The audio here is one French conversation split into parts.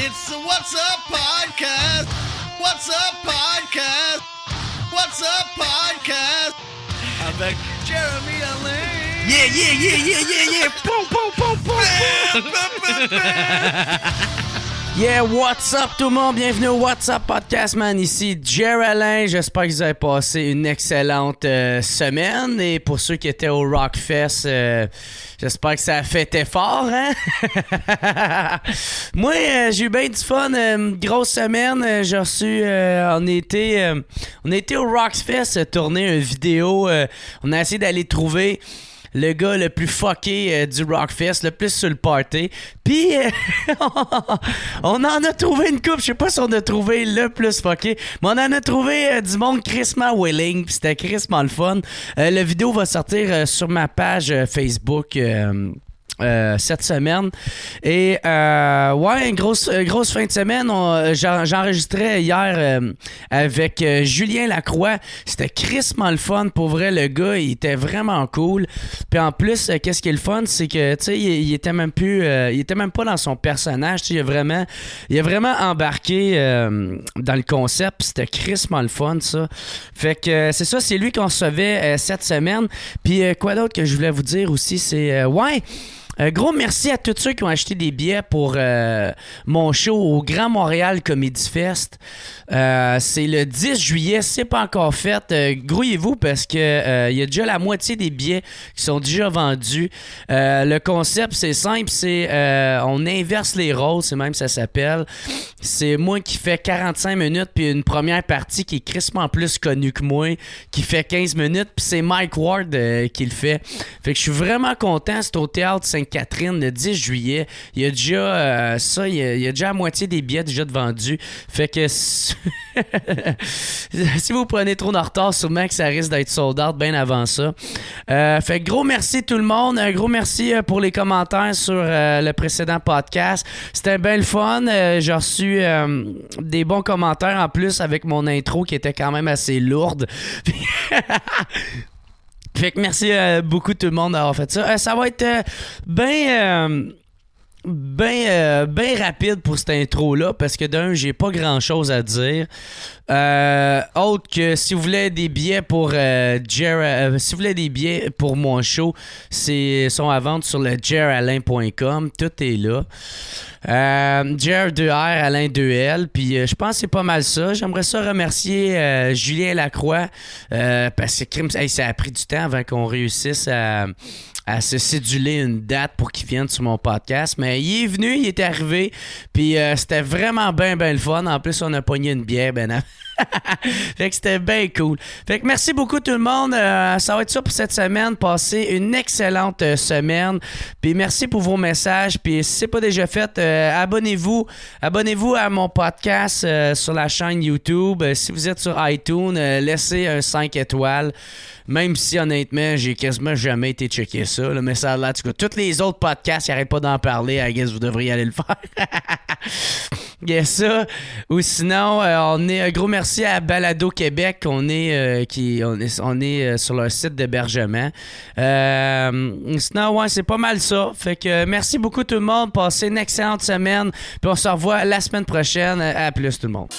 It's the What's Up Podcast. What's Up Podcast. What's Up Podcast. Avec Jeremy Alain. Yeah. Poum, poum, poum, poum. Yeah, what's up tout le monde? Bienvenue au What's Up Podcast, man. Ici Jerry Alain. J'espère que vous avez passé une excellente semaine. Et pour ceux qui étaient au Rockfest, j'espère que ça a fait effort, hein? Moi, j'ai eu bien du fun. Grosse semaine. J'ai reçu... on a été au Rockfest tourner une vidéo. On a essayé d'aller trouver le gars le plus fucké du Rockfest, le plus sur le party. Puis, on en a trouvé une couple. Je sais pas si on a trouvé le plus fucké, mais on en a trouvé du monde crissement willing. Puis c'était crissement le fun. La vidéo va sortir sur ma page Facebook cette semaine. Et ouais, une grosse fin de semaine. J'enregistrais hier avec Julien Lacroix. C'était crissement le fun. Pour vrai, le gars, il était vraiment cool. Puis en plus, qu'est-ce qui est le fun, c'est que tu sais, il était même pas dans son personnage. Il a vraiment embarqué dans le concept. C'était crissement le fun, ça. Fait que c'est ça, c'est lui qu'on recevait cette semaine. Puis quoi d'autre que je voulais vous dire aussi, c'est gros merci à tous ceux qui ont acheté des billets pour mon show au Grand Montréal Comedy Fest. C'est le 10 juillet, c'est pas encore fait. Grouillez-vous parce que il y a déjà la moitié des billets qui sont déjà vendus. Le concept, c'est simple, c'est on inverse les rôles, c'est même ça s'appelle. C'est moi qui fais 45 minutes puis une première partie qui est crissement plus connue que moi, qui fait 15 minutes, puis c'est Mike Ward qui le fait. Fait que je suis vraiment content. C'est au Théâtre Sainte-Catherine le 10 juillet. Il y a déjà il y a déjà la moitié des billets déjà de vendus. Fait que si vous prenez trop de retard, sûrement que ça risque d'être sold out bien avant ça. Fait que gros merci tout le monde. Un gros merci pour les commentaires sur le précédent podcast. C'était bien le fun. J'ai reçu des bons commentaires en plus avec mon intro qui était quand même assez lourde. Fait que merci beaucoup tout le monde d'avoir fait ça. Ça va être bien rapide pour cette intro-là parce que d'un, j'ai pas grand-chose à dire. Autre que si vous voulez des billets pour si vous voulez des billets pour mon show, sont à vendre sur le jeralain.com. Tout est là. Jer2R, Alain 2L. Puis je pense que c'est pas mal ça. J'aimerais ça remercier Julien Lacroix parce que ça a pris du temps avant qu'on réussisse à se céduler une date pour qu'il vienne sur mon podcast. Mais il est venu, il est arrivé, puis c'était vraiment bien le fun. En plus, on a pogné une bière, fait que c'était bien cool. Fait que merci beaucoup tout le monde. Ça va être ça pour cette semaine. Passez une excellente semaine. Puis merci pour vos messages. Puis si c'est pas déjà fait, abonnez-vous à mon podcast sur la chaîne YouTube. Si vous êtes sur iTunes, laissez un 5 étoiles. Même si honnêtement, j'ai quasiment jamais été checker ça. Là, mais ça a l'air, en tout cas, tous les autres podcasts, ils n'arrêtent pas d'en parler. I guess vous devriez aller le faire. Il y a ça. Ou sinon, on est un gros merci à Balado Québec. On est sur leur site d'hébergement. Sinon, ouais, c'est pas mal ça. Fait que merci beaucoup tout le monde. Passez une excellente semaine. Puis on se revoit la semaine prochaine. À plus tout le monde.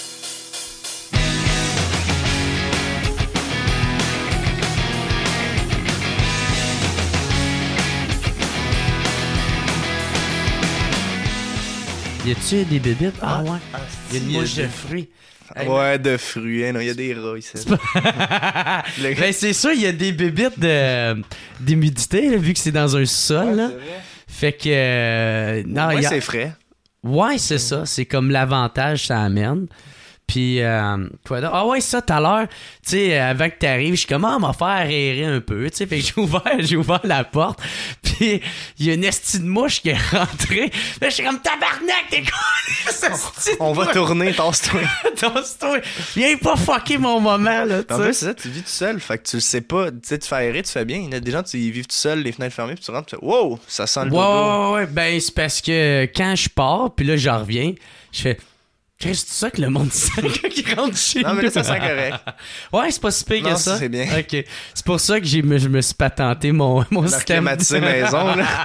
Y a-tu des bébites? Ah ouais. Il y a une mouche de fruits. Ouais, de fruits. Hein, non, il y a des rats ici. Ben, c'est sûr, il y a des bébites d'humidité, là, vu que c'est dans un sol. Ouais, là. c'est vrai. Fait que... non, ouais, c'est frais. Ouais, c'est ça. C'est comme l'avantage ça amène. Puis, quoi d'autre? Ah ouais, ça, tout à l'heure, tu sais, avant que t'arrives, je suis comme, on m'a fait aérer un peu, tu sais, fait que j'ai ouvert la porte, puis il y a une esti de mouche qui est rentrée. Là, je suis comme, tabarnak, t'es con! On va tourner, tasse-toi. Tasse-toi! Viens pas fucker mon moment, là, tu En sais. plus, c'est ça, tu vis tout seul, fait que tu le sais pas, tu sais, tu fais aérer, tu fais bien. Il y a des gens, ils vivent tout seuls, les fenêtres fermées, puis tu rentres, tu fais, wow, ça sent le dodo. Ouais, ben, c'est parce que quand je pars, puis là, je reviens, je fais... C'est ça que le monde sent quand il rentre chez nous. Non, mais là, ça sent correct. Ouais, c'est pas si pire que Non, ça. c'est bien. OK. C'est pour ça que je me suis patenté mon On a système. climatisé maison, là.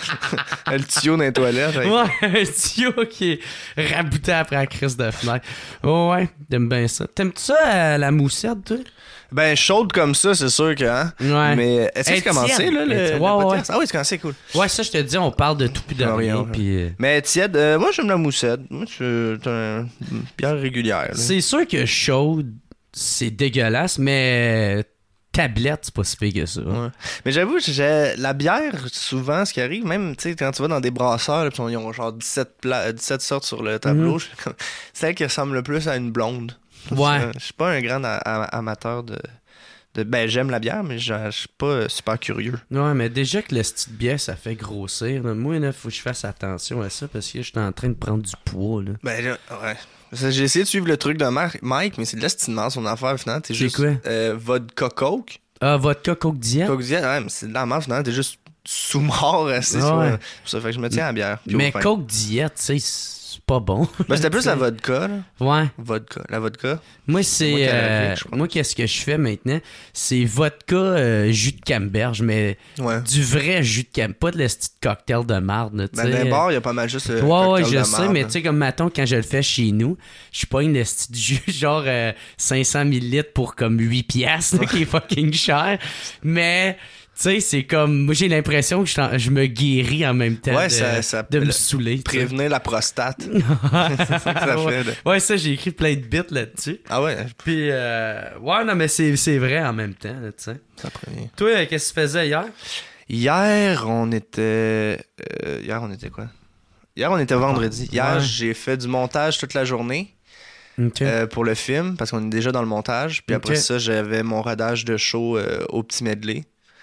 Le tuyau dans les toilettes. Avec... Ouais, un tuyau qui est rabouté après la crise de fenêtre. Oh, ouais, t'aimes bien ça. T'aimes-tu ça, la moussette, toi? Ben, chaude comme ça, c'est sûr que, hein. Ouais. Mais est-ce que c'est commencé, là, le podcast? Ah oui, c'est commencé, cool. Ouais, ça, je te dis, on parle de tout puis de rien. Puis, Mais tiède, moi, j'aime la moussette. Moi, c'est une bière régulière. Là. c'est sûr que chaude, c'est dégueulasse, mais tablette, c'est pas si pire que ça. Ouais. Mais j'avoue, la bière, souvent, ce qui arrive, même quand tu vas dans des brasseurs, là, ils ont genre 17 sortes sur le tableau, c'est celle qui ressemble le plus à une blonde. Ouais. Je suis pas un grand amateur de... Ben, j'aime la bière, mais je suis pas super curieux. Ouais, mais déjà que le style de bière, ça fait grossir. Là. Moi, il faut que je fasse attention à ça parce que je suis en train de prendre du poids. Là. Ben, ouais. J'ai essayé de suivre le truc de Mike, mais c'est de l'estimement son affaire, finalement. T'es juste quoi? vodka Coke. Ah, vodka Coke Diet? Coke Diet, ouais, mais c'est de la merde, finalement. T'es juste sous-mort. C'est ouais. ça fait que je me tiens à la bière. Mais Coke Diet, tu sais, c'est pas bon. Ben, c'était plus la vodka, là. Ouais. La vodka. Moi, c'est. Moi, qu'est-ce que je fais maintenant? C'est vodka jus de camberge, mais du vrai jus de camberge, pas de le style cocktail de marde. Ben, dans les bars, il y a pas mal juste le ouais, cocktail je de sais, marde, mais tu sais, comme mettons, quand je le fais chez nous, je pogne le style jus, genre 500 ml pour comme 8 piastres, qui est fucking cher. Mais. Tu sais, c'est comme... Moi, j'ai l'impression que je me guéris en même temps de me saouler. Prévenir la prostate. C'est ça que ça fait. Ouais, ça, j'ai écrit plein de bits là-dessus. Ah ouais? Puis, ouais, non, mais c'est vrai en même temps, tu sais. Toi, qu'est-ce que tu faisais hier? Hier, on était... Hier, on était quoi? Hier, on était vendredi. Hier, j'ai fait du montage toute la journée. Okay. Pour le film, parce qu'on est déjà dans le montage. Puis après ça, j'avais mon rodage de show au petit medley.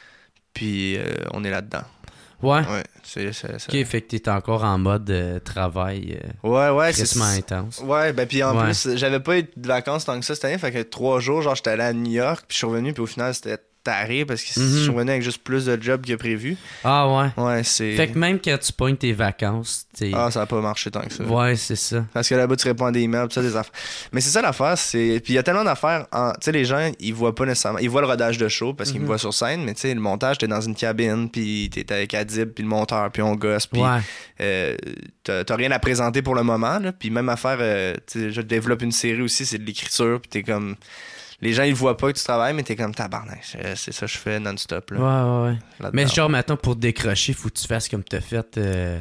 Puis on est là-dedans. Ouais. C'est ok, fait que t'es encore en mode travail. Ouais, c'est intense. Ouais, ben puis en plus, j'avais pas eu de vacances tant que ça cette année. Fait que 3 jours, genre, j'étais allé à New York. Puis je suis revenu, puis au final, c'était taré parce que je suis revenu avec juste plus de jobs que prévu. Ah ouais. Ouais, c'est. Fait que même quand tu pognes tes vacances, Ah, ça a pas marché tant que ça. Ouais, c'est ça. Parce que là-bas, tu réponds à des emails, pis ça, des affaires. Mais c'est ça l'affaire, c'est. Puis il y a tellement d'affaires. Tu sais, les gens, ils voient pas nécessairement. Ils voient le rodage de show parce qu'ils me voient sur scène, mais tu sais, le montage, t'es dans une cabine, puis t'es avec Adib, puis le monteur, puis on gosse, puis t'as rien à présenter pour le moment, là. Puis même affaire, tu sais, je développe une série aussi, c'est de l'écriture, puis t'es comme. Les gens, ils voient pas que tu travailles, mais t'es comme tabarnak. C'est ça que je fais non-stop. Là, ouais. Mais genre, maintenant, pour décrocher, faut que tu fasses comme t'as fait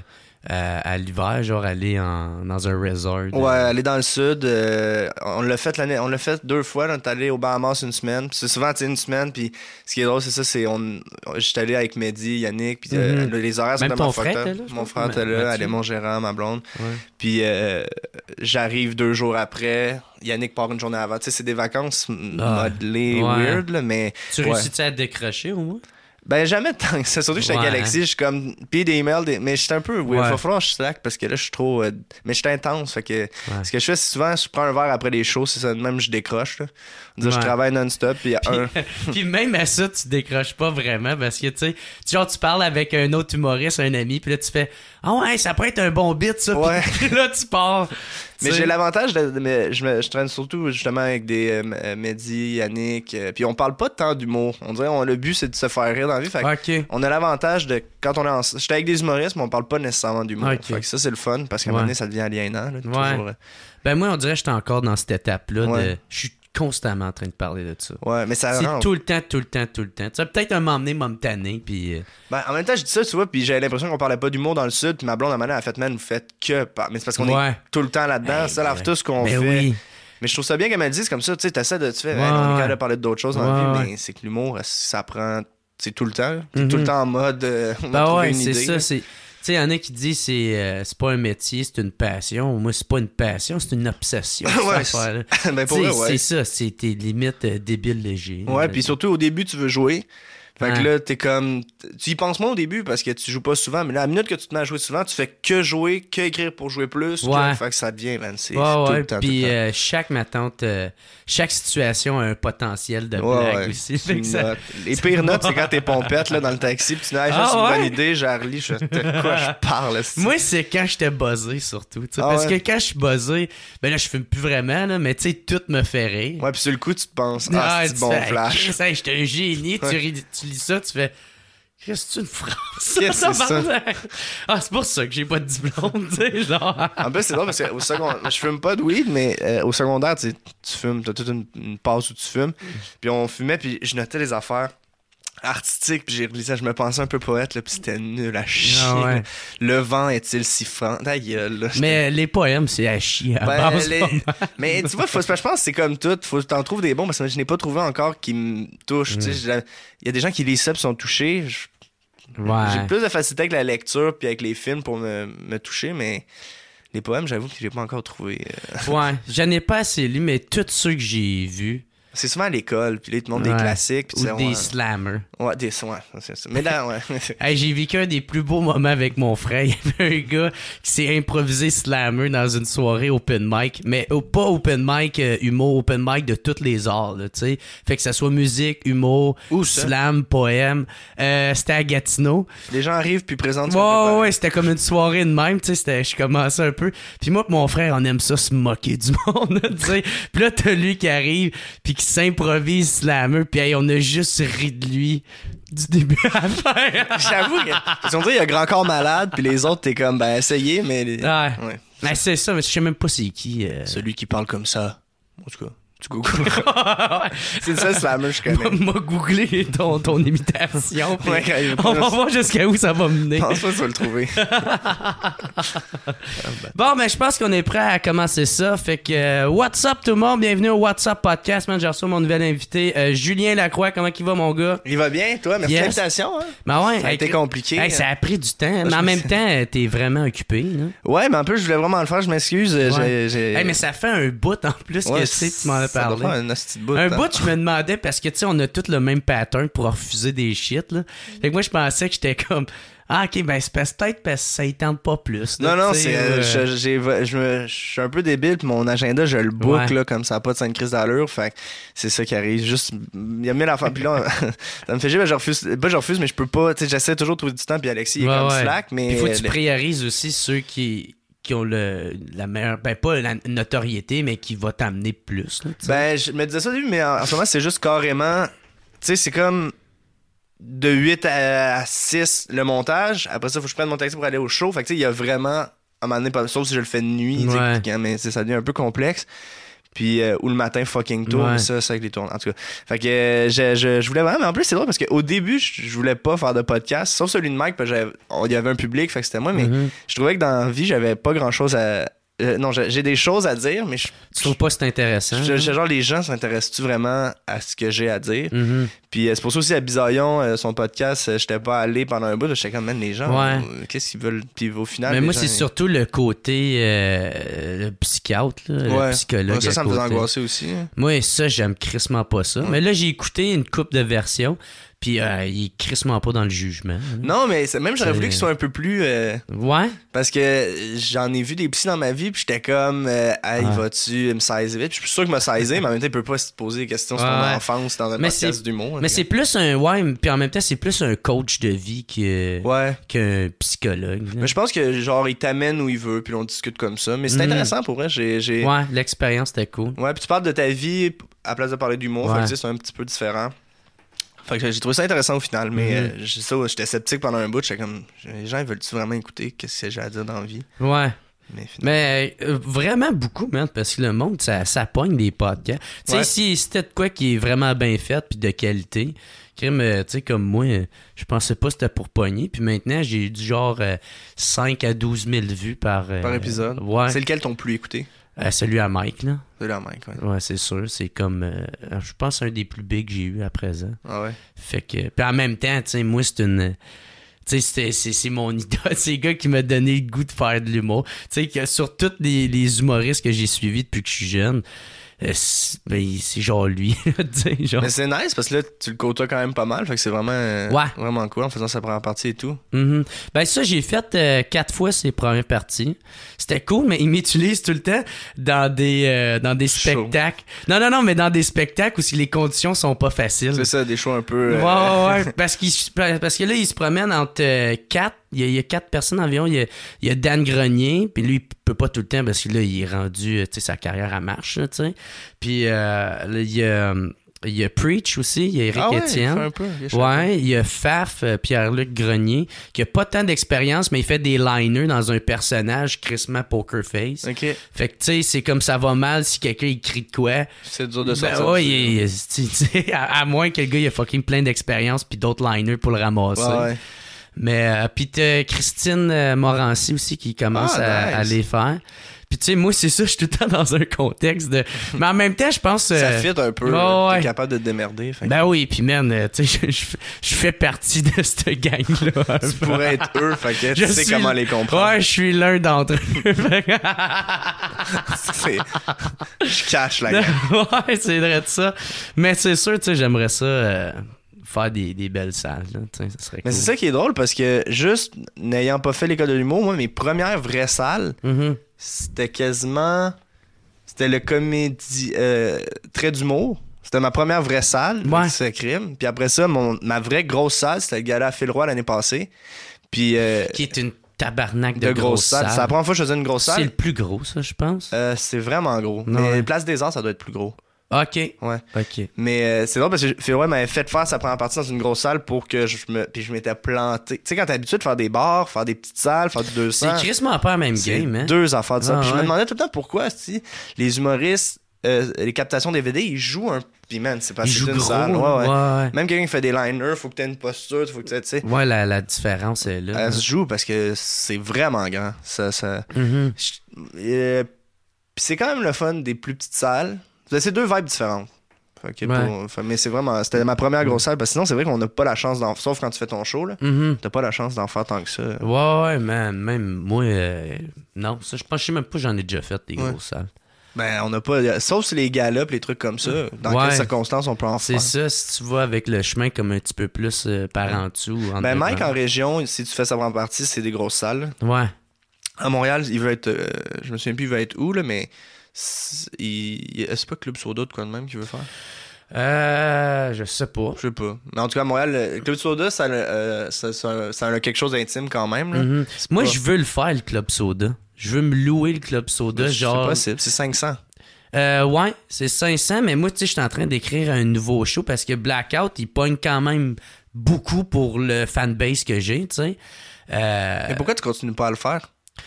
à l'hiver, genre aller dans un resort. Ouais, aller dans le sud. On l'a fait 2 fois. Là, on est allé aux Bahamas une semaine. Puis c'est souvent une semaine. Puis ce qui est drôle, c'est ça, c'est j'étais allé avec Mehdi, Yannick. Puis les horaires sont tellement fucked up. Mon frère était là, allait mon gérant, ma blonde. Ouais. Puis j'arrive 2 jours après. Yannick part une journée avant. Tu sais, c'est des vacances modelées, weird, là, mais... Tu réussis-tu à décrocher, au moins? Ben, jamais tant que ça. Surtout que j'étais à Galaxy, je suis comme... Puis des emails, mais j'étais un peu weird. Faut falloir que je slack, parce que là, je suis trop... Mais j'étais intense, fait que... Ce que je fais, c'est souvent, je prends un verre après les shows, c'est ça, même je décroche, là. Je travaille non-stop, puis il y a Puis même à ça, tu décroches pas vraiment, parce que, tu sais, genre, tu parles avec un autre humoriste, un ami, puis là, tu fais « Ah ouais, ça peut être un bon bit, ça. » Puis là, tu pars. Mais j'ai l'avantage je traîne surtout justement avec des Mehdi, Yannick, puis on parle pas tant d'humour. On dirait le but c'est de se faire rire dans la vie. Fait on a l'avantage de quand on est j'étais avec des humoristes, mais on parle pas nécessairement d'humour. Fait que ça c'est le fun parce qu'à un moment donné ça devient aliénant. Là, toujours, Ben moi on dirait que j'étais encore dans cette étape-là de je suis constamment en train de parler de ça. Ouais, mais ça c'est tout le temps. Tu sais, peut-être un moment donné, me tanner, puis... Ben, en même temps, je dis ça, tu vois, puis j'avais l'impression qu'on parlait pas d'humour dans le sud, puis ma blonde, à un moment donné, elle a fait, man, vous faites que... Mais c'est parce qu'on est tout le temps là-dedans, ça lave tout ce qu'on fait. Oui. Mais je trouve ça bien qu'elle me le dise comme ça, tu sais, t'essaies de... Tu fais, on est capable de parler d'autres choses dans la vie, mais c'est que l'humour, ça prend... C'est tout le temps. T'es tout le temps en mode... on a trouvé une idée. C'est ça, tu sais, il y en a qui disent c'est pas un métier, c'est une passion. Moi, c'est pas une passion, c'est une obsession. Ben pour eux, c'est ça, c'est tes limites débiles légers. Ouais, puis surtout au début, tu veux jouer. Fait que là, t'es comme... Tu y penses moins au début parce que tu joues pas souvent, mais là, à la minute que tu te mets à jouer souvent, tu fais que jouer, que écrire pour jouer plus. Fait que ça devient, man, c'est tout le temps. Puis chaque chaque situation a un potentiel de blague aussi. Fait que ça... Les pires notes, c'est quand t'es pompette là, dans le taxi, puis tu dis, c'est une bonne idée, j'ai relis, je fais de quoi je parle. Moi, c'est quand j'étais buzzé surtout. Parce que quand je suis buzzé, ben là, je fume plus vraiment, là, mais tu sais, tout me fait rire. Ouais, puis sur le coup, tu te penses, c'est bon flash. J'étais un génie, tu lis ça, tu fais. Qu'est-ce que c'est une phrase? Qu'est-ce que c'est ça? C'est pour ça que j'ai pas de diplôme, tu sais, genre. En plus, c'est drôle parce qu'au secondaire, je fume pas de weed, mais au secondaire, tu fumes, t'as toute une passe où tu fumes. Puis on fumait, puis je notais les affaires artistiques, puis j'ai relu ça, je me pensais un peu poète, là, puis c'était nul à chier. Le vent est-il si franc? Ta gueule, là, mais les poèmes, c'est à chier à base. Mais tu vois, je pense que c'est comme tout, faut que t'en trouves des bons, parce que je n'ai pas trouvé encore qui me touchent. Il y a des gens qui lisent ça et sont touchés. J'ai plus de facilité avec la lecture puis avec les films pour me toucher, mais les poèmes, j'avoue que j'ai pas encore trouvé. Ouais, j'en ai pas assez lu, mais tous ceux que j'ai vus. C'est souvent à l'école, puis là, ils te montrent des classiques. Puis ou des slammers. Ouais, c'est ça. Mais là, ouais. Hey, j'ai vécu un des plus beaux moments avec mon frère. Il y avait un gars qui s'est improvisé slammer dans une soirée open mic. Mais pas open mic humour, open mic de tous les arts, tu sais. Fait que ça soit musique, humour, slam, poème. C'était à Gatineau. Les gens arrivent puis présentent. Ouais, c'était comme une soirée de même, tu sais. Je commençais un peu. Puis moi et mon frère, on aime ça se moquer du monde, tu sais. Puis là, t'as lui qui arrive, puis qui s'improvise slammer, puis hey, on a juste ri de lui du début à la fin. J'avoue que... On dirait il y a Grand Corps Malade, puis les autres, t'es comme, ben, essayez, mais... Ouais. Ben, c'est ça, mais je sais même pas c'est qui. Celui qui parle comme ça. En tout cas... Tu googles. C'est le seul slammer je connais. M'a googlé ton imitation. On va voir jusqu'à où ça va mener. Je pense pas que tu vas le trouver. Bon, ben je pense qu'on est prêt à commencer ça. Fait que what's up tout le monde? Bienvenue au What's Up Podcast. Man, j'ai reçu mon nouvel invité, Julien Lacroix. Comment il va, mon gars? Il va bien, toi? Merci de l'invitation. Hein? Ben ouais. Ça a été compliqué. Hey, ça a pris du temps. Mais en même temps, t'es vraiment occupé. Là. Ouais, mais en plus, je voulais vraiment le faire. Je m'excuse. Hey, mais ça fait un bout en plus que tu m'en as parlé. Un bout, je me demandais, parce que tu sais, on a tous le même pattern pour refuser des shit, là. Fait que moi, je pensais que j'étais comme, ok, ben c'est peut-être parce que ça y tente pas plus. Là, non, c'est. Je suis un peu débile, puis mon agenda, je le book, là, comme ça n'a pas de sainte crise d'allure. Fait que c'est ça qui arrive. Juste, il y a 1000 affaires. Puis là, ça me fait chier, je refuse, mais je peux pas. Tu sais, j'essaie toujours de trouver du temps, puis Alexis, il est comme slack, mais. Il faut que tu priorises aussi ceux qui ont la meilleure, ben pas la notoriété, mais qui va t'amener plus. Là, ben, je me disais ça au début, mais en ce moment, c'est juste carrément, tu sais, c'est comme de 8 à 6 le montage. Après ça, il faut que je prenne mon taxi pour aller au show. Fait que tu sais, il y a vraiment, à un moment donné, sauf si je le fais de nuit, mais ça devient un peu complexe. Puis, ou le matin fucking tôt, mais ça, c'est avec les tournées. En tout cas. Fait que je voulais vraiment. Mais en plus, c'est drôle parce qu'au début, je voulais pas faire de podcast, sauf celui de Mike, parce qu'il y avait un public, fait que c'était moi, mais je trouvais que dans la vie, j'avais pas grand chose à. Non, j'ai des choses à dire, mais tu trouves pas que c'est intéressant? Genre, les gens s'intéressent-tu vraiment à ce que j'ai à dire? Puis c'est pour ça aussi à Bisaillon, son podcast, j'étais pas allé pendant un bout, j'étais comme, même les gens, qu'est-ce qu'ils veulent? Puis au final. Mais moi, c'est surtout le côté le psychiatre, là, le psychologue. Ça me faisait angoisser aussi. Hein. Moi, ça, j'aime crissement pas ça. Mais là, j'ai écouté une couple de versions. Puis il est crissement pas dans le jugement. Non, mais même j'aurais voulu qu'il soit un peu plus... Ouais? Parce que j'en ai vu des psys dans ma vie, puis j'étais comme, hey, vas-tu me saisir vite? Puis je suis sûr qu'il m'a saisi, mais en même temps, il peut pas se poser des questions sur ton enfance dans un podcast d'humour. Mais c'est plus un... Ouais, puis en même temps, c'est plus un coach de vie qu'un psychologue. Là. Mais je pense que, genre, il t'amène où il veut, puis on discute comme ça. Mais c'est intéressant pour vrai. Ouais, l'expérience, c'était cool. Ouais, puis tu parles de ta vie à place de parler d'humour, fait que c'est un petit peu différent. Fait que j'ai trouvé ça intéressant au final, mais j'étais sceptique pendant un bout. J'étais comme, les gens, ils veulent-tu vraiment écouter qu'est-ce que j'ai à dire dans la vie? Ouais. Mais vraiment beaucoup, man, parce que le monde, ça pogne des podcasts. Tu sais, si c'était de quoi qui est vraiment bien fait puis de qualité, tu sais, comme moi, je pensais pas que c'était pour pogner. Puis maintenant, j'ai du genre 5 à 12 000 vues par épisode. Ouais. C'est lequel ton plus écouté? Celui à Mike, là. Celui à Mike, ouais. Ouais, c'est sûr. C'est comme, je pense, un des plus bigs que j'ai eu à présent. Ah ouais? Fait que, puis en même temps, tu sais, moi, c'est une... Tu sais, c'est mon idole. C'est le gars qui m'a donné le goût de faire de l'humour. Tu sais, que sur tous les humoristes que j'ai suivis depuis que je suis jeune, c'est genre lui. Genre. Mais c'est nice parce que là, tu le côtoies quand même pas mal. Fait que c'est vraiment, vraiment cool en faisant sa première partie et tout. Mm-hmm. Ben ça, j'ai fait 4 fois ses premières parties. C'était cool, mais il m'utilise tout le temps dans des spectacles. Non, mais dans des spectacles où si les conditions sont pas faciles. C'est ça, des shows un peu... Ouais. Parce que là, il se promène entre 4. Il y a 4 personnes environ. Il y a Dan Grenier, puis lui, il peut pas tout le temps parce que là, il est rendu, tu sais, sa carrière à marche, tu sais. Puis là, il y a Preach aussi, il y a Eric Etienne. Il fait un peu, ouais, il y a Faf, Pierre-Luc Grenier, qui a pas tant d'expérience, mais il fait des liners dans un personnage crissement poker face. OK. Fait que, tu sais, c'est comme ça va mal si quelqu'un il crie de quoi. C'est dur de sortir. Ben ouais, tu sais, à moins que le gars il a fucking plein d'expérience puis d'autres liners pour le ramasser. Ouais. Mais puis t'as Christine Morancy aussi qui commence à les faire. Puis tu sais, moi c'est ça, je suis tout le temps dans un contexte de... Mais en même temps, je pense... Ça fit un peu, ouais. t'es capable de te démerder. Fait. Ben oui, puis man, tu sais, je fais partie de cette gang-là. Tu pourrais être eux, fait que tu sais comment les comprendre. Ouais, je suis l'un d'entre eux. Je cache la gang. Ouais, c'est vrai de ça. Mais c'est sûr, tu sais, j'aimerais ça... faire des belles salles, là, ça serait cool. Mais c'est ça qui est drôle parce que juste n'ayant pas fait l'école de l'humour, moi mes premières vraies salles, c'était quasiment le comédie trait d'humour. C'était ma première vraie salle, c'est crime. Puis après ça, ma vraie grosse salle, c'était le gala à Phil Roy l'année passée. Puis qui est une tabarnak de grosse salle. C'est la première fois que je faisais une grosse salle. C'est le plus gros, ça, je pense. C'est vraiment gros. Mais Place des Arts, ça doit être plus gros. OK. Ouais. OK. Mais c'est drôle parce que Phil Roy m'avait fait faire sa première partie dans une grosse salle pour que puis je m'étais planté. Tu sais, quand t'es habitué de faire des bars, faire des petites salles, faire du 200. C'est crissement pas la même game, hein? 2 affaires de ça. Puis je me demandais tout le temps pourquoi, si les humoristes, les captations DVD, ils jouent un. Puis man, c'est parce que c'est une salle. Ouais. Même quelqu'un qui fait des liners, faut que t'aies une posture, faut que tu sais. Ouais, la différence est là. Elle se joue parce que c'est vraiment grand. Puis c'est quand même le fun des plus petites salles. C'est 2 vibes différentes. Mais c'est vraiment... C'était ma première grosse salle. Parce que sinon, c'est vrai qu'on n'a pas la chance d'en... Sauf quand tu fais ton show, là. T'as pas la chance d'en faire tant que ça. Ouais, man. Même moi... non, ça, je sais même pas que j'en ai déjà fait des grosses salles. Ben, on n'a pas... Sauf si les galas pis les trucs comme ça. Dans quelles circonstances on peut en faire? C'est ça, si tu vas avec le chemin comme un petit peu plus par en dessous. Ben, Mike, en région, si tu fais sa première partie, c'est des grosses salles. Ouais. À Montréal, il veut être... je me souviens plus, il veut être où, là, mais... C'est pas Club Soda de quoi de même qu'il veut faire? Je sais pas. Je sais pas. Mais en tout cas, à Montréal, le Club Soda, ça a quelque chose d'intime quand même. Là. Moi, je veux le faire, le Club Soda. Je veux me louer le Club Soda. Genre... C'est possible, c'est 500. Ouais, c'est 500, mais moi, tu sais, je suis en train d'écrire un nouveau show parce que Blackout, il pogne quand même beaucoup pour le fanbase que j'ai, tu sais. Mais pourquoi tu continues pas à le faire?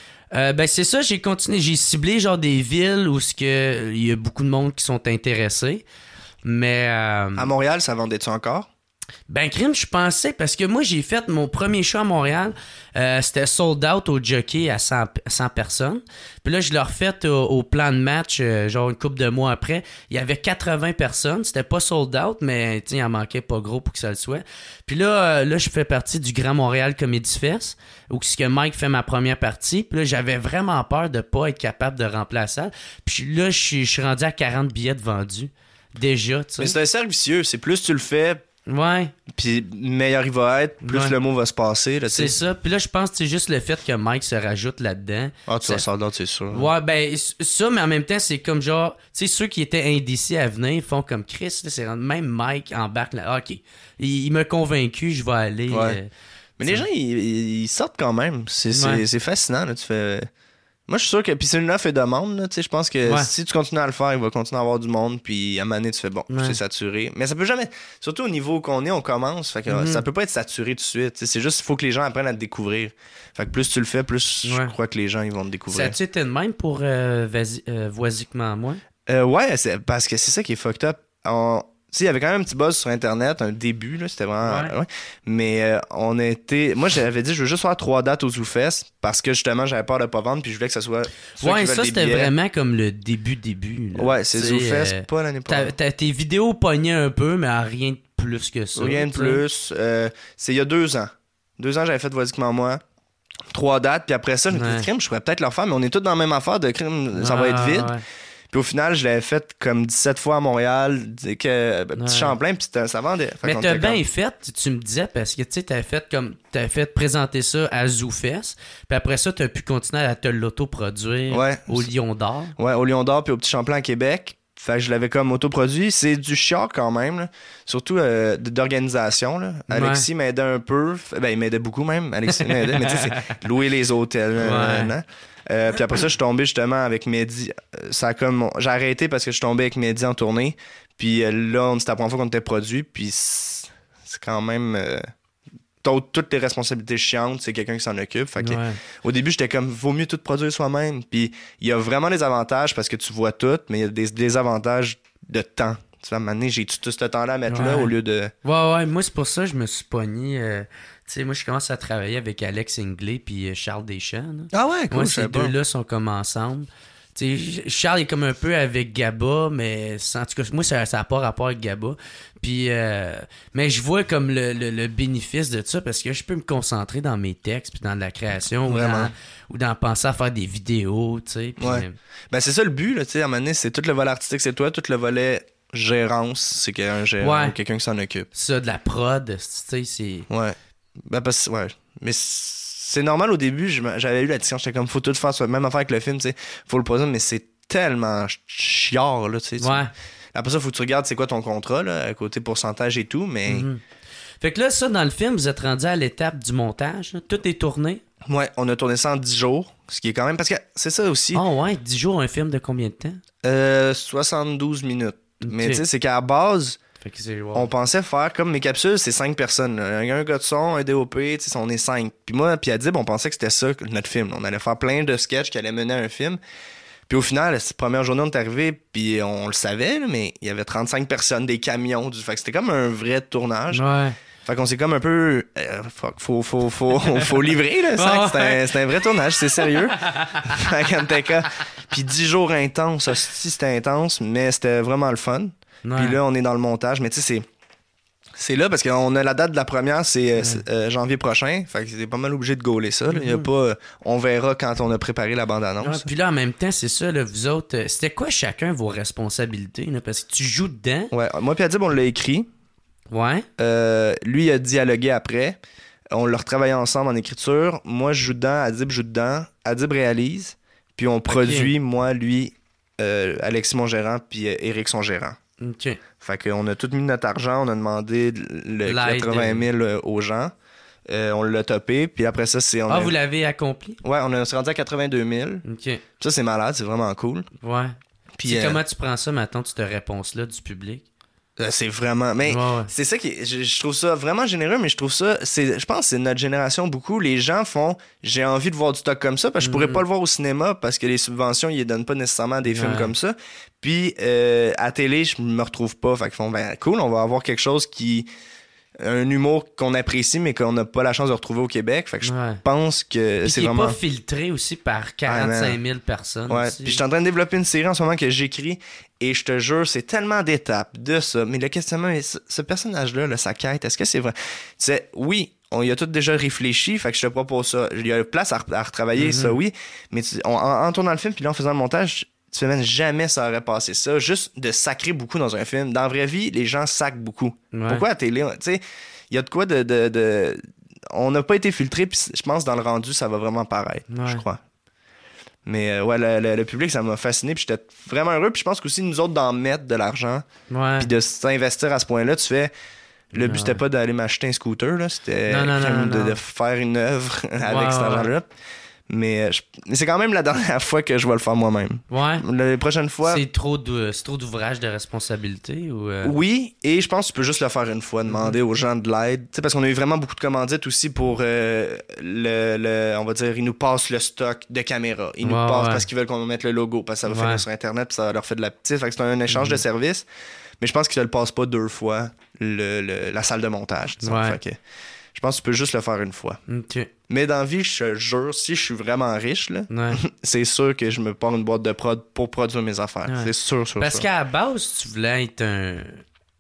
Ben c'est ça, j'ai ciblé genre des villes où il y a beaucoup de monde qui sont intéressés. Mais à Montréal, ça vendait-tu encore? Ben crime, je pensais parce que moi j'ai fait mon premier show à Montréal, c'était sold out au Jockey à 100 personnes. Puis là je l'ai refait au plan de match genre une couple de mois après, il y avait 80 personnes, c'était pas sold out mais il en manquait pas gros pour que ça le soit. Puis là je fais partie du Grand Montréal Comedy Fest où ce que Mike fait ma première partie. Puis là j'avais vraiment peur de pas être capable de remplir la salle. Puis là je suis rendu à 40 billets de vendus déjà, tu sais. Mais c'est un cercle vicieux, c'est plus tu le fais. Ouais. Puis meilleur il va être, plus le mot va se passer. Là, c'est ça. Puis là, je pense que c'est juste le fait que Mike se rajoute là-dedans. Ah, tu vas sold out, c'est sûr. Ouais, ben ça, mais en même temps, c'est comme genre, tu sais, ceux qui étaient indécis à venir font comme Chris, là, c'est même Mike embarque là. Ah, OK. Il m'a convaincu, je vais aller. Ouais. Mais les gens, ils sortent quand même. C'est fascinant, là. Tu fais. Moi, je suis sûr que. Puis c'est une offre et demande, là. Tu sais, je pense que si tu continues à le faire, il va continuer à avoir du monde. Puis à un moment donné, tu fais c'est saturé. Mais ça peut jamais. Surtout au niveau qu'on est, on commence. Fait que ça peut pas être saturé tout de suite. Tu sais, c'est juste, il faut que les gens apprennent à te découvrir. Fait que plus tu le fais, plus je crois que les gens ils vont te découvrir. Ça a-tu été de même pour Voisiquement moi? Ouais, parce que c'est ça qui est fucked up. Tu sais, il y avait quand même un petit buzz sur Internet, un début, là, c'était vraiment... Ouais. Mais moi, j'avais dit, je veux juste faire 3 dates au ZooFest parce que, justement, j'avais peur de pas vendre puis je voulais que ça soit... Ouais, ça, c'était vraiment comme le début. Là. Ouais, c'est ZooFest, pas l'année prochaine. Tes vidéos pognaient un peu, mais rien de plus que ça. Rien de plus. C'est il y a 2 ans. 2 ans, j'avais fait Voisiquement moi. 3 dates, puis après ça, je me disais, crime, je pourrais peut-être leur faire, mais on est tous dans la même affaire de crime, ça va être vide. Ouais. Puis au final, je l'avais fait comme 17 fois à Montréal, petit Champlain, puis ça vendait. Fait mais t'as bien fait, tu me disais, parce que tu sais, t'avais fait présenter ça à ZooFest, puis après ça, t'as pu continuer à te l'autoproduire au Lion d'Or. Ouais, au Lion d'Or, puis au Petit Champlain à Québec. Fait que je l'avais comme autoproduit. C'est du chiant quand même, là. Surtout d'organisation. Là. Alexis m'aidait un peu. Ben, il m'aidait beaucoup même. Alexis m'aidait, mais tu sais, c'est louer les hôtels. Puis après ça, je suis tombé justement avec Mehdi. J'ai arrêté parce que je suis tombé avec Mehdi en tournée. Puis là, c'était la première fois qu'on était produit. Puis c'est quand même... toutes les responsabilités chiantes, c'est quelqu'un qui s'en occupe. Fait que, au début, j'étais comme, vaut mieux tout produire soi-même. Puis il y a vraiment des avantages parce que tu vois tout, mais il y a des désavantages de temps. Tu vois, à un moment donné, j'ai tout ce temps-là à mettre là au lieu de... Ouais, moi, c'est pour ça que je me suis pogné... tu sais, moi, je commence à travailler avec Alex Inglé puis Charles Deschamps. Là. Ah ouais, cool. Moi, ces deux-là sont comme ensemble. T'sais, Charles est comme un peu avec Gabba, mais en tout cas, moi, ça n'a pas rapport avec Gabba. Puis, mais je vois comme le bénéfice de ça parce que je peux me concentrer dans mes textes, puis dans la création, ou dans penser à faire des vidéos, tu sais. Ben, c'est ça le but, là, tu sais, à un moment donné, c'est tout le volet artistique, c'est toi, tout le volet gérance, c'est qu'il y a un gérant ou quelqu'un qui s'en occupe. Ça, de la prod, tu sais, c'est... Ouais. Ben, parce mais c'est normal au début, j'avais eu la discussion, j'étais comme, faut tout faire, même affaire avec le film, tu sais, faut le produire, mais c'est tellement chiard, là, tu sais. Après ça, faut que tu regardes c'est quoi ton contrat, là, côté pourcentage et tout, mais... Fait que là, ça, dans le film, vous êtes rendu à l'étape du montage, là. Tout est tourné? Ouais, on a tourné ça en 10 jours, ce qui est quand même... Parce que c'est ça aussi. Oh ouais, 10 jours, un film de combien de temps? 72 minutes. Okay. Mais tu sais, c'est qu'à la base... On pensait faire comme mes capsules, c'est 5 personnes. Là. Un gars de son, un DOP, on est 5. Puis moi, puis Adib, on pensait que c'était ça, notre film. On allait faire plein de sketchs qui allaient mener à un film. Puis au final, la première journée, on est arrivé, puis on le savait, là, mais il y avait 35 personnes, des camions. Fait que c'était comme un vrai tournage. Ouais. Fait qu'on s'est comme un peu... faut livrer, là, ça. C'est un vrai tournage, c'est sérieux. Puis 10 jours intenses, c'était intense, mais c'était vraiment le fun. Puis là, on est dans le montage. Mais tu sais, c'est là parce qu'on a la date de la première, c'est janvier prochain. Fait que c'est pas mal obligé de gauler ça. Il y a pas, on verra quand on a préparé la bande-annonce. Puis là, en même temps, c'est ça, là, vous autres, c'était quoi chacun vos responsabilités? Là, parce que tu joues dedans. Ouais, moi puis Adib, on l'a écrit. Ouais. Lui, il a dialogué après. On l'a retravaillé ensemble en écriture. Moi, je joue dedans, Adib joue dedans. Adib réalise. Puis on produit, moi, lui, Alexis, mon gérant, puis Eric, son gérant. OK. Fait qu'on a tout mis notre argent, on a demandé le 80 000 aux gens. On l'a topé, puis après ça, c'est... vous l'avez accompli? Ouais, on s'est rendu à 82 000. OK. Ça, c'est malade, c'est vraiment cool. Ouais. Puis comment tu prends ça, maintenant, cette réponse-là du public? C'est vraiment... Mais c'est ça qui... Je trouve ça vraiment généreux, mais je trouve ça... Je pense que c'est notre génération beaucoup. Les gens font... J'ai envie de voir du stock comme ça, parce que je pourrais pas le voir au cinéma, parce que les subventions, ils ne donnent pas nécessairement des films comme ça. Puis, à télé, je me retrouve pas. Fait qu'ils font, ben cool, on va avoir quelque chose qui... Un humour qu'on apprécie, mais qu'on n'a pas la chance de retrouver au Québec. Fait que je pense que puis c'est qui vraiment... est pas filtré aussi par 45 000 personnes. Ouais, aussi. puis je suis en train de développer une série en ce moment que j'écris, et je te jure, c'est tellement d'étapes de ça. Mais le questionnement, ce personnage-là, là, sa quête, est-ce que c'est vrai? Tu sais, oui, on y a tout déjà réfléchi, fait que je te propose ça. Il y a place à retravailler, ça, oui. Mais en tournant le film, puis là, en faisant le montage... Tu fais même jamais ça aurait passé ça. Juste de sacrer beaucoup dans un film. Dans la vraie vie, les gens sacrent beaucoup. Ouais. Pourquoi à la télé? Tu sais, il y a de quoi de... On n'a pas été filtré, puis je pense dans le rendu, ça va vraiment paraître, je crois. Mais le public, ça m'a fasciné, puis j'étais vraiment heureux. Puis je pense qu'aussi, nous autres, d'en mettre de l'argent, puis de s'investir à ce point-là, tu fais... Le but, c'était pas d'aller m'acheter un scooter, là. C'était de faire une œuvre avec cet argent-là. Mais c'est quand même la dernière fois que je vais le faire moi-même. Ouais. La prochaine fois... C'est trop d'ouvrage de responsabilité ou... Oui, et je pense que tu peux juste le faire une fois, demander aux gens de l'aide. Tu sais, parce qu'on a eu vraiment beaucoup de commandites aussi pour on va dire, ils nous passent le stock de caméras. Ils nous passent parce qu'ils veulent qu'on mette le logo, parce que ça va finir sur Internet, puis ça leur fait de la petite. Fait que c'est un échange de services. Mais je pense qu'ils te le passent pas 2 fois, la salle de montage. Fait que je pense que tu peux juste le faire une fois. Okay. Mais dans la vie, je te jure, si je suis vraiment riche, là, c'est sûr que je me pars une boîte de prod pour produire mes affaires. C'est sûr. Parce qu'à la base, tu voulais être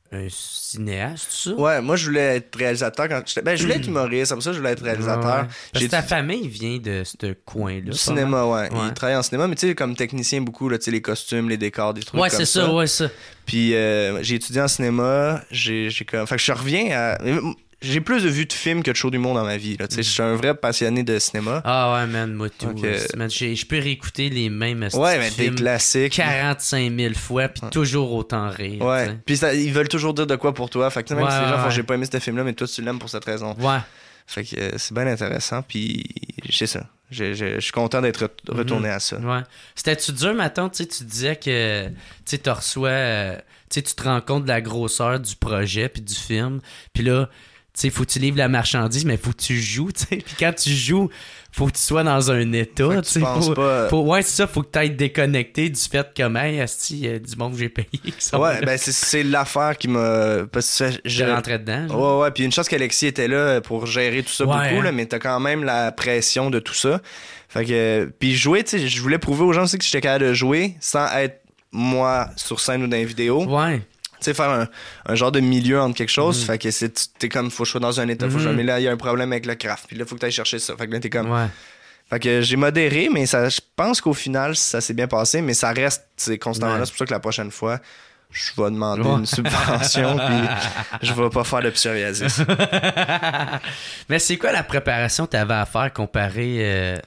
un cinéaste, ça? Ouais, moi, je voulais être réalisateur quand j'étais... Ben, je voulais être humoriste, comme ça, je voulais être réalisateur. Ouais. Parce que ta famille vient de ce coin-là. Du cinéma, ouais. Il travaille en cinéma, mais tu sais, comme technicien beaucoup, là, tu sais, les costumes, les décors, des trucs comme ça. Ouais, c'est ça, ouais, ça. Puis j'ai étudié en cinéma, j'ai comme... Fait que je reviens à... J'ai plus de vues de films que de shows du monde dans ma vie, là, tu sais. Je suis un vrai passionné de cinéma. Ah ouais, man, moi tout. Okay. Man, je peux réécouter les mêmes ouais, mais films des classiques. 45 000 fois, puis toujours autant rire. Ouais, puis ils veulent toujours dire de quoi pour toi. Fait que même si les gens font j'ai pas aimé ce film-là, mais toi tu l'aimes pour cette raison. Ouais. Fait que c'est bien intéressant, puis c'est ça. Je suis content d'être retourné à ça. Ouais. C'était-tu dur, Maton? Tu disais que tu reçois... tu te rends compte de la grosseur du projet puis du film, puis là... Tu sais, faut que tu livres la marchandise, mais faut que tu joues, tu sais. Puis quand tu joues, faut que tu sois dans un état, tu sais. Ouais, c'est ça, faut que tu ailles déconnecté du fait que, hey, asti, du monde que j'ai payé. Ouais, ben c'est l'affaire qui m'a... Parce que je rentrais dedans. Genre. Ouais, puis une chose qu'Alexis était là pour gérer tout ça beaucoup, là, mais t'as quand même la pression de tout ça. Fait que... Puis jouer, tu sais, je voulais prouver aux gens aussi que j'étais capable de jouer sans être moi sur scène ou dans une vidéo. Ouais. Tu sais, faire un genre de milieu entre quelque chose, fait que t'es comme, faut que je sois dans un état, faut que je... Mais là, il y a un problème avec le craft, puis là, faut que t'ailles chercher ça. Fait que là, t'es comme... Ouais. Fait que j'ai modéré, mais ça, je pense qu'au final, ça s'est bien passé, mais ça reste constamment là. C'est pour ça que la prochaine fois, je vais demander une subvention, puis je vais pas faire de psoriasis. Mais c'est quoi la préparation que t'avais à faire comparé...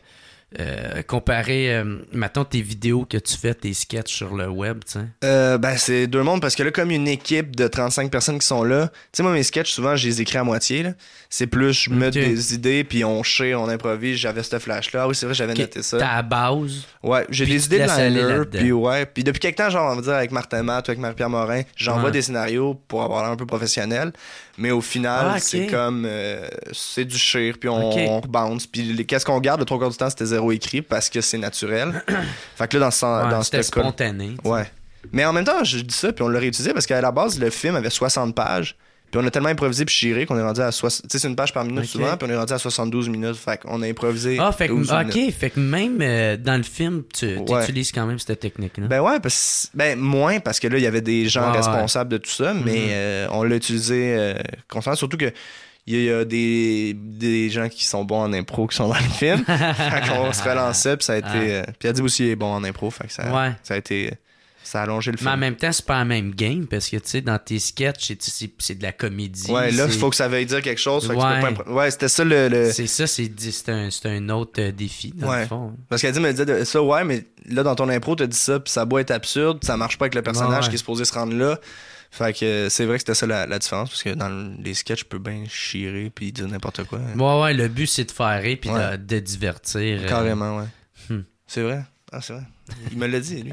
mettons tes vidéos que tu fais, tes sketchs sur le web, tu sais? Ben c'est deux mondes parce que là, comme une équipe de 35 personnes qui sont là, tu sais, moi mes sketchs, souvent je les écris à moitié, là. C'est plus, je mets des idées, puis on share, on improvise, j'avais ce flash-là. Ah oui, c'est vrai, j'avais noté ça. T'as la base. Ouais, j'ai des idées de liner, puis ouais. Puis depuis quelque temps, genre, on va dire avec Martin Matt ou avec Marie-Pierre Morin, j'envoie des scénarios pour avoir l'air un peu professionnel. Mais au final, c'est comme... c'est du share, puis on bounce. Puis qu'est-ce qu'on garde le 3/4 du temps, c'était zéro écrit parce que c'est naturel. Fait que là, dans c'était spontané. Ouais. Mais en même temps, je dis ça, puis on l'a réutilisé parce qu'à la base, le film avait 60 pages. Puis on a tellement improvisé puis chiré qu'on est rendu à 60... Tu sais, c'est une page par minute souvent, puis on est rendu à 72 minutes. Fait qu'on a improvisé 12 minutes. Fait que même dans le film, tu utilises quand même cette technique-là. Ben ouais, moins parce que là, il y avait des gens responsables de tout ça, mais on l'a utilisé constamment, surtout que il y a des gens qui sont bons en impro qui sont dans le film. Fait qu'on se relançait, puis ça a été... Puis Adib aussi est bon en impro, fait que ça a été... Ça a allongé le film. Mais en même temps, c'est pas la même game parce que, tu sais, dans tes sketchs, c'est de la comédie. Ouais, là, il faut que ça veuille dire quelque chose. Fait que tu peux pas ouais, c'était ça le... C'est ça, c'est un autre défi, dans le fond. Parce qu'elle me disait ça, mais là, dans ton impro, t'as dit ça, puis ça doit être absurde, ça marche pas avec le personnage qui est supposé se rendre là. Fait que c'est vrai que c'était ça la différence, parce que dans les sketchs, je peux bien chirer puis dire n'importe quoi. Ouais, le but, c'est de faire rire puis de divertir. Carrément, ouais. C'est vrai. Ah, c'est vrai. Il me l'a dit, lui.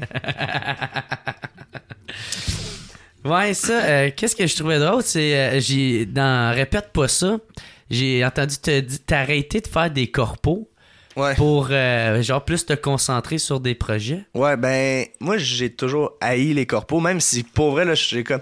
Ouais, ça, qu'est-ce que je trouvais drôle, c'est dans Répète pas ça, j'ai entendu t'as arrêté de faire des corpos pour genre plus te concentrer sur des projets. Ouais, ben moi j'ai toujours haï les corpos, même si pour vrai là j'ai comme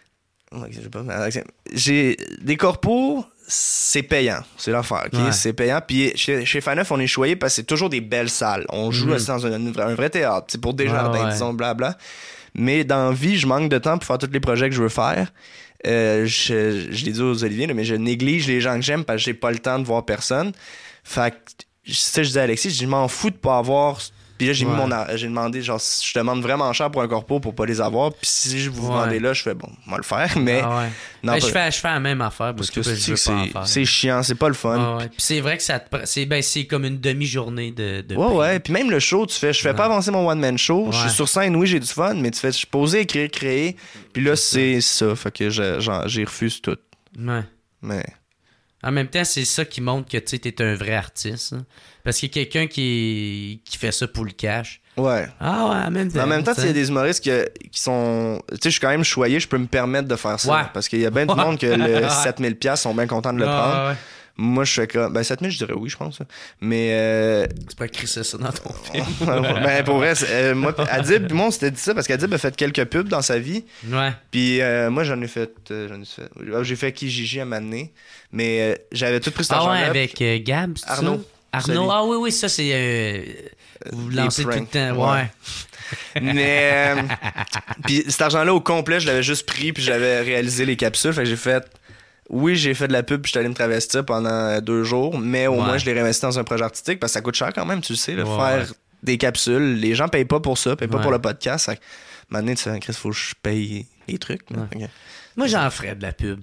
j'ai des corpos, c'est payant, c'est l'affaire, ok? Ouais. C'est payant. Puis chez Faneuf, on est choyé parce que c'est toujours des belles salles. On joue dans un vrai théâtre, c'est pour des jardins, disons, blabla. Mais dans la vie, je manque de temps pour faire tous les projets que je veux faire. Je l'ai dit aux Olivier, là, mais je néglige les gens que j'aime parce que j'ai pas le temps de voir personne. Fait que, ça, je disais à Alexis, je m'en fous de pas avoir... Puis là, j'ai demandé, genre, je demande vraiment cher pour un corpo pour pas les avoir. Puis si je vous demandez là, je fais, bon, on va le faire, mais... Non, je fais la même affaire parce que c'est chiant, c'est pas le fun. Puis c'est vrai que c'est comme une demi-journée de ouais. Puis même le show, je fais pas avancer mon one-man show. Je suis sur scène, oui, j'ai du fun, mais je suis posé, écrire, créer. Puis là, c'est ça. Fait que j'y refuse tout. Ouais. Mais... En même temps, c'est ça qui montre que tu es un vrai artiste. Hein? Parce qu'il y a quelqu'un qui fait ça pour le cash. Ouais. Ah ouais, en même temps. En même temps, il y a des humoristes qui sont... Tu sais, je suis quand même choyé, je peux me permettre de faire ça. Ouais. Parce qu'il y a bien du monde que le 7000$ sont bien contents de le prendre. Ouais. Moi, je fais comme... Ben, 7000, je dirais oui, je pense. Mais... Tu peux écrire ça dans ton film. Ben, pour vrai, moi, Adib, on s'était dit ça parce qu'Adib a fait quelques pubs dans sa vie. Ouais. Puis moi, j'en ai fait... J'ai fait Kijiji à m'amener. Mais j'avais tout pris cet argent-là. Ah ouais, avec Gab, Arnaud. Ah oui, ça, c'est... vous lancez tout le temps. Ouais. Mais puis cet argent-là au complet, je l'avais juste pris puis j'avais réalisé les capsules. Fait que j'ai fait de la pub puis j'étais allé me travestir pendant 2 jours, mais au moins je l'ai réinvesti dans un projet artistique parce que ça coûte cher quand même, tu le sais, faire des capsules. Les gens payent pas pour ça, payent pas pour le podcast. Fait que, maintenant, tu sais, Chris, faut que je paye les trucs. Okay. Moi, j'en ferais de la pub.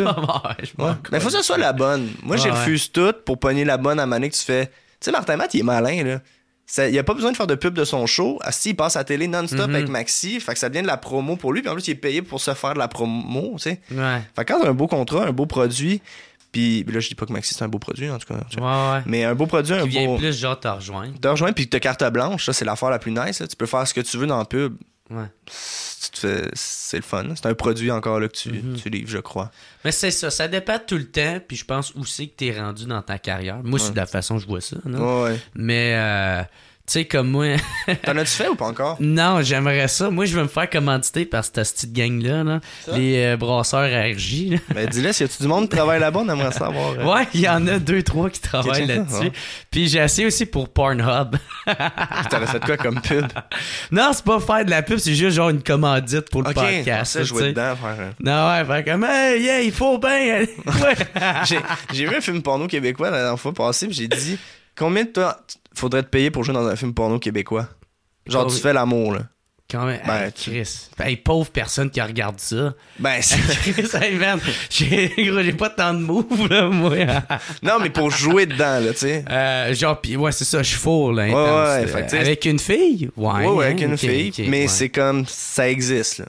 Mais faut que ça soit la bonne. Moi, j'ai refuse tout pour pogner la bonne à maner que tu fais. Tu sais, Martin Matt, il est malin, là. Il a pas besoin de faire de pub de son show. Asti, il passe à la télé non-stop avec Maxi. Fait que ça devient de la promo pour lui. Puis en plus, il est payé pour se faire de la promo, tu sais. Ouais. Fait que quand t'as un beau contrat, un beau produit, puis là, je dis pas que Maxi, c'est un beau produit, en tout cas. Ouais. Mais un beau produit, qui vient plus, genre, te rejoindre. Te rejoindre, puis t'as carte blanche. Ça, c'est l'affaire la plus nice, là. Tu peux faire ce que tu veux dans la pub. Ouais. C'est le fun. C'est un produit encore là que tu livres, je crois. Mais c'est ça. Ça dépend tout le temps. Puis je pense aussi que t'es rendu dans ta carrière. Moi, c'est de la façon que je vois ça. Non? Ouais. Mais... tu sais, comme moi... T'en as-tu fait ou pas encore? Non, j'aimerais ça. Moi, je veux me faire commanditer par cette petite gang-là, là. Les brasseurs RJ. Là. Ben, dis-le, s'il y a du monde qui travaille là-bas, on aimerait savoir. Ouais, il y en a 2-3 qui travaillent là-dessus. Ouais. Puis j'ai essayé aussi pour Pornhub. T'aurais fait quoi comme pub? Non, c'est pas faire de la pub, c'est juste genre une commandite pour le podcast. Ça, jouer dedans, faire... Non, ouais, faire comme, hey, yeah, il faut bien... J'ai vu un film porno québécois la dernière fois passée, puis j'ai dit, combien de temps faudrait te payer pour jouer dans un film porno québécois? Genre, tu fais l'amour, là. Quand même, hey, Chris. Hey, pauvre personne qui regarde ça. Ben, c'est... Chris, hey, man, j'ai pas tant de moves, là, moi. Non, mais pour jouer dedans, là, tu sais. Genre, pis ouais, c'est ça, je fourre, là. Ouais, avec une fille? Ouais, avec une fille. Mais c'est comme, ça existe, là.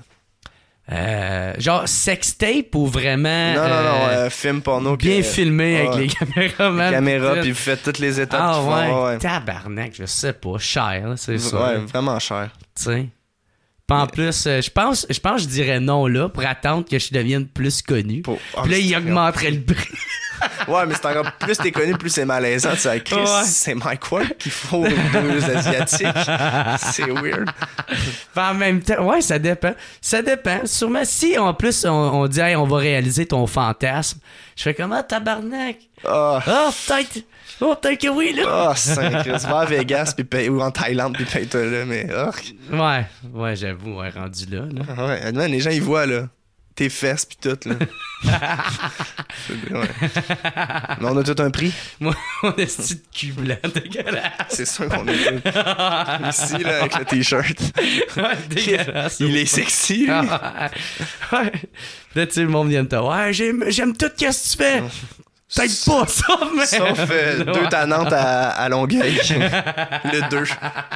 Genre sextape ou vraiment non, film porno bien filmé avec les caméramans caméra puis vous faites toutes les étapes tabarnak, je sais pas, cher là, c'est ça. Ouais, vraiment cher. Tu sais. En plus, je pense je dirais non là pour attendre que je devienne plus connu. Puis là, il augmenterait le prix. Ouais, mais c'est encore plus t'es connu, plus c'est malaisant. Tu sais, Chris, c'est Mike Ward qu'il faut 2 Asiatiques. C'est weird. En même temps, ouais, ça dépend. Ça dépend. Sûrement, si en plus on dit, hey, on va réaliser ton fantasme, je fais comment, tabarnak? Peut-être. Oh, peut-être que oui, là. Saint-Christ. Va à Vegas ou en Thaïlande, puis paye-toi là, mais. Ouais, j'avoue, randu là. Ouais, les gens, ils voient, là. Tes fesses pis tout, là. Mais on a tout un prix. Moi, on a ce petit cul blanc dégueulasse. C'est sûr qu'on est ici, là, avec le t-shirt. Dégueulasse. Il est sexy, lui. Ouais. Là, tu sais, le monde vient de te dire, ouais, j'aime tout ce que tu fais. Peut-être pas ça, mais... Sauf 2 tannantes à Longueuil. Le 2.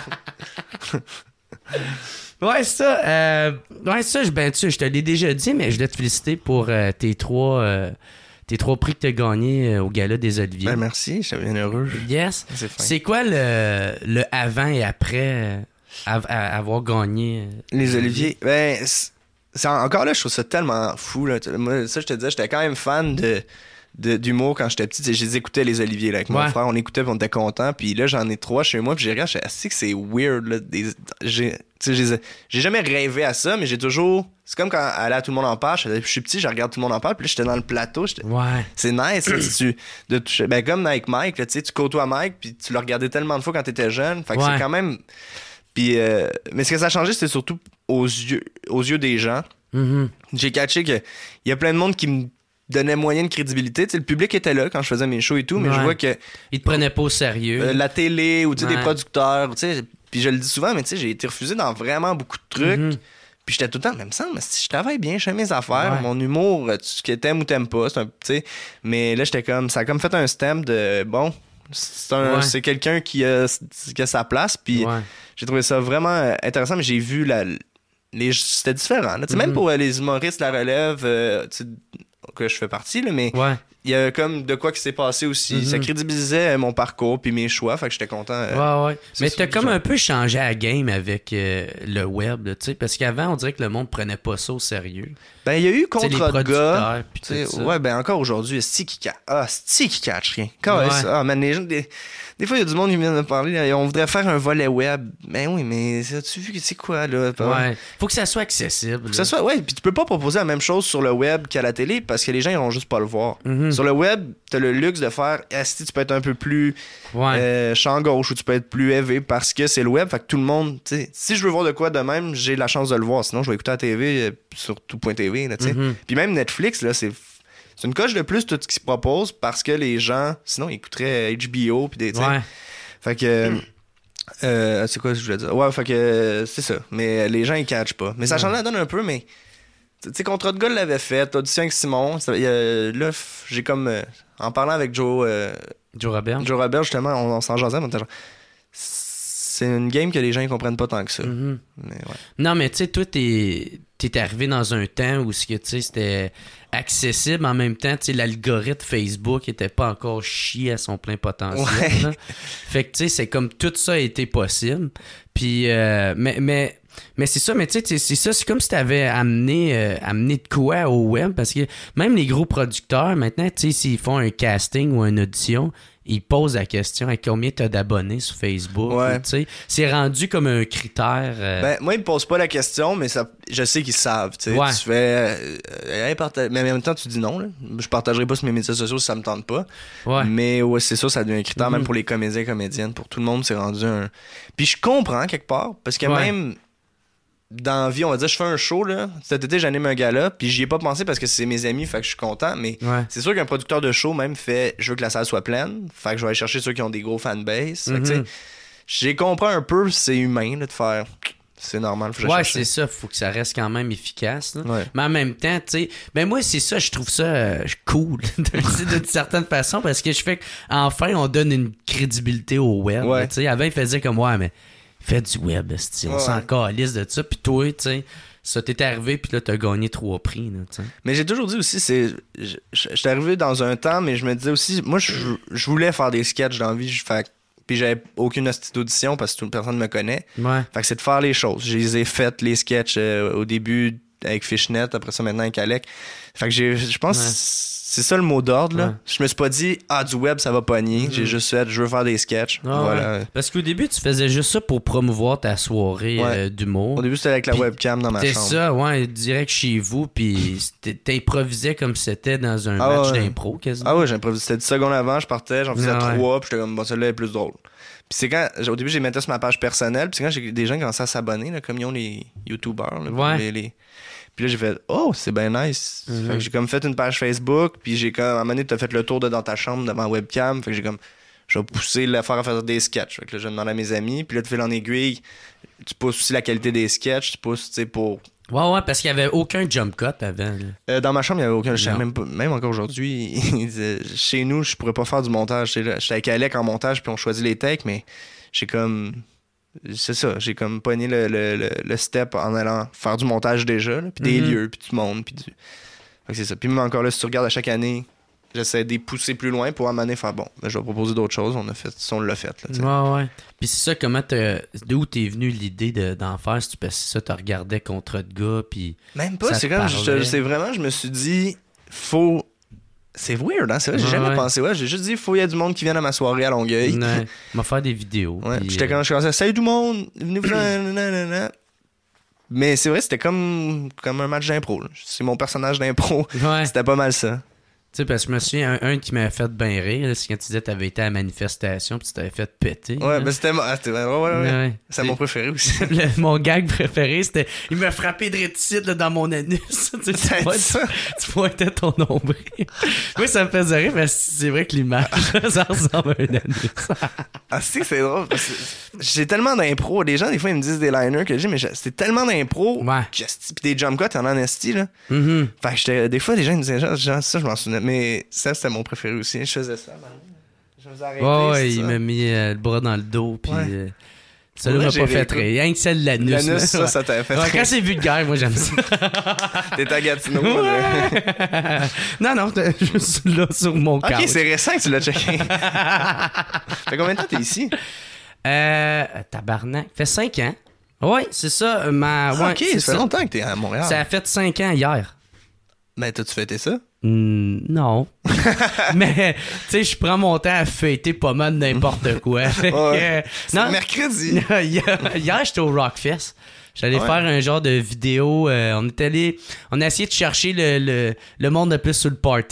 Ouais, ça, je te l'ai déjà dit, mais je voulais te féliciter pour tes 3 prix que tu as gagnés au Gala des Oliviers. Ben merci, je suis bien heureux. Yes. C'est quoi le avant et après avoir gagné les Oliviers? Ben, c'est encore là, je trouve ça tellement fou. Là. Moi, ça, je te disais, j'étais quand même fan d'humour quand j'étais petit. Je les écoutais, les Oliviers, là, avec mon frère. On écoutait, puis on était contents. Puis là, j'en ai 3 chez moi, puis j'ai regardé, je sais que c'est weird. Là, j'ai jamais rêvé à ça, mais j'ai toujours... C'est comme quand à Tout le monde en parle. Je suis petit, je regarde Tout le monde en parle, puis là, j'étais dans le plateau. C'est nice de toucher. Ben, comme avec Mike, là, tu côtoies Mike, puis tu l'as regardé tellement de fois quand t'étais jeune. Fait que c'est quand même... Puis, mais ce que ça a changé, c'était surtout aux yeux des gens. Mm-hmm. J'ai catché qu'il y a plein de monde qui me donnait moyen de crédibilité. T'sais, le public était là quand je faisais mes shows et tout, mais je vois que... Ils te prenaient pas au sérieux. La télé ou des producteurs, puis je le dis souvent, mais j'ai été refusé dans vraiment beaucoup de trucs. Mm-hmm. Puis j'étais tout le temps, mais me semble, si je travaille bien, je fais mes affaires, mon humour, ce que t'aimes ou t'aimes pas, mais là, j'étais comme... Ça a comme fait un stamp de... Bon, c'est quelqu'un qui a sa place, puis j'ai trouvé ça vraiment intéressant, mais j'ai vu c'était différent. Là. Même pour les humoristes, la relève... que je fais partie, là, mais il y a comme de quoi qui s'est passé aussi. Ça crédibilisait mon parcours puis mes choix, fait que j'étais content. Mais t'as comme un peu changé la game avec le web, tu sais, parce qu'avant, on dirait que le monde prenait pas ça au sérieux. Ben, il y a eu contre de gars. Ouais, ben encore aujourd'hui, c'est qui catch rien. Man, les gens, des fois, il y a du monde qui vient de parler, là, on voudrait faire un volet web. Ben oui, mais as-tu vu que c'est quoi, là? Faut que ça soit accessible. Faut que ça soit, puis tu peux pas proposer la même chose sur le web qu'à la télé parce que les gens, ils vont juste pas le voir. Sur le web, t'as le luxe de faire, si tu peux être un peu plus champ gauche ou tu peux être plus élevé parce que c'est le web. Fait que tout le monde, tu sais, si je veux voir de quoi de même, j'ai la chance de le voir. Sinon, je vais écouter à la TV sur tout.tv, là, tu sais. Puis même Netflix, là, c'est une coche de plus tout ce qu'ils se proposent parce que les gens, sinon, ils écouteraient HBO puis des, tu sais. Fait que... c'est quoi ce que je voulais dire? Ouais, fait que c'est ça. Mais les gens, ils catchent pas. Mais ça change la donne un peu, mais... Tu sais, Contrat de gars l'avait fait, l'audition avec Simon. Là, j'ai comme... en parlant avec Joe Robert, justement, on s'en jasait, mais genre... C'est une game que les gens ne comprennent pas tant que ça. Mais non, mais tu sais, toi, t'es arrivé dans un temps où c'était accessible. En même temps, l'algorithme Facebook était pas encore chié à son plein potentiel. Fait que, tu sais, c'est comme tout ça a été possible. Puis, mais c'est ça, mais tu sais, c'est ça, c'est comme si t'avais amené de quoi au web, parce que même les gros producteurs, maintenant, tu sais, s'ils font un casting ou une audition, ils posent la question à combien t'as d'abonnés sur Facebook. Tu sais, c'est rendu comme un critère. Ben, moi, ils me posent pas la question, mais ça, je sais qu'ils savent. Tu sais, tu fais. Mais en même temps, tu dis non. Là. Je partagerai pas sur mes médias sociaux si ça me tente pas. Mais ouais, c'est ça, ça devient un critère, même pour les comédiens et comédiennes. Pour tout le monde, c'est rendu un. Puis je comprends quelque part, parce que même. Dans la vie, on va dire, je fais un show, là. Cet été, j'anime un gala, puis j'y ai pas pensé parce que c'est mes amis, fait que je suis content, mais c'est sûr qu'un producteur de show, même, fait, je veux que la salle soit pleine, fait que je vais aller chercher ceux qui ont des gros fanbase. Fait que, tu sais, j'ai compris un peu, c'est humain, là, de faire, c'est normal, faut que j'aille chercher. C'est ça, faut que ça reste quand même efficace, là. Mais en même temps, tu sais, ben moi, c'est ça, je trouve ça cool, de certaine façon, parce que je fais qu'enfin, on donne une crédibilité au web, tu sais. Avant, il faisait comme, mais fais du web, on s'en calisse de ça. Puis toi, tu sais, ça t'est arrivé, puis là, t'as gagné 3 prix. Là, mais j'ai toujours dit aussi, j'étais arrivé dans un temps, mais je me disais aussi, moi, je voulais faire des sketchs dans la vie. Puis j'avais aucune audition parce que personne ne me connaît. Fait que c'est de faire les choses. Je les ai faites, les sketchs, au début avec Fishnet, après ça, maintenant avec Alec. Fait que je pense c'est ça le mot d'ordre, là. Je me suis pas dit, du web, ça va pogner. J'ai juste fait, je veux faire des sketchs. Voilà. Parce qu'au début, tu faisais juste ça pour promouvoir ta soirée d'humour. Au début, c'était avec la webcam dans ma chambre. C'était ça, direct chez vous, puis t'improvisais comme si c'était dans un match d'impro, quasiment. Ah ouais, j'improvisais. C'était 10 secondes avant, je partais, j'en faisais 3, puis j'étais comme, bon, celle-là est plus drôle. Puis c'est quand, au début, j'ai mis ça sur ma page personnelle, puis c'est quand j'ai des gens qui commençaient à s'abonner, là, comme ils ont les YouTubers, là, Puis là, j'ai fait, c'est bien nice. Fait que j'ai comme fait une page Facebook, puis j'ai comme, à un moment donné, t'as fait le tour dans ta chambre devant la webcam. Fait que j'ai comme, je vais pousser l'affaire à faire des sketchs. Fait que là, je demande à mes amis, puis là, tu fais en aiguille, tu pousses aussi la qualité des sketchs, tu pousses, tu sais, pour. Ouais, parce qu'il n'y avait aucun jump cut avant. Dans ma chambre, il n'y avait aucun. Je sais même encore aujourd'hui, chez nous, je pourrais pas faire du montage. J'étais avec Alec en montage, puis on choisit les takes, mais j'ai comme. C'est ça, j'ai comme pogné le step en allant faire du montage déjà, là, puis des lieux, puis du monde, puis Fait que c'est ça. Puis même encore là, si tu regardes à chaque année, j'essaie de les pousser plus loin pour à un moment donné faire je vais proposer d'autres choses, on l'a fait. Là, ouais. Puis c'est ça, d'où t'es venu l'idée d'en faire, si ça, t'as regardé Contrat de gars, puis. Même pas, c'est comme, c'est vraiment, je me suis dit, faut. C'est weird, hein? C'est vrai, j'ai jamais pensé. J'ai juste dit, faut qu'il y ait du monde qui vienne à ma soirée à Longueuil. M'a faire des vidéos. Puis j'étais quand je commençais, salut tout le monde, venez-vous Mais c'est vrai, c'était comme un match d'impro. C'est mon personnage d'impro. C'était pas mal ça. Tu sais, parce que je me souviens, un qui m'avait fait bien rire, là, c'est quand tu disais que t'avais été à la manifestation puis tu t'avais fait péter. Ben c'était c'est mon préféré aussi. Mon gag préféré, c'était il m'a frappé de réticide dans mon anus. Tu pointais ton nombril. Oui, ça me faisait rire, mais c'est vrai que l'image, ça ressemble à un anus. C'est drôle. Parce que j'ai tellement d'impro. Les gens, des fois, ils me disent des liners que j'ai, mais c'est tellement d'impro. Puis des jump cuts, il y en a en esti, là. Fait que des fois, les gens ils me disaient, genre, ça, je m'en souvenais. Mais ça, c'était mon préféré aussi. Je faisais ça, man. Je me faisais arrêter. Il m'a mis le bras dans le dos, puis ça ne m'a pas fait rire. Rien que celle de l'anus. L'anus, ça t'a fait rire. Quand c'est vulgaire, moi, j'aime ça. T'es à Gatineau. Non, je suis là sur mon couch. Ok, c'est récent que tu l'as checké. Fait combien de temps t'es ici? Tabarnak. Fait 5 ans. Oui, c'est ça. Ok, ça fait longtemps que t'es à Montréal. Ça a fait 5 ans hier. Mais t'as-tu fêté ça? Non. Mais, tu sais, je prends mon temps à fêter pas mal n'importe quoi. C'est mercredi. Hier, j'étais au Rockfest. J'allais faire un genre de vidéo. On a essayé de chercher le monde le plus sur le party.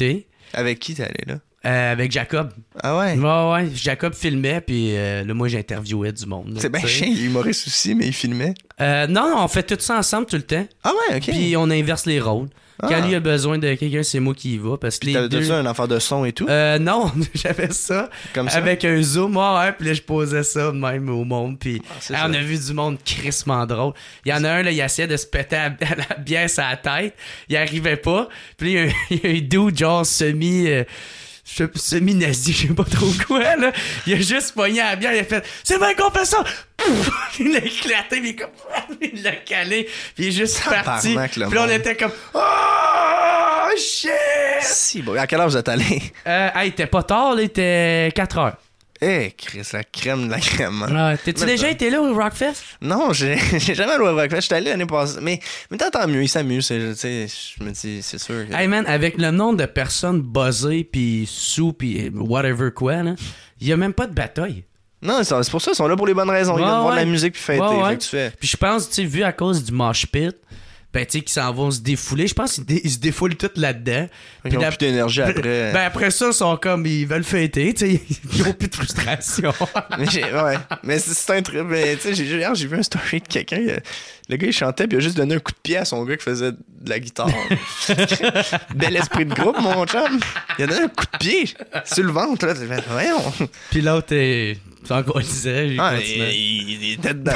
Avec qui t'es allé, là? Avec Jacob. Ah ouais? Ouais. Jacob filmait, puis là, moi, j'interviewais du monde. C'est bien chiant, il est humoriste aussi, mais il filmait. Non, on fait tout ça ensemble tout le temps. Ah ouais, OK. Puis on inverse les rôles. Quand lui a besoin de quelqu'un, c'est moi qui y va. Parce que les deux... T'as-tu un affaire de son et tout? Non, j'avais ça. Comme ça? Avec un zoom, ouais, puis là, je posais ça même au monde. Puis on a vu du monde crissement drôle. Il y en a un, là, il essayait de se péter la bière sur la tête. Il arrivait pas. Puis là, il y a un dude, genre, semi-nazi, je sais pas trop quoi, là. Il a juste pogné à la bière, il a fait « C'est vrai qu'on fait ça! » Il l'a éclaté, puis il l'a calé, puis il est juste parti. Puis là, on était comme « Oh, shit! » Si, bon, à quelle heure vous êtes allé? Il était pas tard, là, il était 4 heures. Eh, Chris, la crème de la crème. Hein? T'es-tu déjà été là au Rockfest? Non, j'ai jamais allé au Rockfest. J'étais allé l'année passée. Mais tant mieux, il s'amuse. Je me dis, c'est sûr. Hey man, avec le nombre de personnes buzzées, puis sous, puis whatever quoi, là, il y a même pas de bataille. Non, c'est pour ça, ils sont là pour les bonnes raisons. Ils viennent voir de la musique puis fêter. Fait que tu fais. Puis je pense, tu sais, vu à cause du mosh pit, ben, tu sais, qu'ils s'en vont se défouler. Je pense qu'ils se défoulent tout là-dedans. Ils ont plus d'énergie après. Ben, après ça, ils sont comme, ils veulent fêter, tu sais. Ils ont plus de frustration. Mais c'est un truc. Mais, tu sais, j'ai vu un story de quelqu'un. Le gars, il chantait, puis il a juste donné un coup de pied à son gars qui faisait de la guitare. Bel esprit de groupe, mon chum. Il a donné un coup de pied sur le ventre, là. Voyons. Puis l'autre, c'est encore disait. Il était dedans.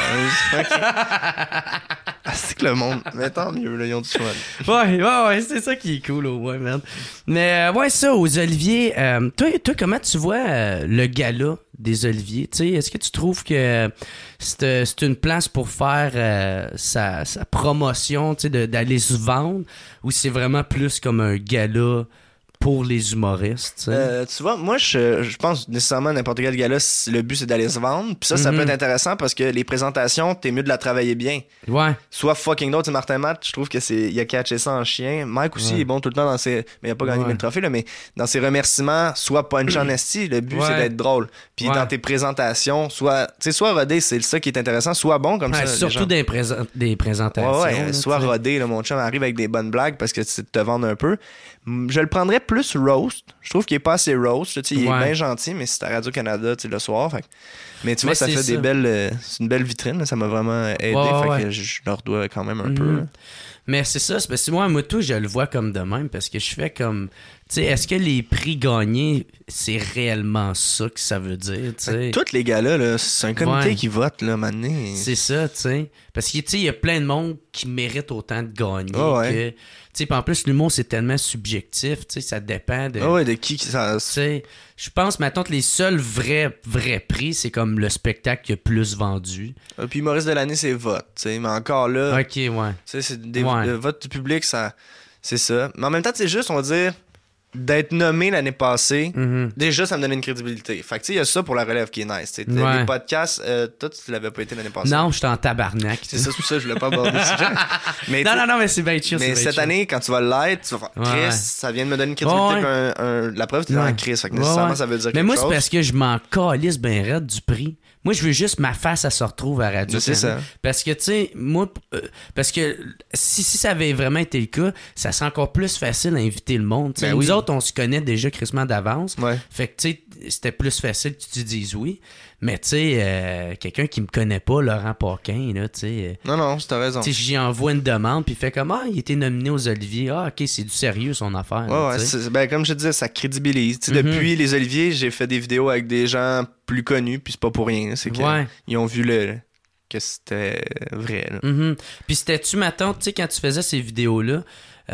C'est que le monde. Mais tant mieux, là, ils ont du choix. Ouais, c'est ça qui est cool, ouais, man. Mais, ouais, ça, aux Oliviers, toi, comment tu vois le gala des Oliviers? Tu sais, est-ce que tu trouves que c'est une place pour faire sa promotion, tu sais, d'aller se vendre, ou c'est vraiment plus comme un gala pour les humoristes? Tu vois, moi, je pense nécessairement n'importe quel gala, le but, c'est d'aller se vendre. Puis ça peut être intéressant parce que les présentations, t'es mieux de la travailler bien. Ouais. Soit fucking d'autres, Martin Matt, je trouve que il a catché ça en chien. Mike aussi est bon tout le temps dans ses... Mais il a pas gagné le trophée, là, mais dans ses remerciements, soit punch en esti, le but, c'est d'être drôle. Puis dans tes présentations, soit rodé, c'est ça qui est intéressant, soit bon comme ça. Surtout des présentations. Ouais, soit rodé, là, mon chum arrive avec des bonnes blagues parce que c'est de te vendre un peu. Je le prendrais plus roast. Je trouve qu'il est pas assez roast. Il est bien gentil, mais c'est à Radio-Canada le soir. Fait. Mais tu vois, ça fait des belles. C'est une belle vitrine. Là, ça m'a vraiment aidé. Fait que je leur dois quand même un peu. Là. Mais c'est ça. C'est parce que moi, tout, je le vois comme de même. Parce que je fais comme. Tu sais, est-ce que les prix gagnés, c'est réellement ça que ça veut dire? Tous les gars-là, là, c'est un comité qui vote, là, maintenant. C'est ça, tu sais. Parce que, tu sais, il y a plein de monde qui mérite autant de gagner que... Tu sais, en plus, l'humour, c'est tellement subjectif, tu sais, ça dépend de... de qui ça... Tu sais, je pense, maintenant que les seuls vrais prix, c'est comme le spectacle qui a plus vendu. Puis humoriste de l'année, c'est vote, tu sais, mais encore là... OK, ouais. Tu sais, c'est des votes du public, ça... C'est ça. Mais en même temps, c'est juste, on va dire... D'être nommé l'année passée, déjà, ça me donnait une crédibilité. Fait que, tu sais, il y a ça pour la relève qui est nice. Les podcasts, toi, tu l'avais pas été l'année passée. Non, j'étais en tabarnak. C'est ça, c'est pour ça que je voulais pas aborder le sujet. Mais non, mais c'est bien chill. Mais cette année, quand tu vas l'être, tu vas faire Chris, ça vient de me donner une crédibilité. La preuve, tu es dans Chris. Fait que nécessairement, ça veut dire quelque chose. Mais moi, c'est parce que je m'en calisse ben raide du prix. Moi, je veux juste ma face, elle se retrouve à Radio. C'est ça. Parce que, tu sais, moi, parce que si ça avait vraiment été le cas, ça serait encore plus facile à inviter le monde. Nous autres, on se connaît déjà crissement d'avance. Ouais. Fait que, tu sais, c'était plus facile que tu dises oui. Mais, tu sais, quelqu'un qui me connaît pas, Laurent Paquin, là, tu sais. Non, t'as raison. Tu sais, j'y envoie une demande, puis il fait comme, il était nominé aux Oliviers. OK, c'est du sérieux, son affaire. Ouais, comme je te disais, ça crédibilise. Depuis les Oliviers, j'ai fait des vidéos avec des gens plus connus, puis c'est pas pour rien. C'est qu'ils ont vu que c'était vrai. Puis c'était-tu, maintenant, tu sais, quand tu faisais ces vidéos-là,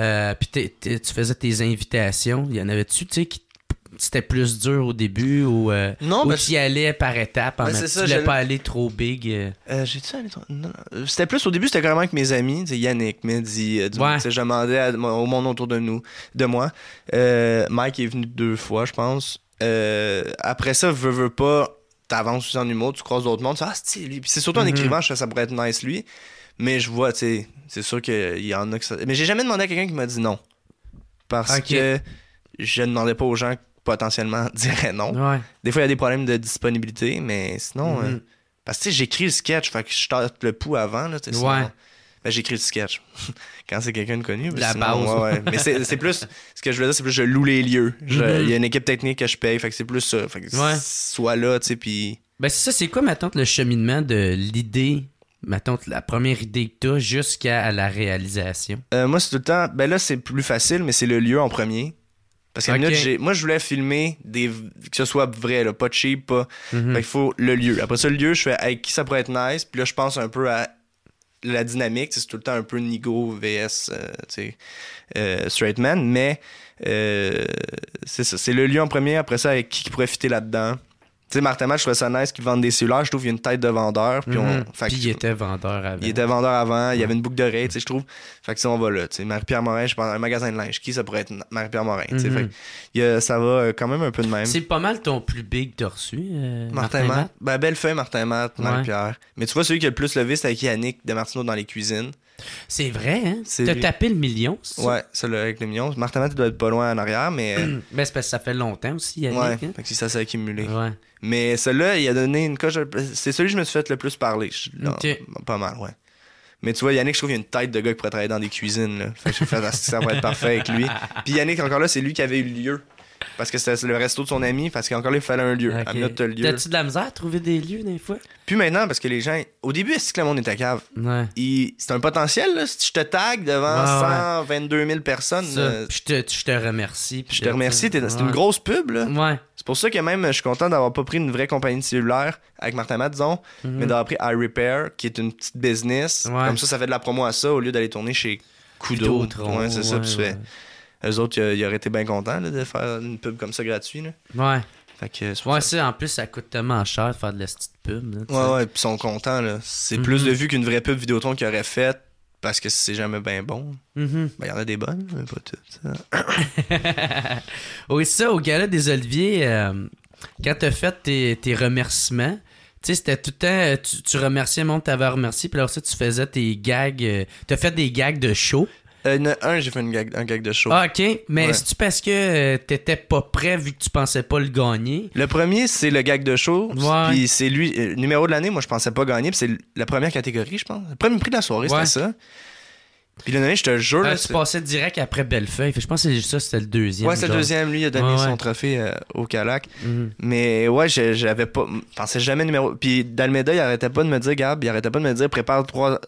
puis tu faisais tes invitations, il y en avait-tu, tu sais, qui c'était plus dur au début ou tu y allais par étapes tu voulais pas aller trop big? J'ai-tu allé trop... Non. C'était plus au début, c'était carrément avec mes amis, Yannick, Mehdi, je demandais au monde autour de moi. Mike est venu 2 fois, je pense. Après ça, veux pas, t'avances aussi en humour, tu croises d'autres mondes, tu dis, lui. Puis c'est surtout en écrivant, je fais ça pourrait être nice, lui. Mais je vois, tu sais, c'est sûr qu'il y en a que ça... Mais j'ai jamais demandé à quelqu'un qui m'a dit non. Parce que je ne demandais pas aux gens potentiellement dirait non. Ouais. Des fois, il y a des problèmes de disponibilité, mais sinon... parce que, tu sais, j'écris le sketch, fait que je tente le pouls avant, là, ouais. Ben, j'écris du sketch. Quand c'est quelqu'un de connu. La sinon, base. Ouais. Mais c'est plus... Ce que je veux dire, c'est plus je loue les lieux. Il y a une équipe technique que je paye, fait que c'est plus ça. Fait que sois là, tu sais, puis... Ben c'est ça, c'est quoi, mettons, le cheminement de l'idée, mettons, la première idée que t'as jusqu'à la réalisation? Moi, c'est tout le temps... Ben là, c'est plus facile, mais c'est le lieu en premier. Parce qu'à minute, moi, je voulais filmer que ce soit vrai, là, pas cheap, pas... Fait qu'il faut le lieu. Après ça, le lieu, je fais avec qui ça pourrait être nice, puis là, je pense un peu à la dynamique, c'est tout le temps un peu Nigo vs straight man, mais c'est ça, c'est le lieu en premier. Après ça, avec qui pourrait fitter là-dedans. Tu sais, Martin Matt, je trouvais ça nice qu'ils vendent des cellulaires. Je trouve qu'il y a une tête de vendeur. Puis il était vendeur avant. Il était vendeur avant. Il y avait une boucle d'oreille, tu sais, je trouve. Fait que ça, on va là. Tu sais, Marie-Pierre Morin, je pense, un magasin de linge. Qui ça pourrait être Marie-Pierre Morin? Tu sais, fait ça va quand même un peu de même. C'est pas mal ton plus big que t'as reçu, Martin Matt. Ben, Bellefeuille, Martin Matt, Marie-Pierre. Mais tu vois, celui qui a le plus levé, c'est avec Yannick de Martineau dans les cuisines. C'est vrai, hein? T'as tapé le million, c'est ça? Ouais, ça, avec le million. Martin Matt, il doit être pas loin en arrière, mais... Ben, c'est parce que ça fait longtemps aussi, Yannick. Ouais, hein? fait que ça s'est accumulé. Ouais. Mais celui-là, il a donné une coche... C'est celui que je me suis fait le plus parler. Pas mal, ouais. Mais tu vois, Yannick, je trouve qu'il y a une tête de gars qui pourrait travailler dans des cuisines, là. Fait que j'ai fait, ça va être parfait avec lui. Puis Yannick, encore là, c'est lui qui avait eu le lieu. Parce que c'était le resto de son ami, parce qu'encore là, il fallait un lieu. Okay. À minute, t'as le lieu. T'as-tu de la misère à trouver des lieux, des fois? Puis maintenant, parce que les gens... Au début, est-ce que le monde était cave? Ouais. C'est un potentiel, là. Si je te tag devant 122 000 personnes... Puis je te remercie. Je te remercie. C'est une grosse pub, là. Ouais. C'est pour ça que même, je suis content d'avoir pas pris une vraie compagnie de cellulaire avec Martin Matt, disons, mais d'avoir pris iRepair, qui est une petite business. Ouais. Comme ça fait de la promo à ça, au lieu d'aller tourner chez Kudo. Ouais, c'est ça. Puis eux autres, ils auraient été bien contents là, de faire une pub comme ça gratuit. Là. Ouais. Fait que, ça, en plus, ça coûte tellement cher de faire de la petite pub. Là, ouais, puis ils sont contents. Là. C'est plus de vues qu'une vraie pub Vidéotron qu'ils auraient faite parce que c'est jamais bien bon. Ben, il y en a des bonnes, mais pas toutes. Ça. Oui, ça, au Gala des Oliviers, quand t'as fait tes remerciements, tu sais, c'était tout le temps, tu remerciais le monde que t'avais remercié, puis alors ça, tu faisais tes gags, t'as fait des gags de show. J'ai fait un gag de show. Ah, ok. Mais c'est-tu parce que t'étais pas prêt vu que tu pensais pas le gagner? Le premier, c'est le gag de show. Ouais. Puis c'est lui, numéro de l'année, moi, je pensais pas gagner. Puis c'est la première catégorie, je pense. Le premier prix de la soirée, c'était ça. Puis l'année, je te jure. Là, tu passais direct après Bellefeuille. Je pense que c'était le deuxième. Ouais, c'était le deuxième. Lui, il a donné son trophée au Calac. Mais ouais, j'avais pas. Je pensais jamais numéro. Puis d'Almeida, il arrêtait pas de me dire, Gab, il arrêtait pas de me dire, prépare-en trois.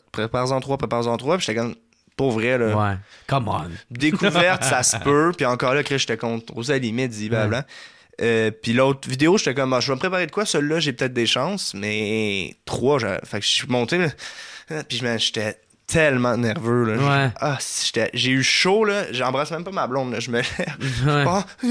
Puis j'étais comme. Pour vrai, là. Ouais. Come on. Découverte, ça se peut. Puis encore là, j'étais contre Rosalie dit blablabla. Puis l'autre vidéo, j'étais comme, je vais me préparer de quoi? Celui-là, j'ai peut-être des chances. Mais 3, fait que je suis monté, là. Puis j'étais tellement nerveux, là. Ouais. J'ai eu chaud, là. J'embrasse même pas ma blonde, là. Je me lève.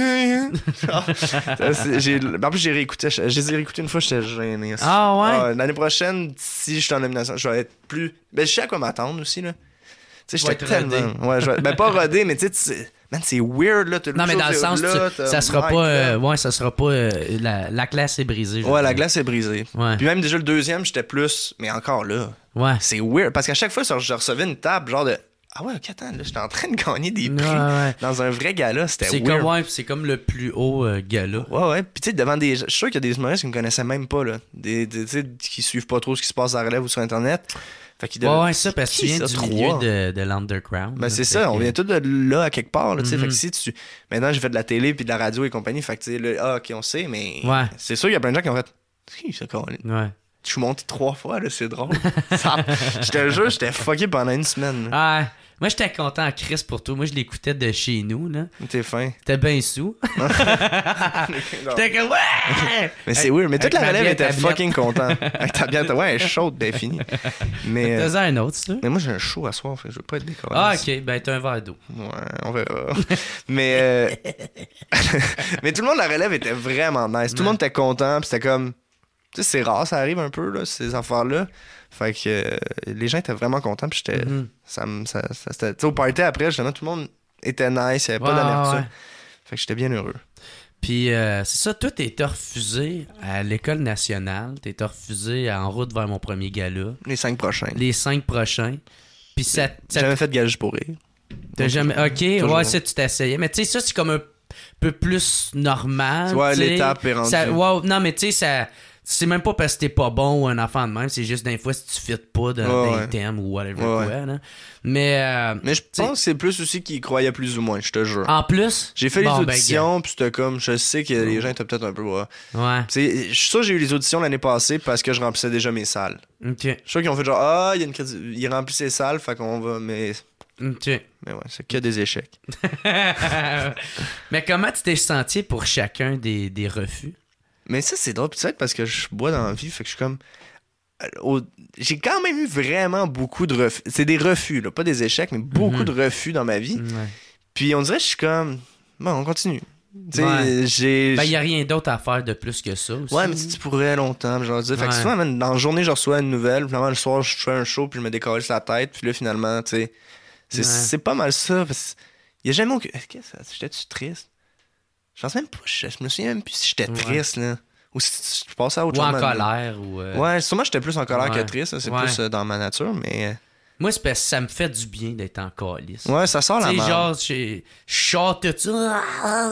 En plus, j'ai réécouté. Je les ai réécoutés une fois, j'étais gêné. Ah ouais? L'année prochaine, si je suis en nomination, je vais être plus. Ben, je sais à quoi m'attendre aussi, là. Tu sais, j'étais tellement. Ouais, ben, pas rodé, mais tu sais, man, c'est weird, là. Non, mais dans le sens, ça sera pas. Ça sera pas. La glace est brisée. Ouais, la glace est brisée. Ouais. Puis même déjà le deuxième, j'étais plus. Mais encore là. Ouais. C'est weird. Parce qu'à chaque fois, je recevais une table, genre de. Ah ouais, ok, attends, là, j'étais en train de gagner des prix dans un vrai gala. C'était weird. C'est comme le plus haut gala. Ouais. Puis tu sais, devant des. Je suis sûr qu'il y a des humoristes qui me connaissaient même pas, là. Qui suivent pas trop ce qui se passe à la relève ou sur Internet. Ouais, ça, parce que tu viens du milieu de l'underground. Ben, c'est ça, on vient tous de là à quelque part. Là, fait que si tu... Maintenant, j'ai fait de la télé puis de la radio et compagnie. Fait que, tu sais, ok, on sait, mais c'est sûr, il y a plein de gens qui ont fait. Qui ça, Colin? Ouais. Je suis monté 3 fois, là, c'est drôle. Je te jure, j'étais fucké pendant une semaine. Ah, moi, j'étais content en Chris pour toi. Moi, je l'écoutais de chez nous, là. T'es fin. T'es bien sous. J'étais comme, ouais! Mais c'est weird. Mais toute la relève était fucking content. Avec ta bière, ouais, elle est chaude, ben fini. Mais. T'as un autre, ça? Mais moi, j'ai un show à soir, fait que je veux pas être décoré. Ah, ok. Ben, t'as un verre d'eau. Ouais, on verra. Mais. Mais tout le monde de la relève était vraiment nice. Tout le monde était content, pis c'était comme. Tu sais, c'est rare, ça arrive un peu, là, ces affaires-là. Fait que les gens étaient vraiment contents, puis j'étais. Tu sais, au party après, justement, tout le monde était nice, il n'y avait pas d'amertume. Ouais. Fait que j'étais bien heureux. Puis, c'est ça, toi, t'es refusé à l'École nationale, t'es refusé en route vers mon premier gala. Les 5 prochains. Puis ça. J'ai jamais fait de gage pour rire. T'as jamais. Ok, ouais, ça, tu t'essayais. Mais tu sais, ça, c'est comme un peu plus normal. Ouais, l'étape est rendue. Non, mais tu sais, C'est même pas parce que t'es pas bon ou un enfant de même, c'est juste des fois si tu fites pas dans les thèmes ou whatever quoi, là. Mais je pense que c'est plus aussi qu'ils y croyaient plus ou moins, je te jure. En plus... J'ai fait les auditions, puis c'était comme, je sais que les gens étaient peut-être un peu... Ouais. Je suis sûr que j'ai eu les auditions l'année passée parce que je remplissais déjà mes salles. OK. Je suis sûr qu'ils ont fait genre, il remplit ses salles, fait qu'on va... Mais ouais, c'est que des échecs. Mais comment tu t'es senti pour chacun des refus? Mais ça, c'est drôle, peut-être parce que je bois dans la vie, fait que je suis comme... J'ai quand même eu vraiment beaucoup de refus. C'est des refus, là, pas des échecs, mais beaucoup de refus dans ma vie. Ouais. Puis on dirait que je suis comme... Bon, on continue. Tu Ouais. sais, Ben, y a rien d'autre à faire de plus que ça aussi. Ouais, mais tu pourrais longtemps, genre dire. Fait que souvent, man, dans la journée, je reçois une nouvelle, finalement, le soir, je fais un show, puis je me décolle sur la tête, puis là, finalement, tu sais, c'est pas mal ça. Parce y a jamais aucun... J'étais-tu triste? Je pense même pas, je me souviens même plus si j'étais triste, là. Ou si je passais à autre chose. Ou en colère, ou... Ouais, sûrement, j'étais plus en colère que triste, c'est plus dans ma nature, mais... Moi, c'est parce que ça me fait du bien d'être en calice. Ouais, ça sort la merde. Genre, je chante tout ça.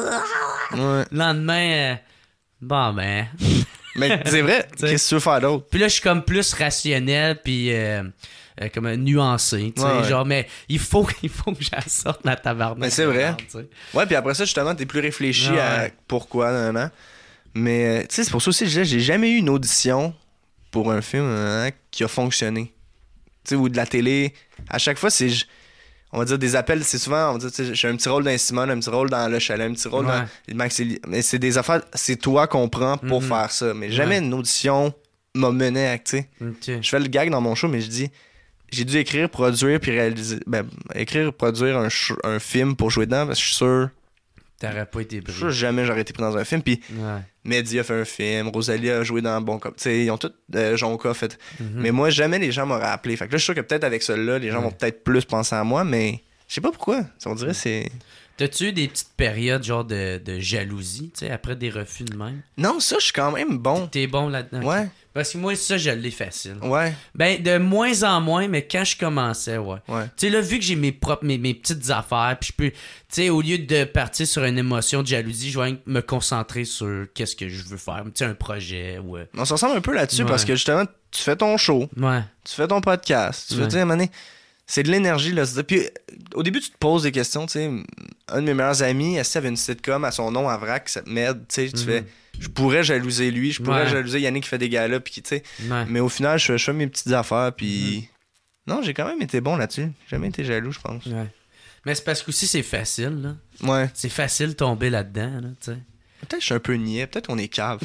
Ouais. Le lendemain, bon, ben... Mais c'est vrai, qu'est-ce que tu veux faire d'autre? Puis là, je suis comme plus rationnel, puis comme nuancé, tu sais, genre, mais il faut que j'en sorte la tabarnak. Mais c'est vrai. T'sais. Ouais, puis après ça, justement, t'es plus réfléchi à pourquoi, non. Mais, tu sais, c'est pour ça aussi que je disais, j'ai jamais eu une audition pour un film qui a fonctionné. Tu sais, ou de la télé. À chaque fois, c'est... On va dire des appels, c'est souvent, on va dire, j'ai un petit rôle dans Simone, un petit rôle dans Le Chalet, un petit rôle dans Max. Mais c'est des affaires, c'est toi qu'on prend pour faire ça. Mais jamais une audition m'a mené à, tu sais. Okay. Je fais le gag dans mon show, mais je dis, j'ai dû écrire, produire, puis réaliser. Ben, écrire, produire un film pour jouer dedans, parce que je suis sûr. T'aurais pas été pris. Je suis sûr que jamais j'aurais été pris dans un film. Puis Mehdi a fait un film, Rosalie a joué dans Bon Cop. Tu sais, ils ont tous Jonca fait. Mais moi, jamais les gens m'auraient appelé. Fait que là, je suis sûr que peut-être avec cela, les gens vont peut-être plus penser à moi, mais je sais pas pourquoi. On dirait c'est. T'as-tu eu des petites périodes genre de jalousie, tu sais, après des refus de même? Non, ça, je suis quand même bon. T'es bon là-dedans? Ouais. Parce que moi, ça, je l'ai facile. Ouais. Ben, de moins en moins, mais quand je commençais, ouais. Tu sais, là, vu que j'ai mes petites affaires, puis je peux, tu sais, au lieu de partir sur une émotion de jalousie, je vais me concentrer sur qu'est-ce que je veux faire. Tu sais, un projet ou... On se ressemble un peu là-dessus parce que justement, tu fais ton show. Ouais. Tu fais ton podcast. Tu veux dire, à un moment donné, c'est de l'énergie, là. Puis au début, tu te poses des questions, tu sais. Un de mes meilleurs amis, elle avait une sitcom à son nom, à Vrac, cette merde, tu sais, tu fais... Je pourrais jalouser lui, je pourrais jalouser Yannick qui fait des galas, puis tu sais. Mais au final, je fais mes petites affaires, puis... Non, j'ai quand même été bon là-dessus. J'ai jamais été jaloux, je pense. Ouais. Mais c'est parce que aussi c'est facile, là. Ouais. C'est facile de tomber là-dedans, là, tu sais. Peut-être que je suis un peu niais, peut-être qu'on est cave.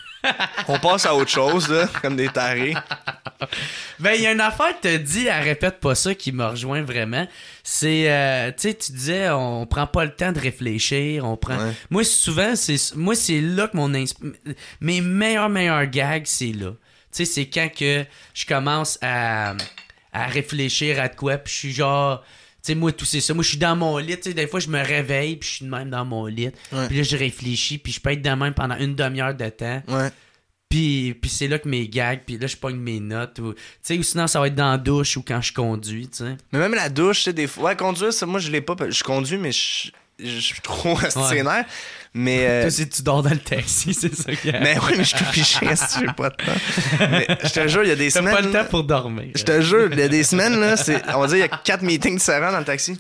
On passe à autre chose, là, comme des tarés. Ben, il y a une affaire que t'as dit, elle répète pas ça, qui me rejoint vraiment. C'est, tu sais, tu disais, on prend pas le temps de réfléchir, on prend... Moi, souvent, c'est là que mes meilleurs gags, c'est là. Tu sais, c'est quand que je commence à réfléchir à de quoi, puis je suis genre... Tu sais, moi, tout c'est ça. Moi, je suis dans mon lit. Tu sais, des fois, je me réveille, puis je suis de même dans mon lit. Puis là, je réfléchis, puis je peux être de même pendant une demi-heure de temps. Ouais. Puis c'est là que mes gags, puis là, je pogne mes notes. Ou sinon, ça va être dans la douche ou quand je conduis, tu sais. Mais même la douche, tu sais, des fois... Ouais, conduire, ça, moi, je l'ai pas... Je conduis, mais je suis trop asténaire. Mais... Toi, si tu dors dans le taxi, c'est ça qui Mais oui, mais je suis tout piché si j'ai pas de temps. Mais je te jure, il y a des semaines... T'as pas le temps pour dormir. Je te jure, il y a des semaines, là, on va dire, il y a 4 meetings différents dans le taxi.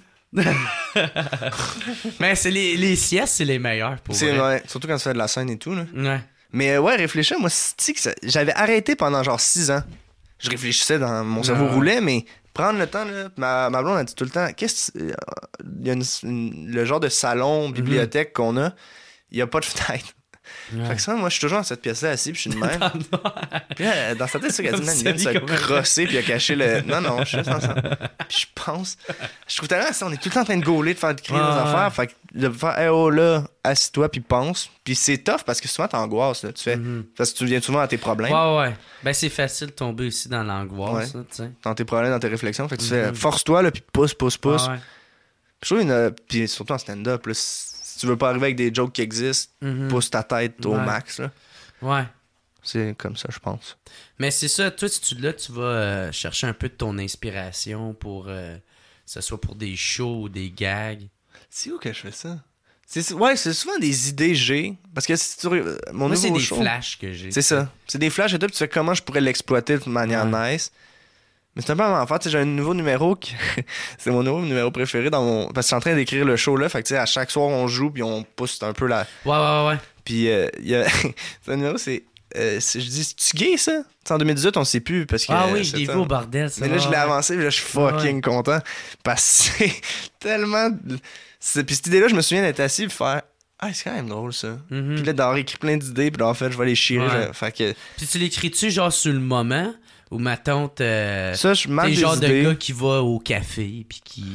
Mais c'est les siestes, c'est les meilleurs pour c'est vrai. Ouais, surtout quand tu fais de la scène et tout, là. Ouais. Mais ouais, réfléchir, moi, j'avais arrêté pendant genre 6 ans. Je réfléchissais dans mon cerveau roulait, mais prendre le temps, là, ma blonde a dit tout le temps, il y a le genre de salon, bibliothèque qu'on a, il n'y a pas de fenêtre. Fait que ça, moi, je suis toujours dans cette pièce-là assis, puis je suis de même. Puis là, dans sa tête, c'est ça qu'elle dit, man, il vient de se crosser, puis il a caché le. Non, je suis juste ensemble. Puis je pense. Je trouve tellement ça, on est tout le temps en train de gauler, de faire crier nos affaires. Fait que de faire, hey, oh là, assis-toi, puis pense. Puis c'est tough parce que souvent, t'angoisses, là. Tu fais. Parce que tu viens souvent à tes problèmes. Ouais. Ben, c'est facile de tomber aussi dans l'angoisse, tu sais. Dans tes problèmes, dans tes réflexions. Fait que tu fais, force-toi, là, puis pousse. Ouais. Je trouve puis surtout en stand-up, là, si tu veux pas arriver avec des jokes qui existent, pousse ta tête au max, là. Ouais. C'est comme ça, je pense. Mais c'est ça, toi, tu vas chercher un peu de ton inspiration pour, que ce soit pour des shows ou des gags. C'est où que je fais ça? c'est souvent des idées j'ai. Parce que si tu mon Moi, c'est nouveau des show, flashs que j'ai. c'est ça. C'est des flashs et tout, puis tu sais comment je pourrais l'exploiter de manière nice. Mais c'est un peu la même affaire. Tu sais, j'ai un nouveau numéro qui... c'est mon nouveau numéro préféré dans mon... Parce que je suis en train d'écrire le show là. Fait que tu sais, à chaque soir, on joue puis on pousse un peu la... Ouais. Puis il y a... c'est un numéro, je dis, c'est-tu gay ça? T'sais, en 2018, on sait plus parce que... Ah oui, je l'ai vu au bordel, ça. Mais là, je l'ai avancé puis là, je suis fucking content. Parce que c'est tellement... Puis cette idée-là, je me souviens d'être assis et faire... Ah, c'est quand même drôle ça. Mhm. Puis là, d'avoir écrit plein d'idées puis là, en fait, je vais les chier. Ouais. Fait que... Puis tu l'écris-tu genre sur le moment? Ou ma tante... Ça, je marque t'es des genre idées. de gars qui va au café puis qui...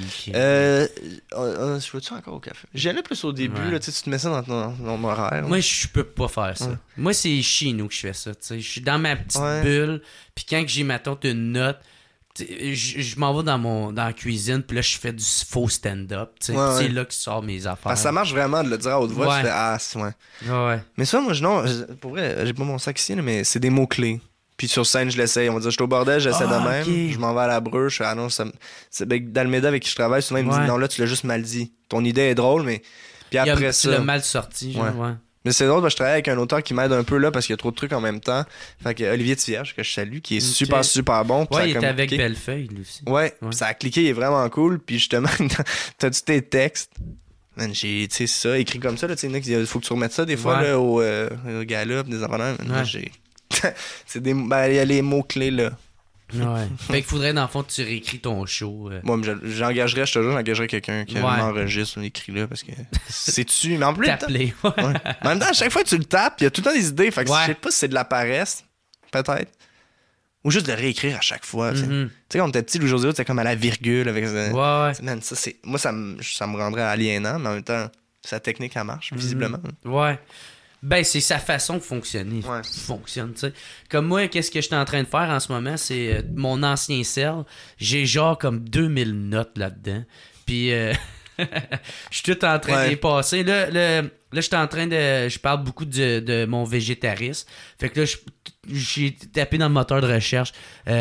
Je veux-tu encore au café? J'y allais plus au début, Ouais. là, tu te mets ça dans ton horaire. Moi, je peux pas faire ça. Ouais. Moi, c'est chez nous que je fais ça. Tu sais. Je suis dans ma petite Ouais. bulle, puis quand que j'ai ma tante une note, je m'en vais dans la cuisine, puis là, je fais du faux stand-up. Tu sais. Ouais, Puis c'est ouais. là que sort mes affaires. Parce que ça marche vraiment de le dire à haute voix. Ouais. Tu fais, ah, c'est ouais. Ouais. Mais ça, moi, pour vrai, j'ai pas mon sac ici, là, mais c'est des mots-clés. Puis sur scène, je l'essaye. On va dire, je suis au bordel, j'essaie de même. Ok. Je m'en vais à la bruche. Ah non, D'Almeida avec qui je travaille, souvent, il me dit, Ouais. non, là, tu l'as juste mal dit. Ton idée est drôle, mais. Puis après Tu ça. l'as mal sorti, genre, ouais. Mais c'est drôle, parce que je travaille avec un auteur qui m'aide un peu là parce qu'il y a trop de trucs en même temps. Fait que Olivier Tivierge, que je salue, qui est Ok. super bon. Puis ça a Ouais, il comme était avec cliqué. Bellefeuille, lui aussi. Ouais, Ouais. ça a cliqué, il est vraiment cool. Puis justement, t'as-tu tes textes? Man, j'ai, tu sais, ça, écrit comme ça, là, tu sais, il faut que tu remettes ça des fois, Ouais. là, au gala, pis des affaires. Moi, Ouais. j'ai. C'est des. Ben, il y a les mots-clés, là. Ouais. Fait qu'il faudrait, dans le fond, que tu réécris ton show. Moi, j'engagerais, je te jure, j'engagerais quelqu'un qui Ouais. m'enregistre, écrit là, parce que c'est-tu. Mais en plus, T'appeler. ouais. En même temps, à chaque fois que tu le tapes, il y a tout le temps des idées. Fait que Ouais. je sais pas si c'est de la paresse, peut-être. Ou juste de le réécrire à chaque fois. Tu sais. Mhm. Tu sais, quand on était petit, Louis-José, c'était comme à la virgule. Avec Ouais. Man, ça, c'est... Moi, ça me rendrait aliénant, mais en même temps, sa technique, elle marche, visiblement. Ouais. Ben, c'est sa façon de fonctionner. Ouais. Fonctionne, tu sais. Comme moi, qu'est-ce que je suis en train de faire en ce moment, c'est mon ancien cell. J'ai genre comme 2000 notes là-dedans. Puis, je suis tout en train de les passer. Là, je suis en train de... Je parle beaucoup de mon végétarisme. Fait que là, j'ai tapé dans le moteur de recherche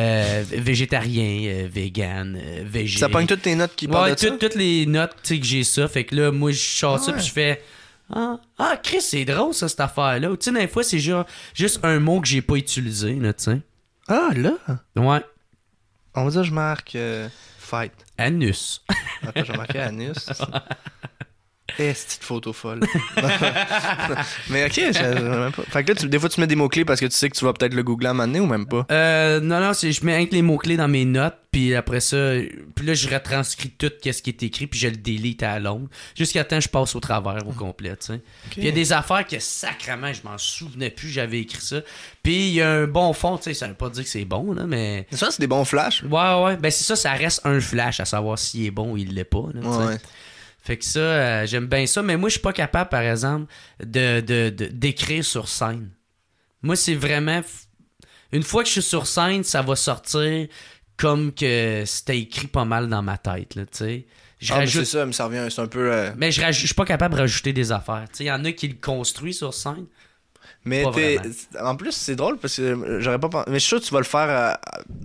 végétarien, vegan, végé. Ça pogne toutes tes notes qui parlent Ouais, de ça? toutes les notes, tu sais, que j'ai ça. Fait que là, moi, je sors ça, ouais. puis je fais... Ah, Chris, c'est drôle, ça, cette affaire-là. Tu sais, des fois, c'est juste un mot que j'ai pas utilisé, là, tu sais. Ah, là? Ouais. On va dire, je marque fight. Anus. Attends, je vais marquer anus. Petite photo folle. Mais ok, même pas. Fait que là, des fois, tu mets des mots-clés parce que tu sais que tu vas peut-être le googler à un moment donné ou même pas? Non, je mets avec les mots-clés dans mes notes, puis après ça, puis là, je retranscris tout ce qui est écrit, puis je le délite à longue, jusqu'à temps que je passe au travers au complet, tu sais. Puis il y a des affaires que, sacrément, je m'en souvenais plus, j'avais écrit ça. Puis il y a un bon fond, tu sais, ça veut pas dire que c'est bon, là, mais... Ça, c'est des bons flashs. Ouais, ben c'est ça reste un flash, à savoir s'il est bon ou il l'est pas, là, tu sais. Ouais. Fait que ça, j'aime bien ça, mais moi, je suis pas capable, par exemple, d'écrire sur scène. Moi, c'est vraiment... Une fois que je suis sur scène, ça va sortir comme que c'était écrit pas mal dans ma tête, là, tu sais. Je Mais rajoute... c'est ça, mais ça revient, c'est un peu... Mais je suis pas capable de rajouter des affaires. Tu sais, il y en a qui le construisent sur scène. Mais Pas vraiment. en plus, c'est drôle parce que j'aurais pas pensé... Mais je suis sûr que tu vas le faire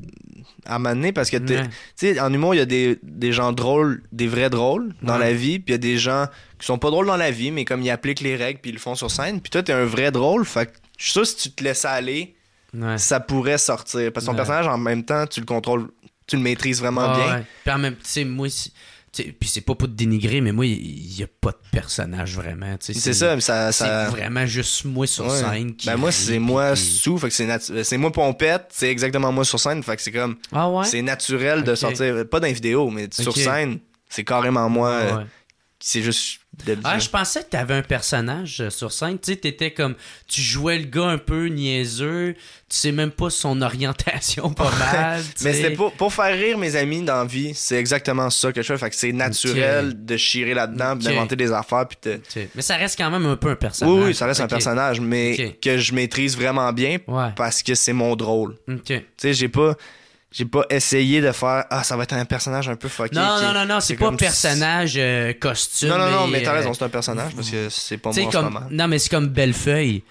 à m'amener parce que tu Ouais. sais, en humour, il y a des gens drôles, des vrais drôles dans Ouais. la vie, puis il y a des gens qui sont pas drôles dans la vie, mais comme ils appliquent les règles puis ils le font sur scène. Puis toi, t'es un vrai drôle, fait que je suis sûr que si tu te laissais aller, Ouais. ça pourrait sortir. Parce que ton Ouais. personnage, en même temps, tu le contrôles, tu le maîtrises vraiment bien. Ouais. Puis en même temps, tu sais, moi, puis c'est pas pour te dénigrer, mais moi, il y a pas de personnage vraiment. Tu sais, C'est ça, mais ça... C'est vraiment juste moi sur Ouais. scène. Qui Ben moi, rit, c'est puis moi qui- sous, fait que c'est moi pompette, c'est exactement moi sur scène, fait que c'est comme... Ah ouais? C'est naturel de Ok. sortir, pas dans les vidéos, mais sur Ok. scène, c'est carrément moi. Ah ouais. C'est juste de Ah, je pensais que t'avais un personnage sur scène. Tu sais, t'étais comme... Tu jouais le gars un peu niaiseux. Tu sais même pas son orientation pas mal. tu Mais sais. c'était pour faire rire mes amis dans la vie, c'est exactement ça que je fais. Fait que c'est naturel de chirer là-dedans, puis Ok. d'inventer des affaires, puis de... Ok. Mais ça reste quand même un peu un personnage. Oui, ça reste un Ok. personnage, mais Ok. que je maîtrise vraiment bien Ouais. parce que c'est mon drôle. Ok. Tu sais, j'ai pas essayé de faire ça va être un personnage un peu fucké. Non, c'est pas comme- personnage costume. Non, mais et, t'as raison, c'est un personnage parce que c'est pas tu sais, moi en ce comme... moment. Non, mais c'est comme Bellefeuille.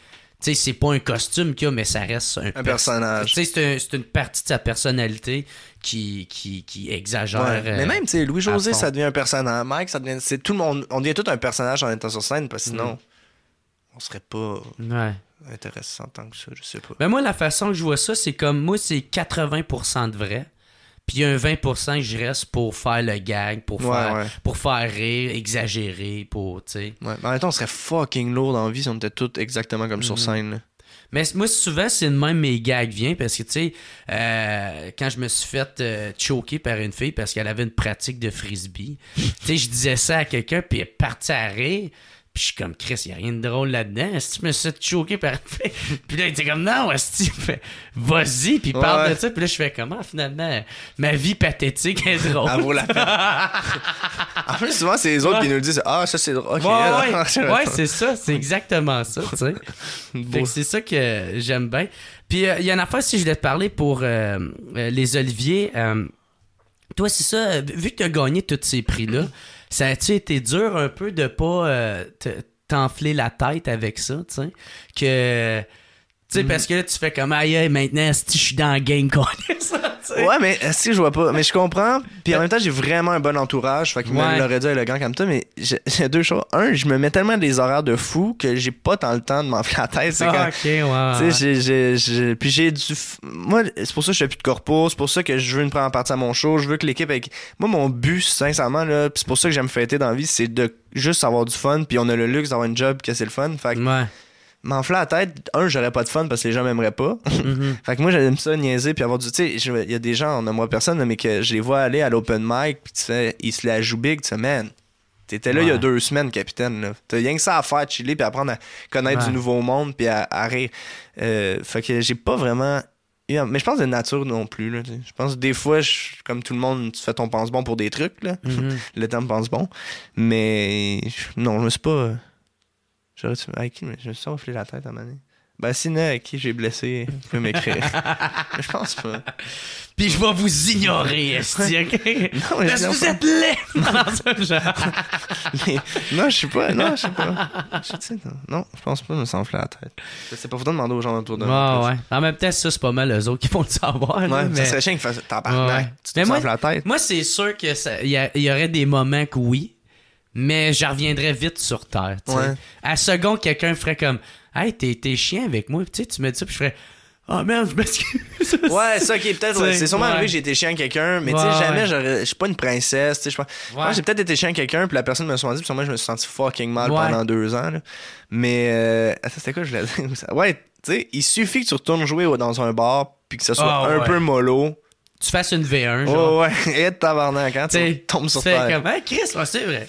sais, c'est pas un costume qu'il y a, mais ça reste un personnage. Tu sais, c'est une partie de sa personnalité qui exagère. Ouais. Mais même, tu sais, Louis-José, à fond. ça devient un personnage. Mike, ça devient. C'est tout le monde. On devient tout un personnage en étant sur scène, parce que sinon, on serait pas Ouais. intéressant tant que ça, je sais pas. Ben moi, la façon que je vois ça, c'est comme moi, c'est 80% de vrai. Puis il y a un 20% que je reste pour faire le gag, pour faire rire, exagérer, pour, tu sais. Ouais. Mais en même temps, on serait fucking lourd dans la vie si on était tous exactement comme sur scène. Là. Mais moi, souvent, c'est de même mes gags viennent parce que, tu sais, quand je me suis fait choquer par une fille parce qu'elle avait une pratique de frisbee, tu sais, je disais ça à quelqu'un, puis elle est partie à rire. Puis je suis comme, Chris, y a rien de drôle là-dedans. Est-ce que je me suis fait choquer par une fille? Puis là, il était comme, non, est-ce que fait, vas-y, puis parle de ça. Puis là, je fais comment, finalement, ma vie pathétique est drôle. Elle vaut la peine. En plus, souvent, c'est les autres qui nous le disent. Ah, ça, c'est drôle. Okay, ouais, c'est ça. C'est exactement ça, tu sais. Fait que c'est ça que j'aime bien. Puis, il y a une affaire, si je voulais te parler pour les Oliviers. Toi, c'est ça, vu que tu as gagné tous ces prix-là, ça a-tu été dur un peu de pas t'enfler la tête avec ça, tu sais? Que... Tu sais, parce que là, tu fais comme, aïe, maintenant, si je suis dans le game, qu'on est ça, tu sais. Ouais, mais si je vois pas. Mais je comprends. Puis en même temps, j'ai vraiment un bon entourage. Fait qu'il me l'aurait dit le gars comme ça. Mais j'ai deux choses. Un, je me mets tellement des horaires de fou que j'ai pas tant le temps de m'enfler la tête. C'est quand, ok, ouais. Tu sais, puis j'ai du. Moi, c'est pour ça que je fais plus de corpo. C'est pour ça que je veux une première partie à mon show. Je veux que l'équipe. Moi, mon but, sincèrement, là, puis c'est pour ça que j'aime fêter dans la vie, c'est de juste avoir du fun. Puis on a le luxe d'avoir une job que c'est le fun. Fait que. M'enfler la tête, j'aurais pas de fun parce que les gens m'aimeraient pas. Fait que moi, j'aime ça niaiser puis avoir du. Tu sais, il y a des gens, on n'aimerait personne, mais que je les vois aller à l'open mic puis tu fais, ils se la jouent big, tu fais, man, t'étais là il y a 2 semaines, capitaine. Là. T'as rien que ça à faire, chiller puis apprendre à connaître du nouveau monde puis à rire. Fait que j'ai pas vraiment. Mais je pense de nature non plus. Là, je pense que des fois, comme tout le monde, tu fais ton pense-bon pour des trucs. Là. Le temps me pense bon. Mais non, je me suis pas. Avec qui je me suis enflé la tête à un moment donné. Ben, sinon, avec qui j'ai blessé, tu peux m'écrire. Je pense pas. Puis je vais vous ignorer, esti, ok? Non, mais parce que vous êtes laid! Non, je sais pas. Non, je sais pas. Non, je pense pas me s'enfler la tête. C'est pas foutu de demander aux gens autour de moi. Ouais. En même temps, ça, c'est pas mal eux autres qui vont le savoir. Ouais, là, mais... ça serait chiant qu'ils fassent tabarnak. Tu te s'enfles la tête. Moi, c'est sûr que y aurait des moments que oui. Mais je reviendrais vite sur terre. Ouais. À second, quelqu'un ferait comme, hey, t'es chiant avec moi. Tu me dis ça, puis je ferais, oh merde, je m'excuse. Ouais, ça, ok, peut-être. C'est sûrement arrivé que j'ai été chiant à quelqu'un, mais tu sais, jamais, je suis pas une princesse. Je pense j'ai peut-être été chiant à quelqu'un, puis la personne me soit dit, puis sûrement, je me suis senti fucking mal pendant 2 ans. Là. Mais, c'était quoi, je voulais dire? Ouais, tu sais, il suffit que tu retournes jouer dans un bar, puis que ce soit un peu mollo. Tu fasses une V1, genre. Ouais, et tabarnak, quand tu tombes sur terre. Comme, hey, Chris, c'est vrai.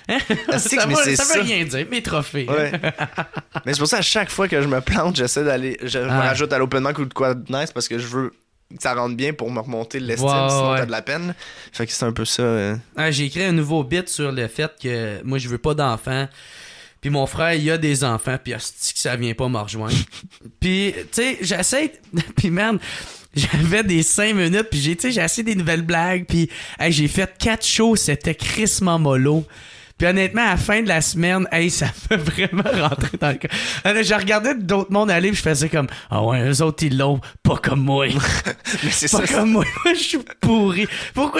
Ça veut rien dire, mes trophées. Ouais. Mais c'est pour ça, à chaque fois que je me plante, j'essaie d'aller. Je me rajoute à l'open mic ou de quoi de nice parce que je veux que ça rentre bien pour me remonter l'estime, sinon t'as de la peine. Fait que c'est un peu ça. J'ai écrit un nouveau bit sur le fait que moi, je veux pas d'enfants. Puis mon frère, il a des enfants, puis hostie que ça vient pas me rejoindre. Puis, tu sais, j'essaie. Puis, man. J'avais des 5 minutes, puis j'ai essayé des nouvelles blagues, puis j'ai fait 4 shows, c'était crissement mollo. Puis honnêtement, à la fin de la semaine, ça m'a vraiment rentré dans le cœur. Je regardais d'autres mondes aller, puis je faisais comme, ah ouais, eux autres, ils l'ont, pas comme moi. Mais c'est pas comme moi, je suis pourri. Pourquoi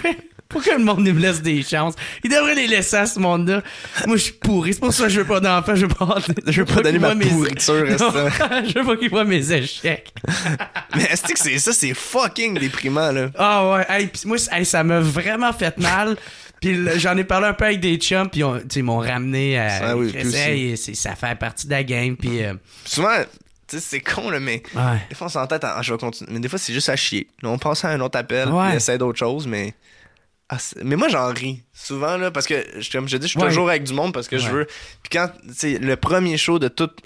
le monde nous laisse des chances? Il devrait les laisser à ce monde-là. Moi, je suis pourri. C'est pour ça que je veux pas d'enfants. Je veux pas donner ma pourriture. Je veux pas qu'ils voient mes échecs. Mais est-ce que c'est ça? C'est fucking déprimant, là. Ah ouais. Pis moi, ça m'a vraiment fait mal. Puis j'en ai parlé un peu avec des chums. Puis ils m'ont ramené à... ça fait partie de la game. Puis... Souvent... Tu sais, c'est con, là, mais des fois, on s'entête, je vais continuer. Mais des fois, c'est juste à chier. Là, on passe à un autre appel, puis on essaie d'autres choses, mais... mais moi, j'en ris souvent, là, parce que, comme je dis, je suis toujours avec du monde parce que je veux... Puis quand, tu sais, le premier show de tous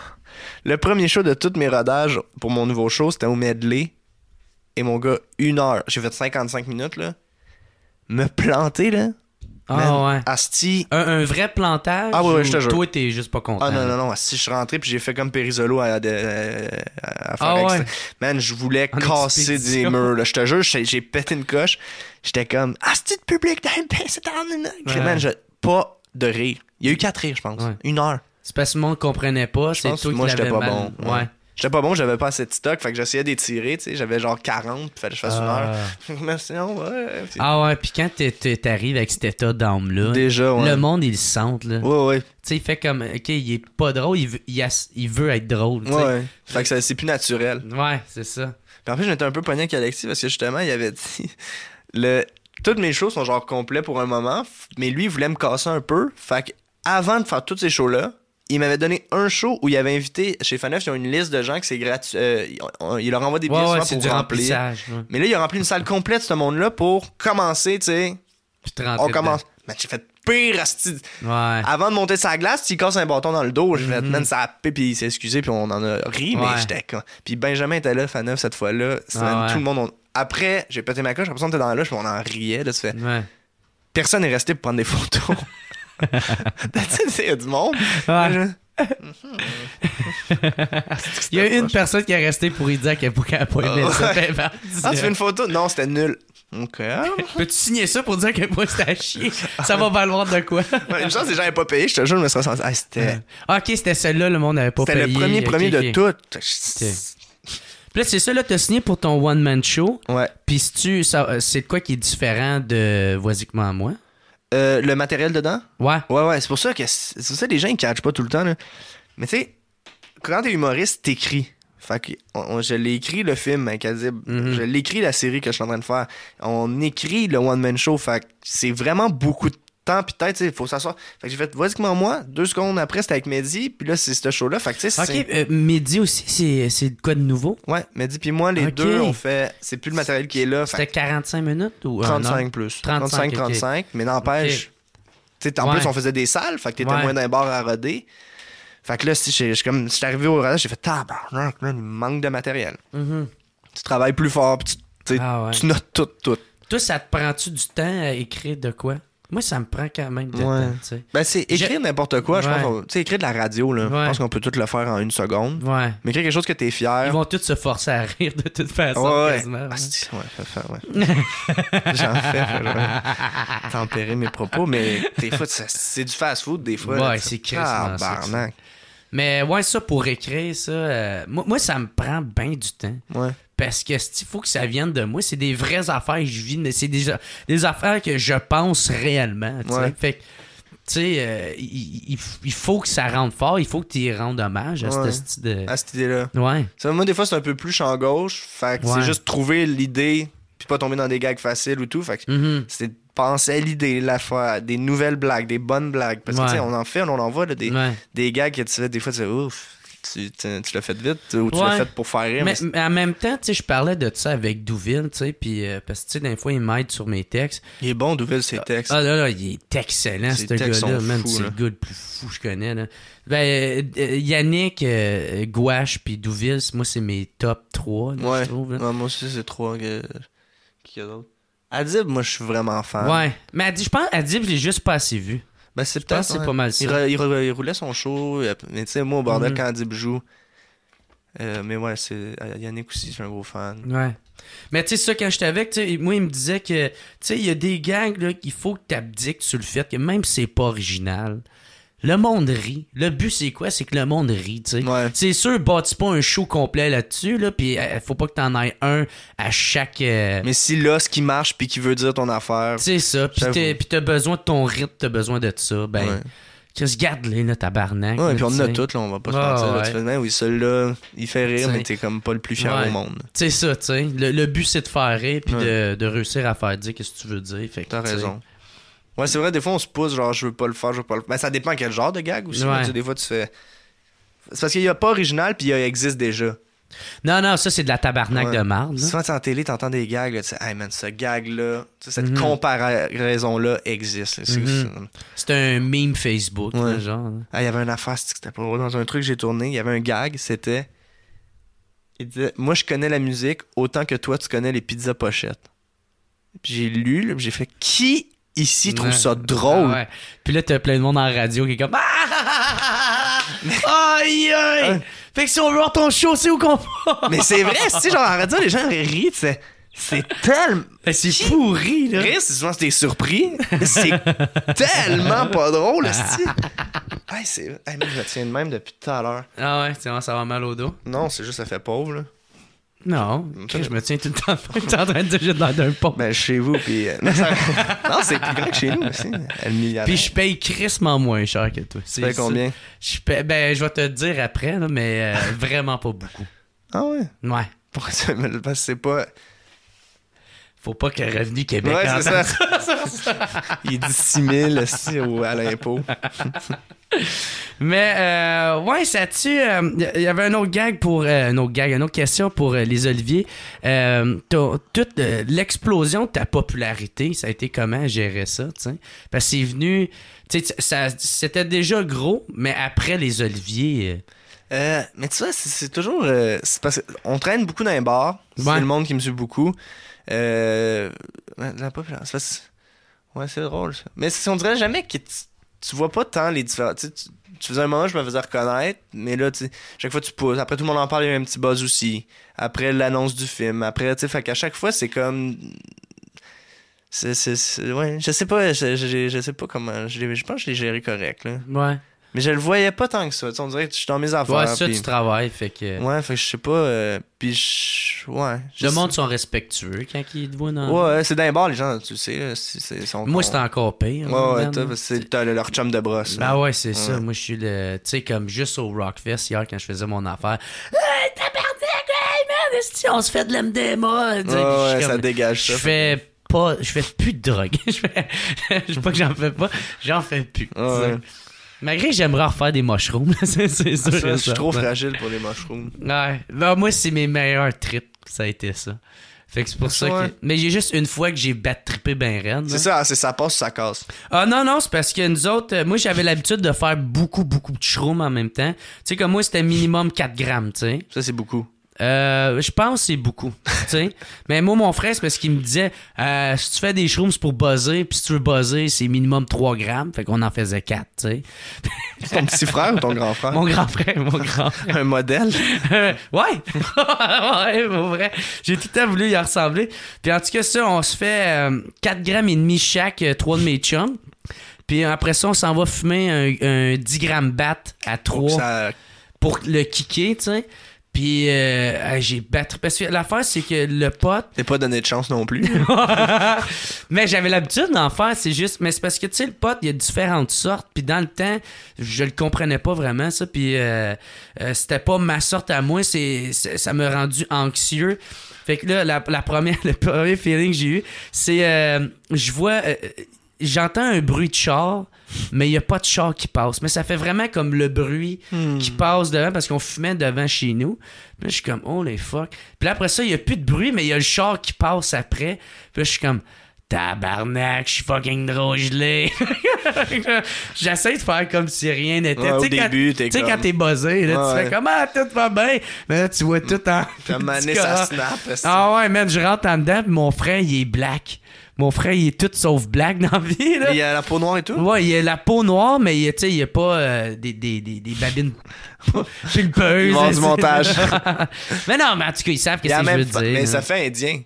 mes rodages pour mon nouveau show, c'était au Medley. Et mon gars, 1 heure. J'ai fait 55 minutes, là. Me planter, là. Asti. Un vrai plantage? Ah ouais, je te jure. Toi, t'es juste pas content. Ah non. Asti, je suis rentré puis j'ai fait comme Périsolo à faire extra. Man, je voulais casser des murs, là. Je te jure, j'ai pété une coche. J'étais comme, Asti de public, c'est man, pas de rire. Il y a eu 4 rires, je pense. 1 heure. C'est parce que le monde comprenait pas, Je c'est pense toi que qui moi, j'étais l'avais pas mal. bon. Ouais. J'étais pas bon, j'avais pas assez de stock, fait que j'essayais d'étirer, tu sais, j'avais genre 40, puis fallait que je fasse une heure. Mais sinon, ouais. Puis... Ah ouais, puis quand t'arrives avec cet état d'âme-là, déjà, ouais. le monde, il le sent, là. Ouais. Tu sais, il fait comme, OK, il est pas drôle, il veut être drôle, tu sais. Ouais. Fait que c'est plus naturel. Ouais, c'est ça. Puis en plus, j'étais un peu pogné avec Alexis, parce que justement, il avait dit... Toutes mes shows sont genre complets pour un moment, mais lui, il voulait me casser un peu. Fait que avant de faire tous ces shows-là, il m'avait donné un show où il avait invité, chez Faneuf, ils ont une liste de gens que c'est gratuit. Il leur envoie des billets souvent c'est pour du remplir. Ouais. Mais là, il a rempli une salle complète, ce monde-là, pour commencer, tu sais. Puis te rentrer On commence. Mais j'ai fait pire, asti. Ouais. Avant de monter sa glace, il casse un bâton dans le dos. J'ai fait, man, ça a pipé, puis il s'est excusé, puis on en a ri, mais j'étais con. Puis Benjamin était là, Faneuf, cette fois-là. Tout le monde. Après, j'ai pété ma coche, j'ai l'impression que t'es dans la loge, puis on en riait, là, tu fais. Ouais. Personne n'est resté pour prendre des photos. Tu sais, il y a du monde. Ouais. Il y a une personne qui est restée pour y dire qu'elle n'a pas aimé ça. Ah, tu fais une photo? Non, c'était nul. OK. Peux-tu signer ça pour dire que moi c'était à chier? Ça va valoir de quoi? Une chance, les gens n'avaient pas payé, je te jure, je me serais senti. Ah, c'était. OK, c'était celle-là, le monde n'avait pas payé. C'était le premier de tout. Puis là, c'est ça, là, t'as signé pour ton one-man show. Ouais. Puis c'est quoi qui est différent de Voisiquement moi? Le matériel dedans? Ouais. Ouais, c'est pour ça que les gens ils catchent pas tout le temps. Là. Mais tu sais, quand t'es humoriste, t'écris. Fait que je l'ai écrit le film avec Adib. Je l'ai écrit la série que je suis en train de faire. On écrit le one-man show. Fait que c'est vraiment beaucoup de temps. Puis peut-être, il faut s'asseoir. Fait que j'ai fait, Voisiquement moi, 2 secondes après, c'était avec Mehdi. Puis là, c'est ce show-là. Fait que tu sais, OK, Mehdi aussi, c'est quoi de nouveau? Ouais, Mehdi puis moi, les deux, on fait. C'est plus le matériel qui est là. C'était 45 minutes ou 35 plus. 35. Mais n'empêche. Tu sais, en plus, on faisait des salles. Fait que t'étais moins d'un bar à roder. Fait que là, je suis arrivé au rodage, j'ai fait tabarnak, là, il manque de matériel. Tu travailles plus fort, puis tu notes tout. Toi, ça te prend-tu du temps à écrire de quoi? Moi, ça me prend quand même du temps, tu sais. Ben, c'est écrire n'importe quoi, je pense. Tu sais, écrire de la radio, là. Je pense qu'on peut tout le faire en 1 seconde. Ouais. Mais écrire quelque chose que t'es fier. Ils vont tous se forcer à rire de toute façon, quasiment. J'en fais, tempérer mes propos, mais des fois, c'est du fast-food, des fois. Ouais, c'est crissement ça. Mais ouais, ça, pour écrire, ça... moi, ça me prend bien du temps. Ouais. Parce que il faut que ça vienne de moi. C'est des vraies affaires que je vis. C'est des affaires que je pense réellement. Ouais. Fait que, tu sais, il faut que ça rentre fort. Il faut que tu y rendes hommage à cette idée-là. Ouais. Ça, moi, des fois, c'est un peu plus champ gauche. Fait que c'est juste trouver l'idée puis pas tomber dans des gags faciles ou tout. Fait que c'est penser à l'idée, l'affaire, des nouvelles blagues, des bonnes blagues. Parce que, tu sais, on en fait, on en voit là, des gags que tu fais, des fois, tu sais, ouf. Tu l'as fait vite ou tu l'as fait pour faire rire. Mais en même temps, tu sais, je parlais de ça avec Douville, tu sais, puis parce que, tu sais, des fois, il m'aide sur mes textes. Il est bon, Douville, ses textes. Ah là, il est excellent, ce gars-là. Même, c'est le gars le plus fou que je connais, là. Ben, Yannick, Gouache, puis Douville, moi, c'est mes top 3, là, je trouve. Là. Ouais, moi aussi, c'est 3. Qui y a d'autres? Adib, moi, je suis vraiment fan. Ouais. Mais je pense Adib, je l'ai juste pas assez vu. Ben, c'est peut-être. C'est pas mal ça. Il roulait son show. Mais tu sais, moi, au bordel, quand Adib joue. Mais ouais, c'est Yannick aussi, je suis un gros fan. Ouais. Mais tu sais, ça, quand j'étais avec, moi, il me disait que, tu sais, il y a des gangs, là, qu'il faut que t'abdiques sur le fait que même si c'est pas original, le monde rit. Le but, c'est quoi? C'est que le monde rit, tu sais. Ouais. C'est sûr, bâtis pas un show complet là-dessus, là, pis faut pas que t'en ailles un à chaque... Mais si là, ce qui marche pis qui veut dire ton affaire... C'est ça, pis t'as besoin de ton rythme, t'as besoin de ça, ben... Qu'est-ce que garde-les, là, tabarnak. Ouais, puis on en a toutes, là, on va pas se mentir. Là, tu fais, oui, celui-là, il fait rire, mais t'es comme pas le plus fier au monde. C'est ça, tu sais. Le but, c'est de faire rire, puis de réussir à faire dire qu'est-ce que tu veux dire. Fait que, t'as raison. Ouais, c'est vrai, des fois, on se pousse, genre, je veux pas le faire. Ben, ça dépend quel genre de gag aussi. Ouais. Des fois, tu fais. C'est parce qu'il y a pas original, puis il existe déjà. Non, ça, c'est de la tabarnak de marde. Souvent, en télé, t'entends des gags, là, tu sais, hey man, ce gag-là, cette comparaison-là existe. C'est un meme Facebook, là, genre. Il y avait une affaire, c'était pas dans un truc que j'ai tourné, il y avait un gag, c'était. Il disait, moi, je connais la musique autant que toi, tu connais les pizzas pochettes. Puis j'ai lu, là, puis j'ai fait, qui ici trouve ça drôle? Ouais. Puis là, t'as plein de monde en radio qui est comme aïe aïe! Fait que si on veut voir ton show, c'est où qu'on va? Mais c'est vrai, si genre en radio, les gens rient, c'est tellement. C'est pourri, là. Rire, c'est souvent t'es surpris. C'est tellement pas drôle, si. Hey, hey, man, je me tiens de même depuis tout à l'heure. Ah ouais, tu vois, ça va mal au dos? Non, c'est juste ça fait pauvre, là. Non, je me tiens tout le temps en train de dire j'ai de l'air d'un pont. Ben, chez vous, puis... non, c'est plus grand que chez nous aussi. Puis je paye crissement moins cher que toi. Tu payes combien? Ben, je vais te le dire après, là, mais vraiment pas beaucoup. Ah ouais? Ouais. Pourquoi ça? Parce que c'est pas... Faut pas que Revenu Québec Ouais, c'est entende ça. Il dit 6 000 aussi à l'impôt. Mais, ouais, ça tue. Il y avait un autre gag pour. Une autre question pour les Oliviers. Toute l'explosion de ta popularité, ça a été comment gérer ça, tu sais? Parce que c'est venu. Tu sais, c'était déjà gros, mais après les Oliviers. Mais tu vois, c'est toujours... c'est parce qu'on traîne beaucoup dans les bars. Ouais. C'est le monde qui me suit beaucoup. La popularité, ouais, c'est drôle, ça. Mais on dirait jamais que tu vois pas tant les différences. Tu faisais un moment où je me faisais reconnaître, mais là, chaque fois tu pousses. Après, tout le monde en parle, il y a un petit buzz aussi. Après, l'annonce du film. Après, tu sais, fait qu'à chaque fois, c'est comme... Ouais, je sais pas, je sais pas comment... Je pense que je l'ai géré correct, là. Ouais. Mais je le voyais pas tant que ça. On dirait que je suis dans mes affaires. Ouais, ça, pis... tu travailles, fait que... Ouais, fait que je sais pas... ouais. Le monde sont respectueux quand ils te voient dans... Ouais, c'est dans les bars, les gens, tu sais. Moi, c'est encore pire. Ouais, t'as leur chum de brosse. Ben ouais, c'est ça. Moi, je suis le... Tu sais, comme juste au Rockfest, hier, quand je faisais mon affaire... Hey, tabarnak, hey, man, esti, on se fait de l'MDMA. Ouais, ça dégage ça. Je fais plus de drogue. Je sais pas que j'en fais pas. J'en fais plus. Ouais. Malgré que j'aimerais refaire des mushrooms, c'est sûr. Je suis trop fragile pour les mushrooms. Ouais. Ben, moi, c'est mes meilleurs trips. Ça a été ça. Fait que c'est pour ça que... Mais j'ai juste une fois que j'ai trippé ben raide. C'est ça, ça passe ou ça casse. Ah non, c'est parce que nous autres... moi, j'avais l'habitude de faire beaucoup de shrooms en même temps. Tu sais, comme moi, c'était minimum 4 grammes, tu sais. Ça, c'est beaucoup. Je pense que c'est beaucoup, tu sais. Mais moi, mon frère, c'est parce qu'il me disait si tu fais des shrooms, c'est pour buzzer, puis si tu veux buzzer, c'est minimum 3 grammes. Fait qu'on en faisait 4, tu sais. C'est ton petit frère ou ton grand frère? Mon grand frère. Un modèle? Ouais. Ouais, pour vrai. J'ai tout le temps voulu y ressembler. Puis en tout cas, ça, on se fait 4 grammes et demi chaque, 3 de mes chums. Puis après ça, on s'en va fumer un 10 grammes bat à 3 pour le kicker, tu sais. Puis j'ai battu. Parce que l'affaire, c'est que le pote. T'es pas donné de chance non plus. Mais j'avais l'habitude d'en faire, c'est juste. Mais c'est parce que, tu sais, le pote, il y a différentes sortes. Puis dans le temps, je le comprenais pas vraiment, ça. Puis c'était pas ma sorte à moi. Ça m'a rendu anxieux. Fait que là, le premier feeling que j'ai eu, c'est. Je vois. J'entends un bruit de char, mais il n'y a pas de char qui passe. Mais ça fait vraiment comme le bruit qui passe devant parce qu'on fumait devant chez nous. Puis là, je suis comme, oh les fuck. Puis là, après ça, il n'y a plus de bruit, mais il y a le char qui passe après. Puis là, je suis comme, tabarnak, je suis fucking drôle gelé. J'essaie de faire comme si rien n'était. Ouais, au début, t'es comme... quand t'es buzzé, là, tu fais comme, tout va bien. Mais là, tu vois tout en... T'as mané ça snap. Ah ouais, man, je rentre en dedans, puis mon frère, il est black. Mon frère, il est tout sauf black dans la vie, là. Il a la peau noire et tout? Ouais, il a la peau noire, mais il n'y a pas des babines pulpeuses. Ils vont du montage. Mais non, mais en tout cas, ils savent qu'est-ce que je veux dire. Mais ça fait indien.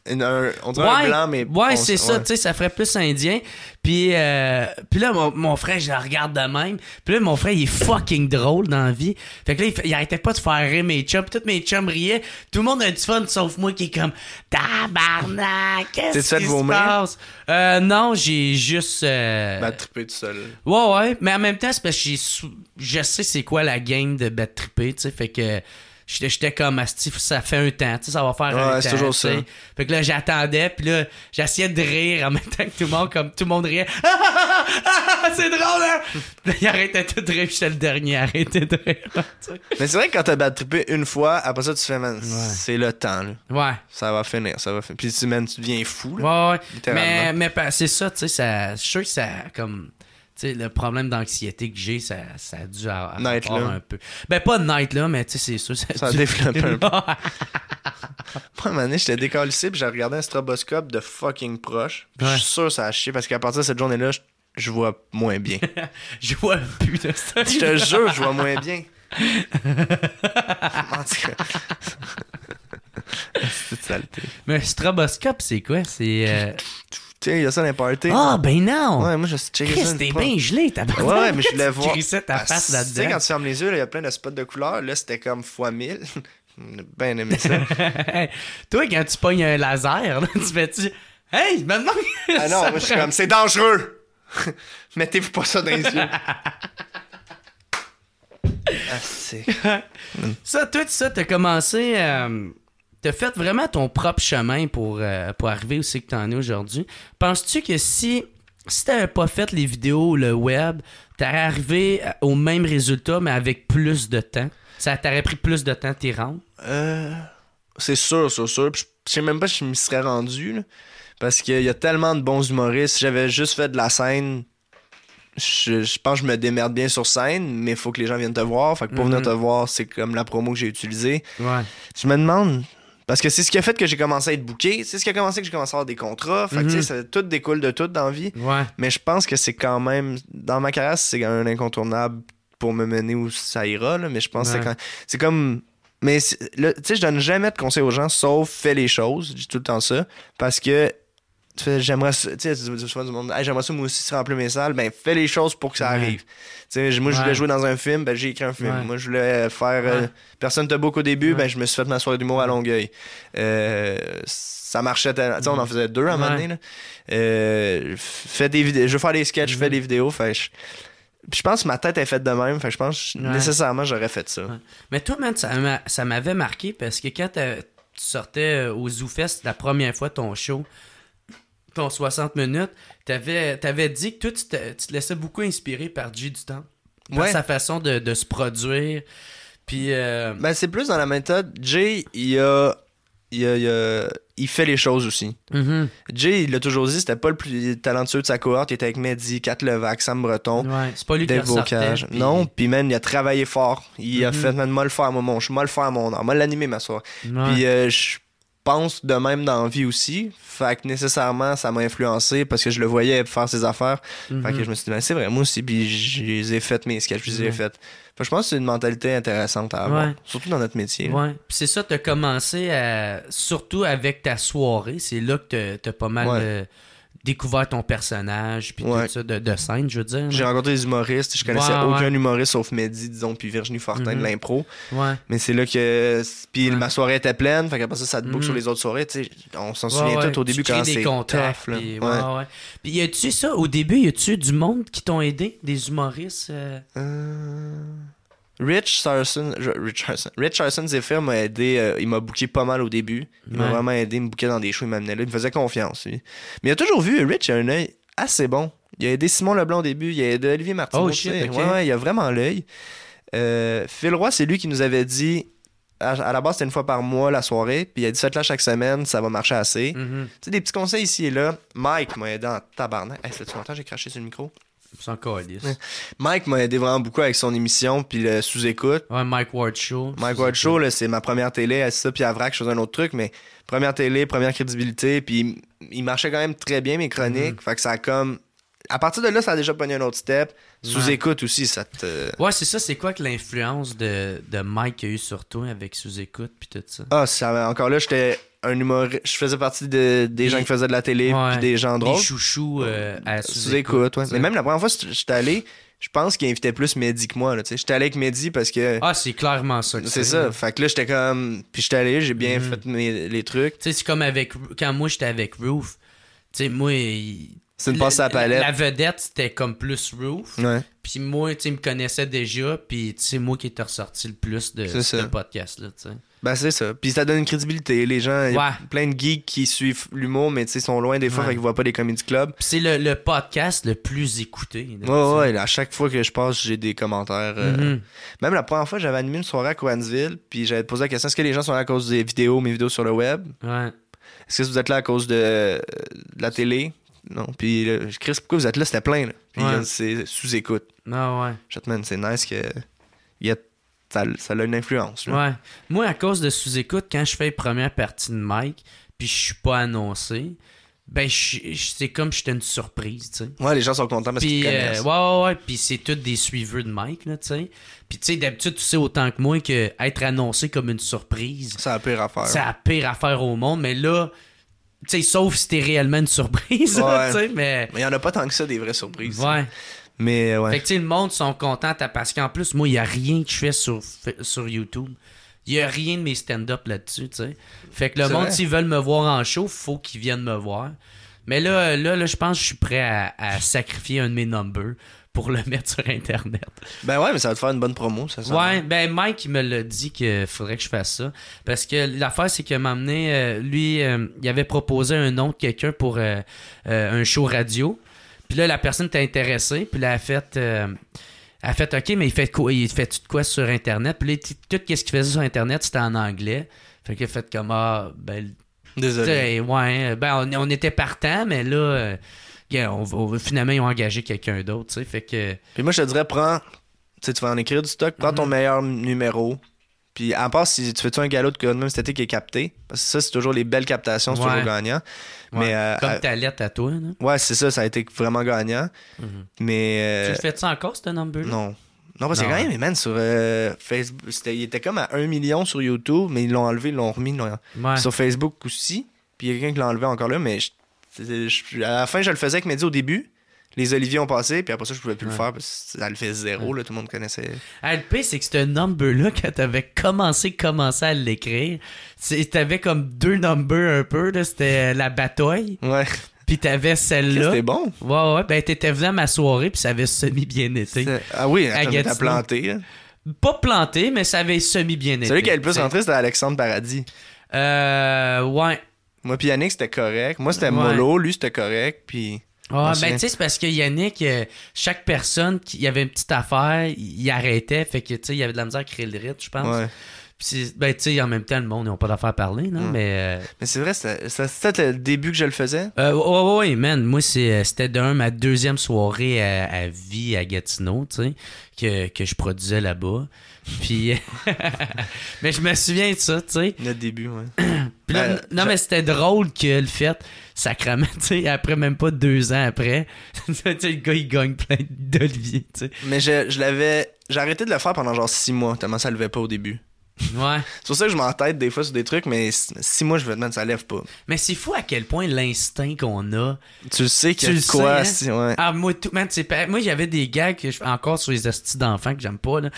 On dirait un blanc, mais... Ouais, c'est ça, tu sais, ça ferait plus indien. Puis là, mon frère, je le regarde de même. Puis là, mon frère, il est fucking drôle dans la vie. Fait que là, il arrêtait pas de faire rire mes chums. Puis tous mes chums riaient. Tout le monde a du fun, sauf moi qui est comme tabarnak, qu'est-ce qui se passe? Non, j'ai juste... Bad trippé tout seul. Ouais, mais en même temps, c'est parce que je sais c'est quoi la game de bad trippé, tu sais, fait que... J'étais comme asti, ça fait un temps, tu sais, ça va faire un temps. C'est toujours ça. Fait que là, j'attendais, puis là, j'essayais de rire en même temps que tout le monde, comme tout le monde riait. C'est drôle, hein? Là, il arrêtait tout de rire, puis j'étais le dernier à arrêter de rire. Mais c'est vrai que quand t'as bad trippé une fois, après ça, tu fais, man, c'est le temps, là. Ouais. Ça va finir. Puis tu deviens fou, là. Ouais. Mais c'est ça, tu sais, je suis sûr que ça, comme... Tu sais, le problème d'anxiété que j'ai, ça a dû avoir un peu. Ben, pas de night, là, mais tu sais, c'est sûr. Ça a développé un peu. Moi, à un moment donné, j'étais décalissé, puis j'ai regardé un stroboscope de fucking proche. Puis je suis sûr que ça a chié, parce qu'à partir de cette journée-là, je vois moins bien. Je vois plus de ça. Je te jure, je vois moins bien. En tout cas... C'est de saleté. Mais un stroboscope, c'est quoi? C'est... Tiens, il y a ça dans les parties. Ah, ben non! Ouais, moi, je checké Chris, ça. t'es bien gelé, t'as Ouais, mais je voulais voir. Tu crissais ta face Tu sais, là-dedans. quand tu fermes les yeux, il y a plein de spots de couleurs. Là, c'était comme x1000. J'ai bien aimé ça. Toi, quand tu pognes un laser, là, tu fais-tu... Hey, maintenant... Ah non, moi, je suis comme, c'est dangereux! Mettez-vous pas ça dans les yeux. Ah, c'est... Ça, toi, t'as commencé... t'as fait vraiment ton propre chemin pour arriver où c'est que t'en es aujourd'hui. Penses-tu que si t'avais pas fait les vidéos ou le web, t'aurais arrivé au même résultat, mais avec plus de temps? Ça t'aurait pris plus de temps de t'y rendre? C'est sûr. Puis je sais même pas si je m'y serais rendu, là, parce qu'il y a tellement de bons humoristes. Si j'avais juste fait de la scène, je pense que je me démerde bien sur scène, mais il faut que les gens viennent te voir. Fait que pour venir te voir, c'est comme la promo que j'ai utilisée. Ouais. Je me demande... Parce que c'est ce qui a fait que j'ai commencé à être booké. C'est ce qui a commencé que j'ai commencé à avoir des contrats. Fait que, tu sais, tout découle de tout dans la vie. Ouais. Mais je pense que c'est quand même... Dans ma carrière, c'est un incontournable pour me mener où ça ira. Là, mais je pense que c'est comme... Mais tu sais, je donne jamais de conseils aux gens, sauf fais les choses. Je dis tout le temps ça. Parce que tu fais, j'aimerais ça... Tu sais, souvent du monde, hey, j'aimerais ça moi aussi se remplir mes salles. Ben, fais les choses pour que ça arrive. Tu sais, moi, je voulais jouer dans un film, ben j'ai écrit un film. Ouais. Moi, je voulais faire... Personne te book au début, ben je me suis fait ma soirée d'humour à Longueuil. Ça marchait tellement... Tu sais, on en faisait 2 à un moment donné. Là. Fais des vidéos. Je veux faire des sketchs, fais des vidéos. Fait Puis je pense que ma tête est faite de même. Fait que je pense que nécessairement, j'aurais fait ça. Ouais. Mais toi, man, ça m'avait marqué parce que quand tu sortais au ZooFest la première fois ton show, ton 60 minutes, t'avais dit que toi, tu te laissais beaucoup inspirer par Jay du Temple. Par sa façon de se produire. Puis... Ben, c'est plus dans la méthode. Jay, il fait les choses aussi. Jay, il l'a toujours dit, c'était pas le plus talentueux de sa cohorte. Il était avec Mehdi, Kat Levac, Sam Breton, c'est pas lui qui ressortait. Puis... Non, puis même, il a travaillé fort. Il a fait, man, moi le faire, moi le faire mon art, moi l'animer ma soirée. Puis je pense de même dans la vie aussi. Fait que nécessairement, ça m'a influencé parce que je le voyais faire ses affaires. Fait que je me suis dit, ben, c'est vrai, moi aussi. Puis je les ai fait mes sketchs, je les ai fait. Fait que je pense que c'est une mentalité intéressante à avoir. Surtout dans notre métier. Ouais. Puis c'est ça, t'as commencé surtout avec ta soirée. C'est là que t'as pas mal découvert ton personnage puis tout ça de scène, je veux dire. J'ai rencontré des humoristes. Je connaissais aucun humoriste sauf Mehdi, disons, puis Virginie Fortin de l'impro. Ouais. Mais c'est là que... Puis ma soirée était pleine. Fait qu'après ça te book sur les autres soirées. Tu sais, on s'en souvient tout au début quand c'est tough. Là. Puis, Puis y a-tu ça, au début, y a-tu du monde qui t'ont aidé? Des humoristes? Rich Sarson Zephyr m'a aidé, il m'a booké pas mal au début. Il m'a vraiment aidé, il me bookait dans des shows, il m'amenait là, il me faisait confiance. Lui. Mais il a toujours vu, Rich a un œil assez bon. Il a aidé Simon Leblanc au début, il a aidé Olivier Martineau. Oh shit, okay. Ouais, il a vraiment l'œil. Phil Roy, c'est lui qui nous avait dit, à la base c'était une fois par mois la soirée, puis il a dit faites-la chaque semaine, ça va marcher assez. Tu sais, des petits conseils ici et là. Mike m'a aidé en tabarnak. Hey, ça fait longtemps que j'ai craché sur le micro. Mike m'a aidé vraiment beaucoup avec son émission puis le sous-écoute. Ouais, Mike Ward Show. Mike Ward Show, là, c'est ma première télé, à ça, puis à Vrac, je faisais un autre truc, mais première télé, première crédibilité, puis il marchait quand même très bien mes chroniques. Fait que ça a comme... À partir de là, ça a déjà pogné un autre step. Sous-écoute aussi, ça te... Ouais, c'est ça. C'est quoi que l'influence de Mike qu'il y a eu sur toi avec sous-écoute puis tout ça? Ah, encore là, j'étais un humoriste. Je faisais partie des gens qui faisaient de la télé puis des gens drôles. Des chouchous à sous-écoute. Ouais. Mais même la première fois que j'étais allé, je pense qu'il invitait plus Mehdi que moi. J'étais allé avec Mehdi parce que... Ah, c'est clairement ça. C'est ça. Fait que là, j'étais comme... Puis j'étais allé, j'ai bien fait les trucs. Tu sais, c'est comme avec... Quand moi, j'étais avec Roof, tu sais, moi... C'est une passe à la palette. La vedette, c'était comme plus Roof. Ouais. Puis moi, tu sais, il me connaissait déjà. Puis c'est moi qui étais ressorti le plus de ce podcast-là, tu sais. Ben, c'est ça. Puis ça donne une crédibilité. Les gens, il y a plein de geeks qui suivent l'humour, mais tu sais, sont loin des fois, fait qu'ils voient pas des comedy clubs. Puis c'est le podcast le plus écouté. Ouais, à chaque fois que je passe, j'ai des commentaires. Même la première fois, j'avais animé une soirée à Cowansville, puis j'avais posé la question, est-ce que les gens sont là à cause des vidéos, mes vidéos sur le web? Ouais. Est-ce que vous êtes là à cause de la télé? Non. Puis Chris, pourquoi vous êtes là? C'était plein, là. Puis c'est sous-écoute. Ah ouais. Chatman, c'est nice que ça a une influence. Là. Ouais. Moi, à cause de sous-écoute, quand je fais la première partie de Mike, puis je suis pas annoncé, ben c'est comme si j'étais une surprise, tu sais. Ouais, les gens sont contents parce qu'ils connaissent. Ouais. Puis c'est tous des suiveurs de Mike, là, tu sais. Puis tu sais, d'habitude, tu sais autant que moi que être annoncé comme une surprise, c'est la pire affaire. C'est la pire affaire au monde, mais là... Tu sais, sauf si t'es réellement une surprise, Ouais. tu sais, mais... Mais il y en a pas tant que ça, des vraies surprises. Ouais. Mais ouais. Fait que, tu sais, le monde sont contents parce qu'en plus, moi, il y a rien que je fais sur YouTube. Il y a rien de mes stand-up là-dessus, tu sais. Fait que le C'est monde, vrai. s'ils veulent me voir en show, faut qu'ils viennent me voir. Mais là, je pense que je suis prêt à sacrifier un de mes numbers pour le mettre sur Internet. Ben ouais, mais ça va te faire une bonne promo, ça. Ouais, ben Mike, il me l'a dit qu'il faudrait que je fasse ça. Parce que l'affaire, c'est qu'il m'a amené... lui, il avait proposé un nom de quelqu'un pour un show radio. Puis là, la personne était intéressée. Puis là, elle a fait OK, mais il fait quoi? Il fait de quoi sur Internet? Puis là, tout ce qu'il faisait sur Internet, c'était en anglais. Fait qu'il a fait comme Désolé. ouais, on était partant, mais là, finalement, ils ont engagé quelqu'un d'autre, tu sais. Fait que. Puis moi, je te dirais, tu vas en écrire du stock, prends ton meilleur numéro. Puis à part si tu fais-tu un galop de même cet été qui est capté, parce que ça, c'est toujours les belles captations, c'est Ouais. toujours gagnant. Ouais, Mais, comme ta lettre à toi, là. ouais, c'est ça a été vraiment gagnant. Mais. Tu le fais-tu encore, ce number-là? Non. Non, parce que Non, quand même, man, sur Facebook, il était comme à 1 million sur YouTube, mais ils l'ont enlevé, ils l'ont remis Ouais. sur Facebook aussi. Puis il y a quelqu'un qui l'a enlevé encore là, mais à la fin, je le faisais avec Mehdi au début. Les Oliviers ont passé, puis après ça, je pouvais plus le faire parce que ça le fait zéro, là, tout le monde connaissait. Ah, le pire, c'est que ce number-là, quand t'avais commencé à l'écrire, t'avais comme 2 numbers un peu, là. C'était la bataille, Ouais. puis t'avais celle-là. C'était bon. Ouais, ben t'étais venu à ma soirée, puis ça avait semi-bien été. Ah oui, À t'as Gatineau. planté. Là. Pas planté, mais ça avait semi-bien été. Celui qui a le plus t'sais. rentré, c'était Alexandre Paradis. Ouais. Moi, puis Yannick, c'était correct. Moi, c'était Ouais. Molo. Lui, c'était correct. Puis. Ah, on ben se- tu sais, c'est parce que Yannick, chaque personne qui avait une petite affaire, il arrêtait, fait que tu sais, il avait de la misère à créer le rythme, je pense. Ouais. Puis ben tu sais, en même temps, le monde, ils n'ont pas d'affaire à parler, là, mais... Mais c'est vrai, c'était le début que je le faisais. Ouais, man, moi, c'était ma deuxième soirée à vie à Gatineau, tu sais, que je produisais là-bas. Puis... mais je me souviens de ça, tu sais. Le début, ouais. Puis là, non, mais c'était drôle que le fait, sacrément, tu sais, après même pas 2 ans après, tu sais, le gars, il gagne plein d'olivier, tu sais. Mais j'ai arrêté de le faire pendant genre 6 mois, tellement ça levait pas au début. Ouais. C'est pour ça que je m'entête des fois sur des trucs, mais 6 mois, je vais te mettre, ça lève pas. Mais c'est fou à quel point l'instinct qu'on a. Tu le sais qu'il y Tu a le de quoi, sais, ouais. Ah, moi, man, moi, j'avais des gags que encore sur les hosties d'enfants que j'aime pas, là.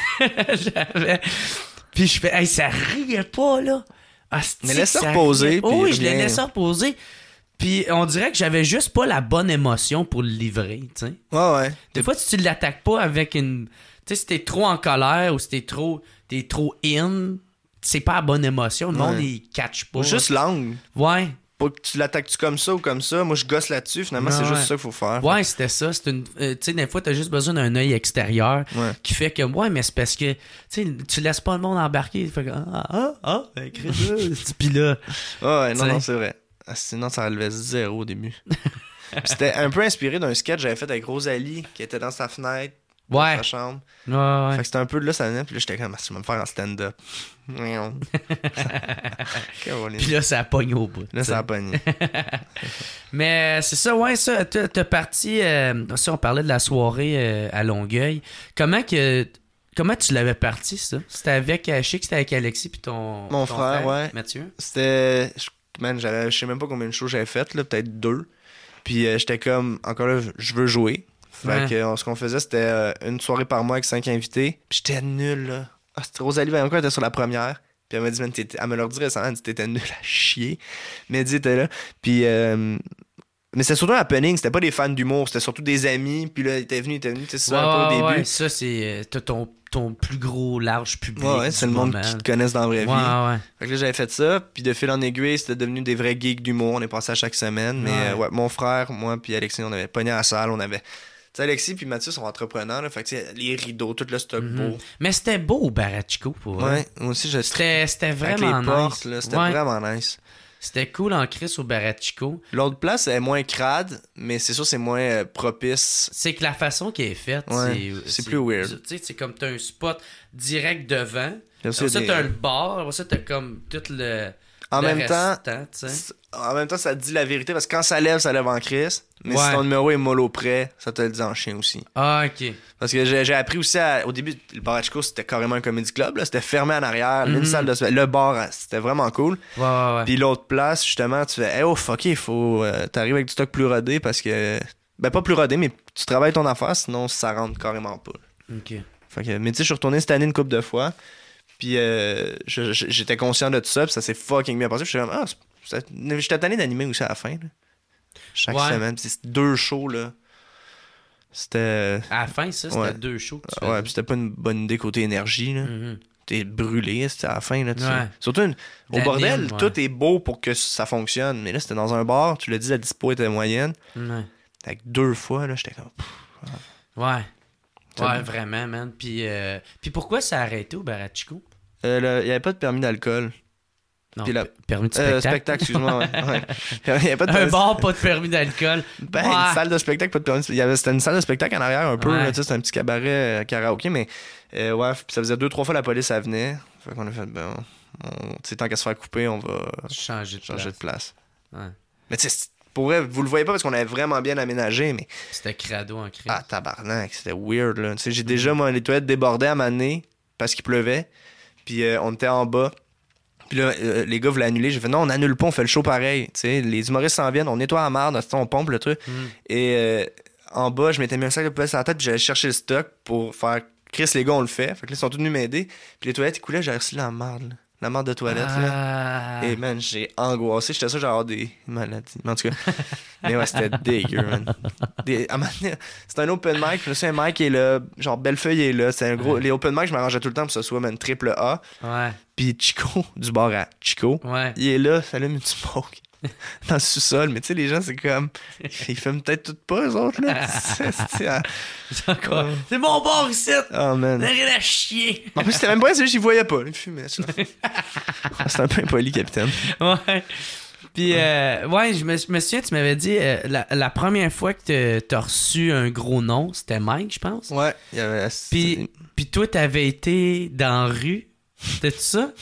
Puis je fais, hey, ça riait pas, là. Asti, Mais laisse ça ça reposer, riait. puis Oh, oui, je le reviens. laissais reposer. Puis on dirait que j'avais juste pas la bonne émotion pour le livrer, tu sais. Ouais. Des fois, si tu l'attaques pas avec une... Tu sais, si t'es trop en colère ou si t'es trop in, c'est pas la bonne émotion. Le monde, Ouais. il catch pas. Ou juste l'angle. Ouais. Pas que tu l'attaques-tu comme ça ou comme ça. Moi, je gosse là-dessus. Finalement, Ouais, c'est juste ouais. ça qu'il faut faire. Ouais, c'était ça. C'est une, tu sais, des fois, t'as juste besoin d'un œil extérieur Ouais. qui fait que, ouais, mais c'est parce que, tu sais, tu laisses pas le monde embarquer. Fait que, ben, écris ça. Puis là, Ouais, non, T'sais. non, c'est vrai. Ah, sinon, ça relevait zéro au début. Puis c'était un peu inspiré d'un sketch que j'avais fait avec Rosalie, qui était dans sa fenêtre, dans ouais. sa chambre. Ouais. Fait que c'était un peu de là, ça venait. Puis là, j'étais comme, je vais me faire en stand-up. Caroline. Puis là, ça pogne au bout. Là, ça a pogné. Mais c'est ça, ouais, ça. T'as parti. Ça, on parlait de la soirée à Longueuil. Comment tu l'avais parti, ça? C'était avec, je sais que c'était avec Alexis puis ton frère, ouais. Mathieu. C'était. Man, je sais même pas combien de shows j'avais fait, là, peut-être 2. Puis j'étais comme, encore là, je veux jouer. Fait Ouais. que ce qu'on faisait, c'était une soirée par mois avec 5 invités. Puis j'étais nul, là. Ah, Rosalie Vaillancourt était sur la première. Puis elle m'a dit, man, elle me l'a dit récemment, elle dit, t'étais nul à chier. Mehdi était là. Puis. Mais c'était surtout un happening, c'était pas des fans d'humour, c'était surtout des amis. Puis là, il était venu, tu sais, c'est ça un peu au début. Ouais, ça, c'est t'as ton plus gros large public. Ouais, c'est le monde qui te connaisse dans la vraie vie. Ouais. Fait que là, j'avais fait ça, puis de fil en aiguille, c'était devenu des vrais gigs d'humour. On est passé à chaque semaine. Mais Ouais. mon frère, moi, puis Alexis, on avait pogné à la salle. On avait. Tu sais, Alexis puis Mathieu sont entrepreneurs, là, fait que tu sais, les rideaux, tout le stock beau. Mais c'était beau au Barachico, pour vrai. Ouais, moi aussi, je C'était avec vraiment les portes, nice. là, c'était Ouais. vraiment nice. C'était cool en Chris au Barachico. L'autre place est moins crade, mais c'est sûr, c'est moins propice. C'est que la façon qui est faite, Ouais, c'est plus weird. Tu sais, c'est comme t'as un spot direct devant. Puis Après ça, des- t'as le bar. Après ça, t'as comme tout le... En le même temps, restant, tu sais. en même temps, ça te dit la vérité parce que quand ça lève en crise. Mais si Ouais. ton numéro est mollo près, ça te le dit en chien aussi. Ah, ok. Parce que j'ai appris aussi au début, le bar à Chico, c'était carrément un comedy club. Là. C'était fermé en arrière, une salle de le bar, c'était vraiment cool. Ouais. Puis l'autre place, justement, tu fais, hey, oh fuck, il faut. T'arrives avec du stock plus rodé parce que. Ben, pas plus rodé, mais tu travailles ton affaire, sinon ça rentre carrément pas. Ok. Fait que, mais tu sais, je suis retourné cette année une couple de fois. Puis j'étais conscient de tout ça, puis ça s'est fucking bien passé. Puis j'étais comme, j'étais tanné d'animer aussi à la fin. Là. Chaque semaine. Puis c'était 2 shows, là. C'était. À la fin, ça, c'était Ouais. 2 shows que tu Ouais, faisais. puis c'était pas une bonne idée côté énergie, là. Mhm. T'es brûlé, c'était à la fin, là. Tu sais. Ouais. Surtout, au L'anime, bordel, ouais. tout est beau pour que ça fonctionne. Mais là, c'était dans un bar, tu l'as dit, la dispo était moyenne. Ouais. Avec 2 fois, là, j'étais comme. Ouais. Ça- Ouais, vraiment, man. Puis pourquoi ça a arrêté au bar à Chico? Il y avait pas de permis d'alcool. Non, Puis la- permis de spectacle. Spectacle, excuse-moi. Ouais. Ouais. Il y avait pas de Un permis- bar, pas de permis d'alcool. Ben, Ouais. une salle de spectacle, pas de permis. C'était une salle de spectacle en arrière un peu. Ouais. Là, tu sais, c'était un petit cabaret karaoké, mais ouais, puis ça faisait 2-3 fois la police, ça venait. Fait qu'on a fait, ben, tu sais, tant qu'à se faire couper, on va Changer de changer place. de place. Ouais. Mais tu sais, pour vrai, vous le voyez pas parce qu'on avait vraiment bien aménagé, mais C'était crado en crise. ah, tabarnak, c'était weird, là. Tu sais, j'ai déjà, moi, les toilettes débordaient à ma nez parce qu'il pleuvait, puis on était en bas. Puis là, les gars voulaient annuler. J'ai fait non, on annule pas, on fait le show pareil. Tu sais, les humoristes s'en viennent, on nettoie la marde, on pompe le truc. Et en bas, je m'étais mis un sac de poubelle sur la tête, puis j'allais chercher le stock pour faire Chris, les gars, on le fait. Fait que là, ils sont tous venus m'aider. Puis les toilettes, ils coulaient, j'ai reçu la marde, là. La marde de toilette, là. Ah. Et man, j'ai angoissé. J'étais sûr que j'allais avoir des maladies. Mais en tout cas, mais ouais, c'était dégueu, man. À un moment donné, c'était un open mic. Puis là, un mic est là. Genre, Bellefeuille est là. C'est un gros. Les open mic, je m'arrangeais tout le temps pour que ce soit, man, triple A. Ouais. Puis Chico, du bar à Chico, Ouais. il est là, ça allume une smoke dans le sous-sol. Mais tu sais, les gens, c'est comme. Ils fument peut-être toutes pas, eux autres, là. C'est mon bar ici! Oh, man. Rien à chier! En plus, c'était même pas, c'est juste qu'ils voyaient pas. Ils fumaient, ça. C'était un peu impoli, capitaine. Ouais. Puis, ouais, je me souviens, tu m'avais dit, la première fois que t'as reçu un gros nom, c'était Mike, je pense. Ouais, il y avait. Puis toi, t'avais été dans la rue. C'était ça?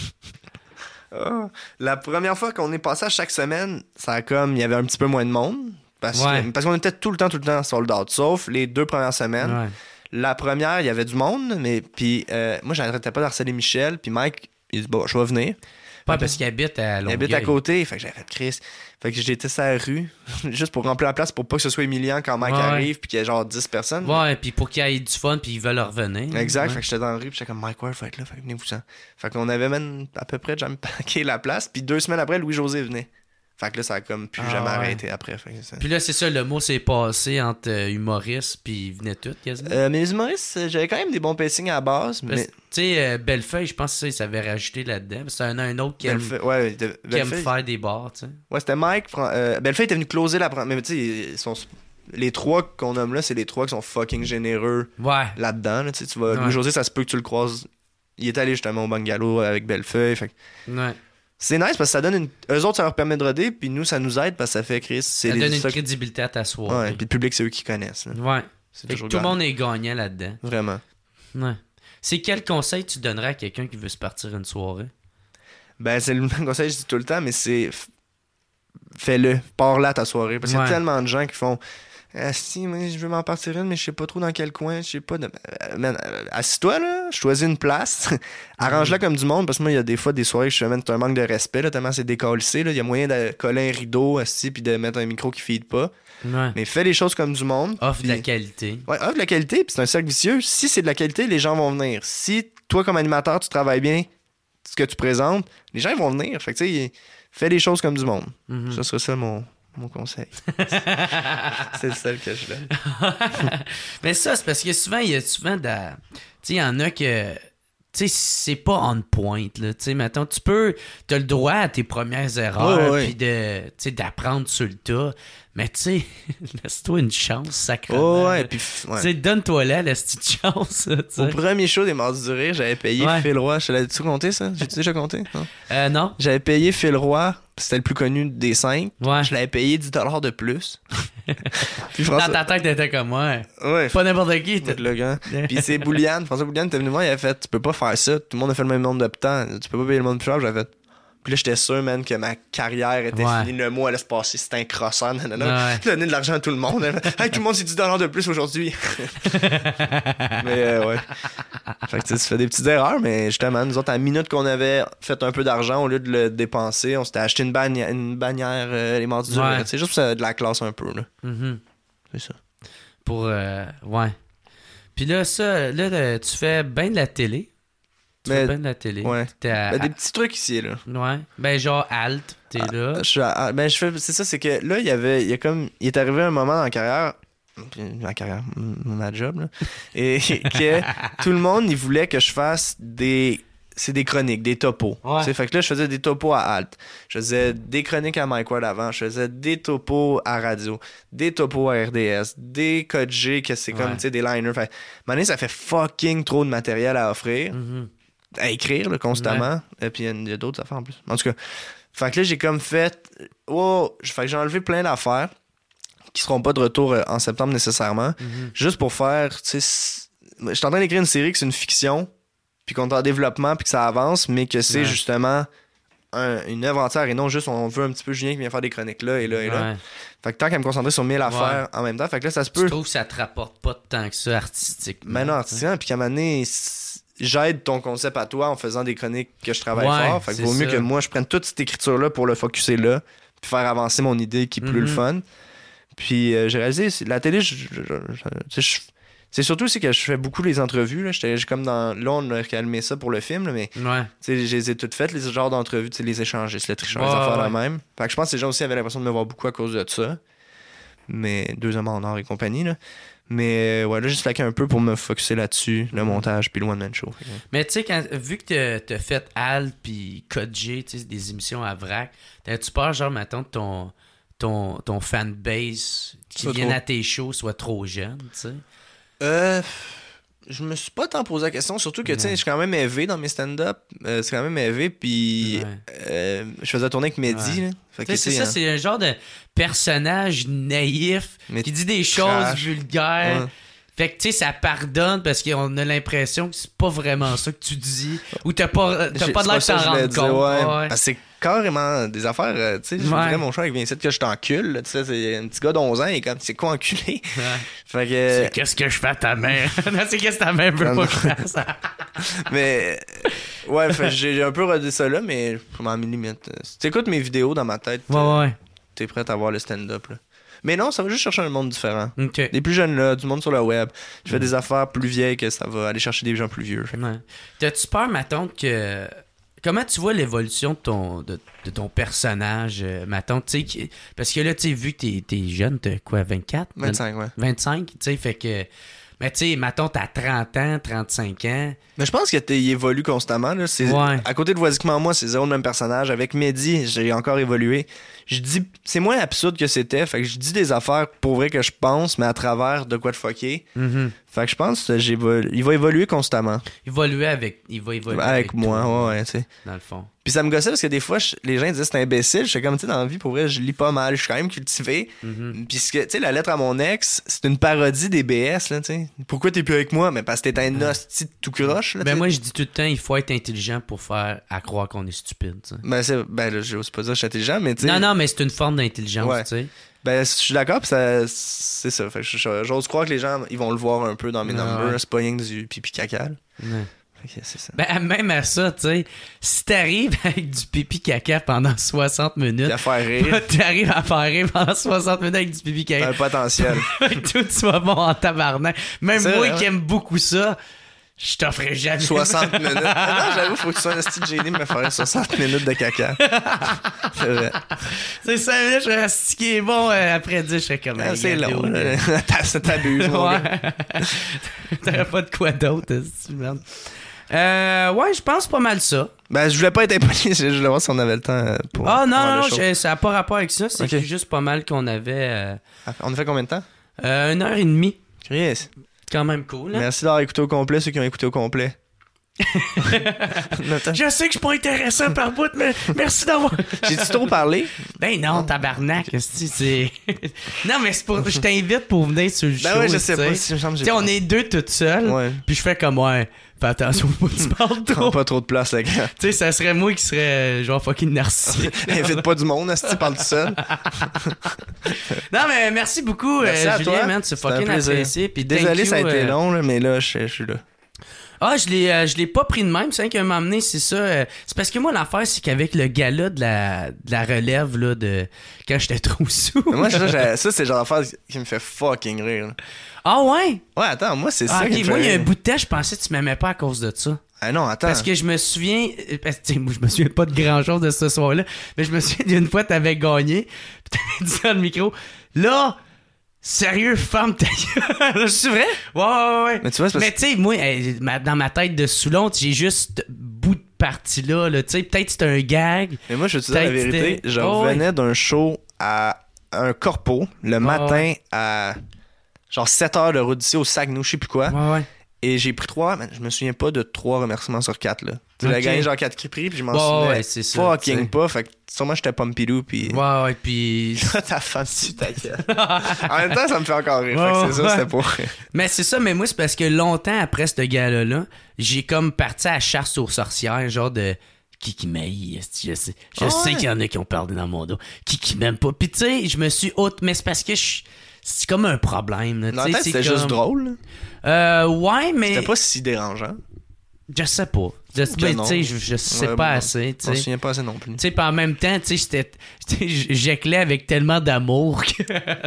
Ah. La première fois qu'on est passé à chaque semaine, ça a comme. Il y avait un petit peu moins de monde. Parce qu'on était tout le temps sold out. Sauf les 2 premières semaines. Ouais. La première, il y avait du monde, mais puis moi, j'arrêtais pas d'harceler Michel. Puis Mike, il dit, bon, je vais venir. Pas parce qu'il habite à Il Longueuil. habite à côté. Fait que j'avais fait Chris. Fait que j'étais sur la rue, juste pour remplir la place pour pas que ce soit humiliant quand Mike Ouais. arrive. Puis qu'il y ait genre 10 personnes. Ouais, puis pour qu'il y ait du fun, puis ils veulent revenir. Exact, Ouais. fait que j'étais dans la rue, puis j'étais comme Mike Ward, faut être là, fait que venez-vous-en. Fait qu'on avait même à peu près jamais paqué la place, puis 2 semaines après, Louis-José venait. Fait que là, ça a comme plus Ah, jamais ouais. arrêté après. Fait que ça. Puis là, c'est ça, le mot s'est passé entre humoristes, puis ils venaient tous quasiment. Mais les humoristes, j'avais quand même des bons pacings à la base, Parce- mais. Tu sais, Bellefeuille, je pense que ça, il s'avait rajouté là-dedans. C'est un autre qui aime, Ouais, qui aime Bellefeuille. faire des bars, tu sais. Ouais, c'était Mike. Bellefeuille était venu closer la première. Mais tu sais, les 3 qu'on nomme là, c'est les 3 qui sont fucking généreux Ouais. là-dedans. Là, tu sais, tu vas. Ouais. Louis-José, ça se peut que tu le croises. Il est allé justement au bungalow avec Bellefeuille. Fait que Ouais. c'est nice parce que ça donne une. Eux autres, ça leur permet de roder, puis nous, ça nous aide parce que ça fait Chris. C'est Ça les donne une stock- crédibilité à ta soirée. Ouais, puis le public, c'est eux qui connaissent. Là. Ouais. C'est Fait que toujours tout le gagnant. monde est gagnant là-dedans. Vraiment. Ouais. C'est quel conseil tu donnerais à quelqu'un qui veut se partir une soirée? Ben, c'est le même conseil que je dis tout le temps, mais c'est. Fais-le. Pars là ta soirée. Parce qu'il y a Ouais. tellement de gens qui font. Ah, si, moi, je veux m'en partir une, mais je sais pas trop dans quel coin. Je sais pas. Man, assis-toi, là. Choisis une place. Arrange-la comme du monde. Parce que moi, il y a des fois des soirées que je fais, man, t'as un manque de respect, là, tellement c'est décalissé. Il y a moyen de coller un rideau assis puis de mettre un micro qui feed pas. Ouais. Mais fais les choses comme du monde. Offre de la puis- qualité. Ouais, offre de la qualité, puis c'est un cercle vicieux. Si c'est de la qualité, les gens vont venir. Si toi, comme animateur, tu travailles bien ce que tu présentes, les gens ils vont venir. Fait que tu sais, fais les choses comme du monde. Mhm. Ça serait ça mon conseil. C'est le seul que je donne. Mais ça, c'est parce que souvent, il y a souvent de. Tu sais, il y en a que. Tu sais, c'est pas on point, là. Tu sais, mettons, t'as le droit à tes premières erreurs, Ouais. puis de, tu sais, d'apprendre sur le tas. Mais tu sais, laisse-toi une chance, sacrément. Oh, ouais, là. puis Tu sais, donne-toi là, laisse-tu une chance, tu sais. au premier show des Mardis du Rire, j'avais payé Ouais. Phil Roy. Je te l'avais-tu compté, ça? J'ai-tu déjà compté? Non? Non? J'avais payé Phil Roy, c'était le plus connu des 5. Ouais. Je l'avais payé 10$ de plus. Puis Dans François... ta tête, t'étais comme moi. Ouais, Pas n'importe qui. Fait que le gars. Puis c'est Bouliane. François Bouliane était venu me voir, il a fait tu peux pas faire ça. Tout le monde a fait le même nombre de temps. Tu peux pas payer le monde plus cher. J'avais fait. Puis là, j'étais sûr, man, que ma carrière était finie. Le mois allait se passer. C'était un crosseur. Donner de l'argent à tout le monde. Hey, tout le monde, c'est $10 de plus aujourd'hui. Mais ouais. Fait que tu fais des petites erreurs, mais justement, nous autres, à la minute qu'on avait fait un peu d'argent, au lieu de le dépenser, on s'était acheté une bannière les mardis du rire. C'est juste pour de la classe un peu. Là. C'est ça. Pour. Ouais. Puis là, tu fais bien de la télé. Tu fais bien de la télé. Ouais. Des petits trucs ici, là. Ouais. Ben, genre, alt, t'es là. C'est ça, c'est que là, il est arrivé un moment dans ma job, là, et que tout le monde, il voulait que je fasse des chroniques, des topos. Ouais. Fait que là, je faisais des topos à alt. Je faisais des chroniques à Mike Ward avant. Je faisais des topos à radio. Des topos à RDS. Des codes G, que c'est comme, tu sais, des liners. Fait maintenant, ça fait fucking trop de matériel à offrir. À écrire, là, constamment. Et puis, il y a d'autres affaires en plus. En tout cas, fait que là, j'ai comme fait... fait que j'ai enlevé plein d'affaires qui seront pas de retour en septembre nécessairement. Juste pour faire, tu sais... Je suis en train d'écrire une série que c'est une fiction, puis qu'on est en développement, puis que ça avance, mais que c'est justement une œuvre entière et non juste on veut un petit peu Julien qui vient faire des chroniques là et là et là. Fait que tant qu'à me concentrer sur 1000 affaires en même temps, fait que là, ça se peut... Je trouve que ça te rapporte pas tant que ça artistiquement. Mais non, artistiquement, puis qu'à un moment donné... J'aide ton concept à toi en faisant des chroniques que je travaille fort. Fait que vaut mieux que moi, je prenne toute cette écriture-là pour le focusser là, puis faire avancer mon idée qui est plus le fun. Puis j'ai réalisé, la télé, c'est surtout aussi que je fais beaucoup les entrevues. Là, j'étais comme dans... Là, on a calmé ça pour le film, là, mais je les ai toutes faites, les genres d'entrevues, les échangistes, le tricheur, les affaires la même. Fait que je pense que les gens aussi avaient l'impression de me voir beaucoup à cause de ça. Mais 2 hommes en or et compagnie, là. Mais ouais, là, j'ai slacké un peu pour me focusser là-dessus, le montage puis le one-man show. Mais tu sais, vu que t'as fait Al puis Code G, tu sais, des émissions à vrac, t'as-tu peur, genre, mettons, que ton fanbase qui vient à tes shows soit trop jeune, tu sais? Je me suis pas tant posé la question, surtout que, tu sais, je suis quand même élevé dans mes stand-up. C'est quand même élevé, puis je faisais tourner avec Mehdi. Là. Fait que, c'est ça, c'est un genre de personnage naïf qui dit des choses vulgaires. Fait que, tu sais, ça pardonne parce qu'on a l'impression que c'est pas vraiment ça que tu dis ou t'as pas de l'air de t'en rendre compte. Parce que c'est carrément des affaires, tu sais, je dirais mon chat qui vient ici que je t'encule, tu sais, c'est un petit gars d'11 ans et comme, c'est quoi enculé? Fait que... C'est qu'est-ce que je fais à ta mère? C'est qu'est-ce que ta mère veut pas que je fasse? Mais, ouais, fait, j'ai un peu redit ça là, mais je m'en limite. Si t'écoutes mes vidéos dans ma tête, t'es prêt à voir le stand-up, là. Mais non, ça va juste chercher un monde différent. Okay. Des plus jeunes là, du monde sur le web. Je fais des affaires plus vieilles que ça va aller chercher des gens plus vieux. T'as-tu peur, mettons, que... Comment tu vois l'évolution de ton personnage, mettons, tu sais, parce que là, tu sais, vu que t'es jeune, t'as quoi, 24? 25, ouais. 25, tu sais, fait que... Mais tu sais, mettons, t'as 30 ans, 35 ans. Mais je pense qu'il évolue constamment. Là. À côté de Voisiquement moi, c'est zéro le même personnage. Avec Mehdi, j'ai encore évolué. Je dis, c'est moins absurde que c'était. Fait que je dis des affaires pour vrai que je pense, mais à travers de quoi de fucker. Fait que je pense que il va évoluer constamment. Il va évoluer avec moi, toi, ouais, tu sais. Dans le fond. Puis ça me gossait parce que des fois, les gens disent c'est imbécile. Je suis comme, tu sais, dans la vie, pour vrai, je lis pas mal. Je suis quand même cultivé. Puis, tu sais, la lettre à mon ex, c'est une parodie des BS, là, tu sais. Pourquoi t'es plus avec moi? Mais parce que t'es un hostie de tout croche, là. Ben, moi, je dis tout le temps, il faut être intelligent pour faire à croire qu'on est stupide, tu sais. Ben, là, j'ose pas dire que je suis intelligent, mais tu sais. Non, mais c'est une forme d'intelligence, tu sais. Ben, je suis d'accord, pis c'est ça. Fait que j'ose croire que les gens, ils vont le voir un peu dans mes numbers. C'est pas rien que du pipi caca. Okay, c'est ça. Ben, même à ça, tu sais, si t'arrives avec du pipi caca pendant 60 minutes, t'arrives à faire rire pendant 60 minutes avec du pipi caca. Un potentiel. Tout, tu vas bon en tabarnak. Même moi qui aime beaucoup ça, je t'offrais jamais. 60 minutes. Non, j'avoue, faut que tu sois un style génie de me faire 60 minutes de caca. C'est vrai. C'est 5 minutes, je reste qui est bon. Après 10, je serais comme... c'est long. Ça t'abuse, mon gars. T'aurais pas de quoi d'autre, si tu me demandes. Ouais, je pense pas mal ça. Ben, je voulais pas être impoli, je voulais voir si on avait le temps pour. Ah, non, ça n'a pas rapport avec ça. C'est juste pas mal qu'on avait. On a fait combien de temps? 1h30. Chris. Quand même cool. Hein? Merci d'avoir écouté au complet, ceux qui ont écouté au complet. Je sais que je suis pas intéressant par bout, mais merci d'avoir... J'ai-tu trop parlé? Ben non, tabarnak, c'est... Non, mais c'est pour... Je t'invite pour venir sur le show. Ben ouais, je sais pas. Tu sais, on est deux toutes seules, Ouais. puis je fais comme, ouais, fais attention, faut pas que tu parles trop. Pas trop de place, là. Tu Tu sais, ça serait moi qui serais genre fucking narcissique. Invite pas du monde, si tu parles tout seul. Non, mais merci beaucoup, Merci à Julien, toi. man, c'est C'était un fucking plaisir. apprécié. Puis Désolé, thank ça a you, été long, là, mais là, je suis là. Ah, je l'ai pas pris de même, c'est vrai qu'à un moment donné, c'est ça. C'est parce que moi, l'affaire, c'est qu'avec le gala de la relève, là, de quand j'étais trop sous. Mais moi, ça, c'est le genre d'affaire qui me fait fucking rire. Là. Ah ouais? Ouais, attends, moi, c'est Ah, ça qui ok, me fait moi, il y a un rire. bout de temps, je pensais que tu m'aimais pas à cause de ça. Ah non, attends. Parce que je me souviens, parce que, tu sais, moi, je me souviens pas de grand chose de ce soir-là, mais je me souviens d'une fois, t'avais gagné, pis t'avais dit ça dans le micro. Là, sérieux, femme ta gueule. C'est vrai? Ouais. Mais tu vois, c'est parce Mais tu sais, moi, dans ma tête de Soulon, j'ai juste bout de partie-là, tu sais, peut-être c'était un gag. Mais moi, je veux te dire la Peut-être vérité. c'était- Je Oh, revenais d'un show à un corpo le matin à genre 7 heures de route d'ici au Saguenay, je sais plus quoi. Ouais. Et j'ai pris 3, mais je me souviens pas de 3 remerciements sur 4. Là. Ok. J'ai gagné genre 4 prix, puis je m'en Ouais, souvenais ouais, c'est ça, fucking tu sais. pas. Fait que sûrement j'étais pompidou, puis. Ouais, puis... Ta femme, tu ta gueule. En même temps, ça me fait encore rire. Fait que c'est Ouais. ça, c'était pour. Mais c'est ça, mais moi, c'est parce que longtemps après ce gala-là, j'ai comme parti à la chasse aux sorcières, genre de... Qui m'haït, je sais qu'il y en a qui ont parlé dans mon dos. Qui m'aime pas. Puis tu sais, je me suis... Mais c'est parce que c'est comme un problème. Là, Non, tu sais, c'était c'est juste comme- drôle. Là. Ouais, mais... C'était pas si dérangeant. Je sais pas. Ben, non. tu sais, je sais Ouais, pas moi, assez, tu Je me sais. souviens pas assez non plus. Tu sais, puis en même temps, tu sais, j'éclais avec tellement d'amour que,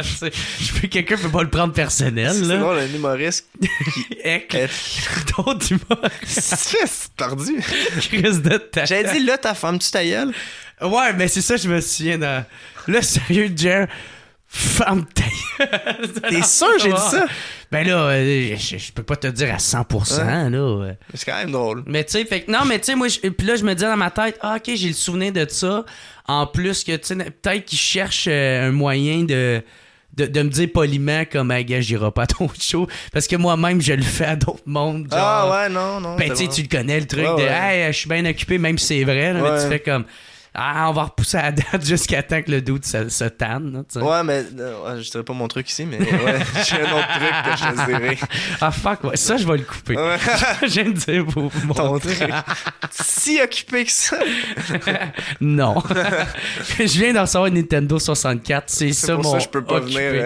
tu sais, quelqu'un peut pas le prendre personnel, C'est là. drôle, un humoriste. Heck, d'autres humours. C'est perdu. Chris de ta... J'avais dit là, ta femme, tu ta gueule. Ouais, mais c'est ça, je me souviens dans... Là, sérieux, Jer, femme ta gueule. T'es sûr, j'ai dit ça? Ben là, je peux pas te dire à 100%, là. C'est quand même drôle. Mais tu sais, fait que non, mais tu sais, moi, puis là, je me dis dans ma tête, ah, ok, j'ai le souvenir de ça. En plus que, tu sais, peut-être qu'ils cherchent un moyen de me dire poliment comme, hey, gars, j'irai pas à ton show. Parce que moi-même, je le fais à d'autres mondes. Genre, Ah ouais, non. ben, tu sais, tu le connais, le truc de, hey, je suis bien occupé, même si c'est vrai, là, mais tu fais comme, ah, on va repousser la date jusqu'à temps que le doute se tanne. Là, tu sais. Ouais, mais je dirais pas mon truc ici, mais ouais, j'ai un autre truc que je te dirais. Ah, fuck, ouais, ça, je vais le couper. Ouais. Je viens de dire pour mon Ton truc. Si occupé que ça. Non. Je viens d'en recevoir une Nintendo 64. C'est ça pour mon ça que je peux pas occupé. venir.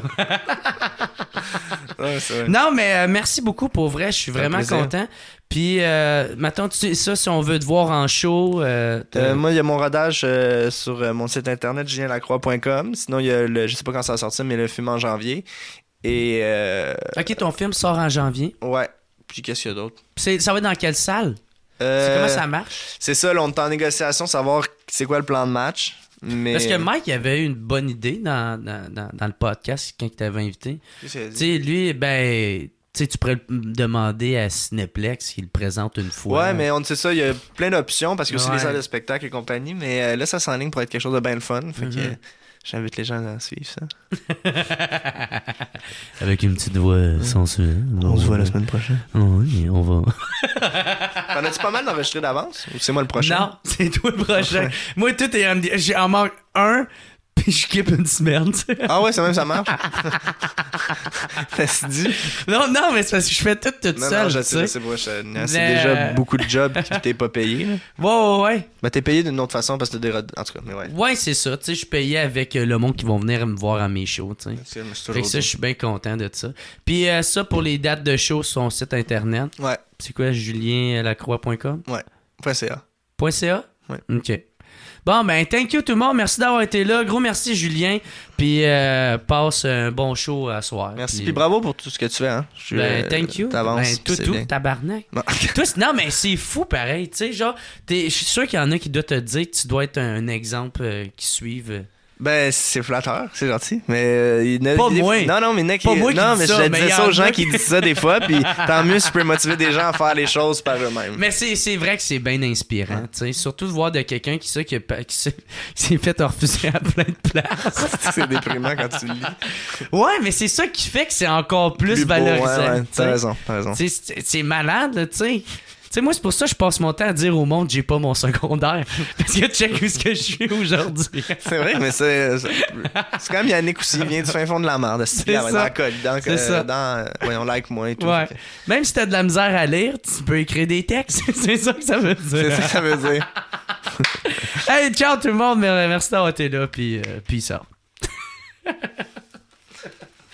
Ouais, c'est vrai. Non, mais merci beaucoup pour vrai. Je suis vraiment plaisir. content. Puis, maintenant, tu sais, ça, si on veut te voir en show. Moi, il y a mon rodage sur mon site internet, julienlacroix.com. Sinon, il y a je sais pas quand ça va sortir, mais le film en janvier. Et. Ok, ton film sort en janvier. Ouais. Puis qu'est-ce qu'il y a d'autre? Ça va être dans quelle salle? C'est comment ça marche? C'est ça, là, on est en négociation, savoir c'est quoi le plan de match. Mais... Parce que Mike il avait eu une bonne idée dans le podcast quand il t'avait invité. Qu'est-ce qu'il a Tu dit? sais, lui, ben. Tu sais, tu pourrais le demander à Cineplex qu'il le présente une fois. Ouais, mais on sait ça, il y a plein d'options parce que c'est Ouais. les salles de spectacle et compagnie, mais là, ça s'enligne pour être quelque chose de bien le fun. Fait que j'invite les gens à suivre ça. Avec une petite voix sensuelle. On se voit la semaine prochaine. Oui, on va. T'en as-tu pas mal d'enregistrés d'avance? Ou c'est moi le prochain? Non, c'est toi le prochain. Moi, tout est j'en manque un, puis je clip une semaine. Tu sais. Ah ouais, c'est même ça marche? T'as dit? Non, mais c'est parce que je fais tout Non, seul. non, je tu sais, sais. c'est Mais- déjà beaucoup de jobs qui t'es pas payé. Là. Ouais. Mais t'es payé d'une autre façon parce que t'as des... En tout cas, mais ouais. Ouais, c'est ça. Tu sais, je payais avec le monde qui vont venir me voir à mes shows. Tu sais. C'est Fait toujours que ça, je suis bien content de ça. Puis ça, pour les dates de show sur son site internet, Ouais, c'est quoi, julienlacroix.com? .ca. .ca? Ouais. OK. Bon, ben, thank you tout le monde. Merci d'avoir été là. Gros merci, Julien. Puis passe un bon show à soir. Merci, puis bravo pour tout ce que tu fais. Hein. Ben, thank you. T'avances, Ben, c'est tout, bien. tabarnak. Non. Non, mais c'est fou pareil. Tu sais, genre, je suis sûr qu'il y en a qui doivent te dire que tu dois être un exemple qui suivent. Ben, c'est flatteur, c'est gentil. Mais Pas moi. Non, mais Nick, Pas moi qui non, dis mais ça, je mais disais y ça en aux gens a qui disent ça des fois, puis tant mieux si je peux motiver des gens à faire les choses par eux-mêmes. Mais c'est vrai que c'est bien inspirant, tu sais. Surtout de voir de quelqu'un qui s'est fait refuser à plein de places. C'est déprimant quand tu le lis. Ouais, mais c'est ça qui fait que c'est encore plus Plus beau, valorisant. ouais, tu sais. t'as raison. C'est malade, là, tu sais. sais, moi, c'est pour ça que je passe mon temps à dire au monde que j'ai pas mon secondaire. Parce que check où est-ce que je suis aujourd'hui. C'est vrai, mais c'est quand même Yannick aussi, il vient du fin fond de la merde. C'est ça. Voyons, like-moi et tout. Ouais. Même si t'as de la misère à lire, tu peux écrire des textes. C'est ça que ça veut dire. C'est ça que ça veut dire. Hey, ciao tout le monde. Merci d'avoir été là. Puis peace out.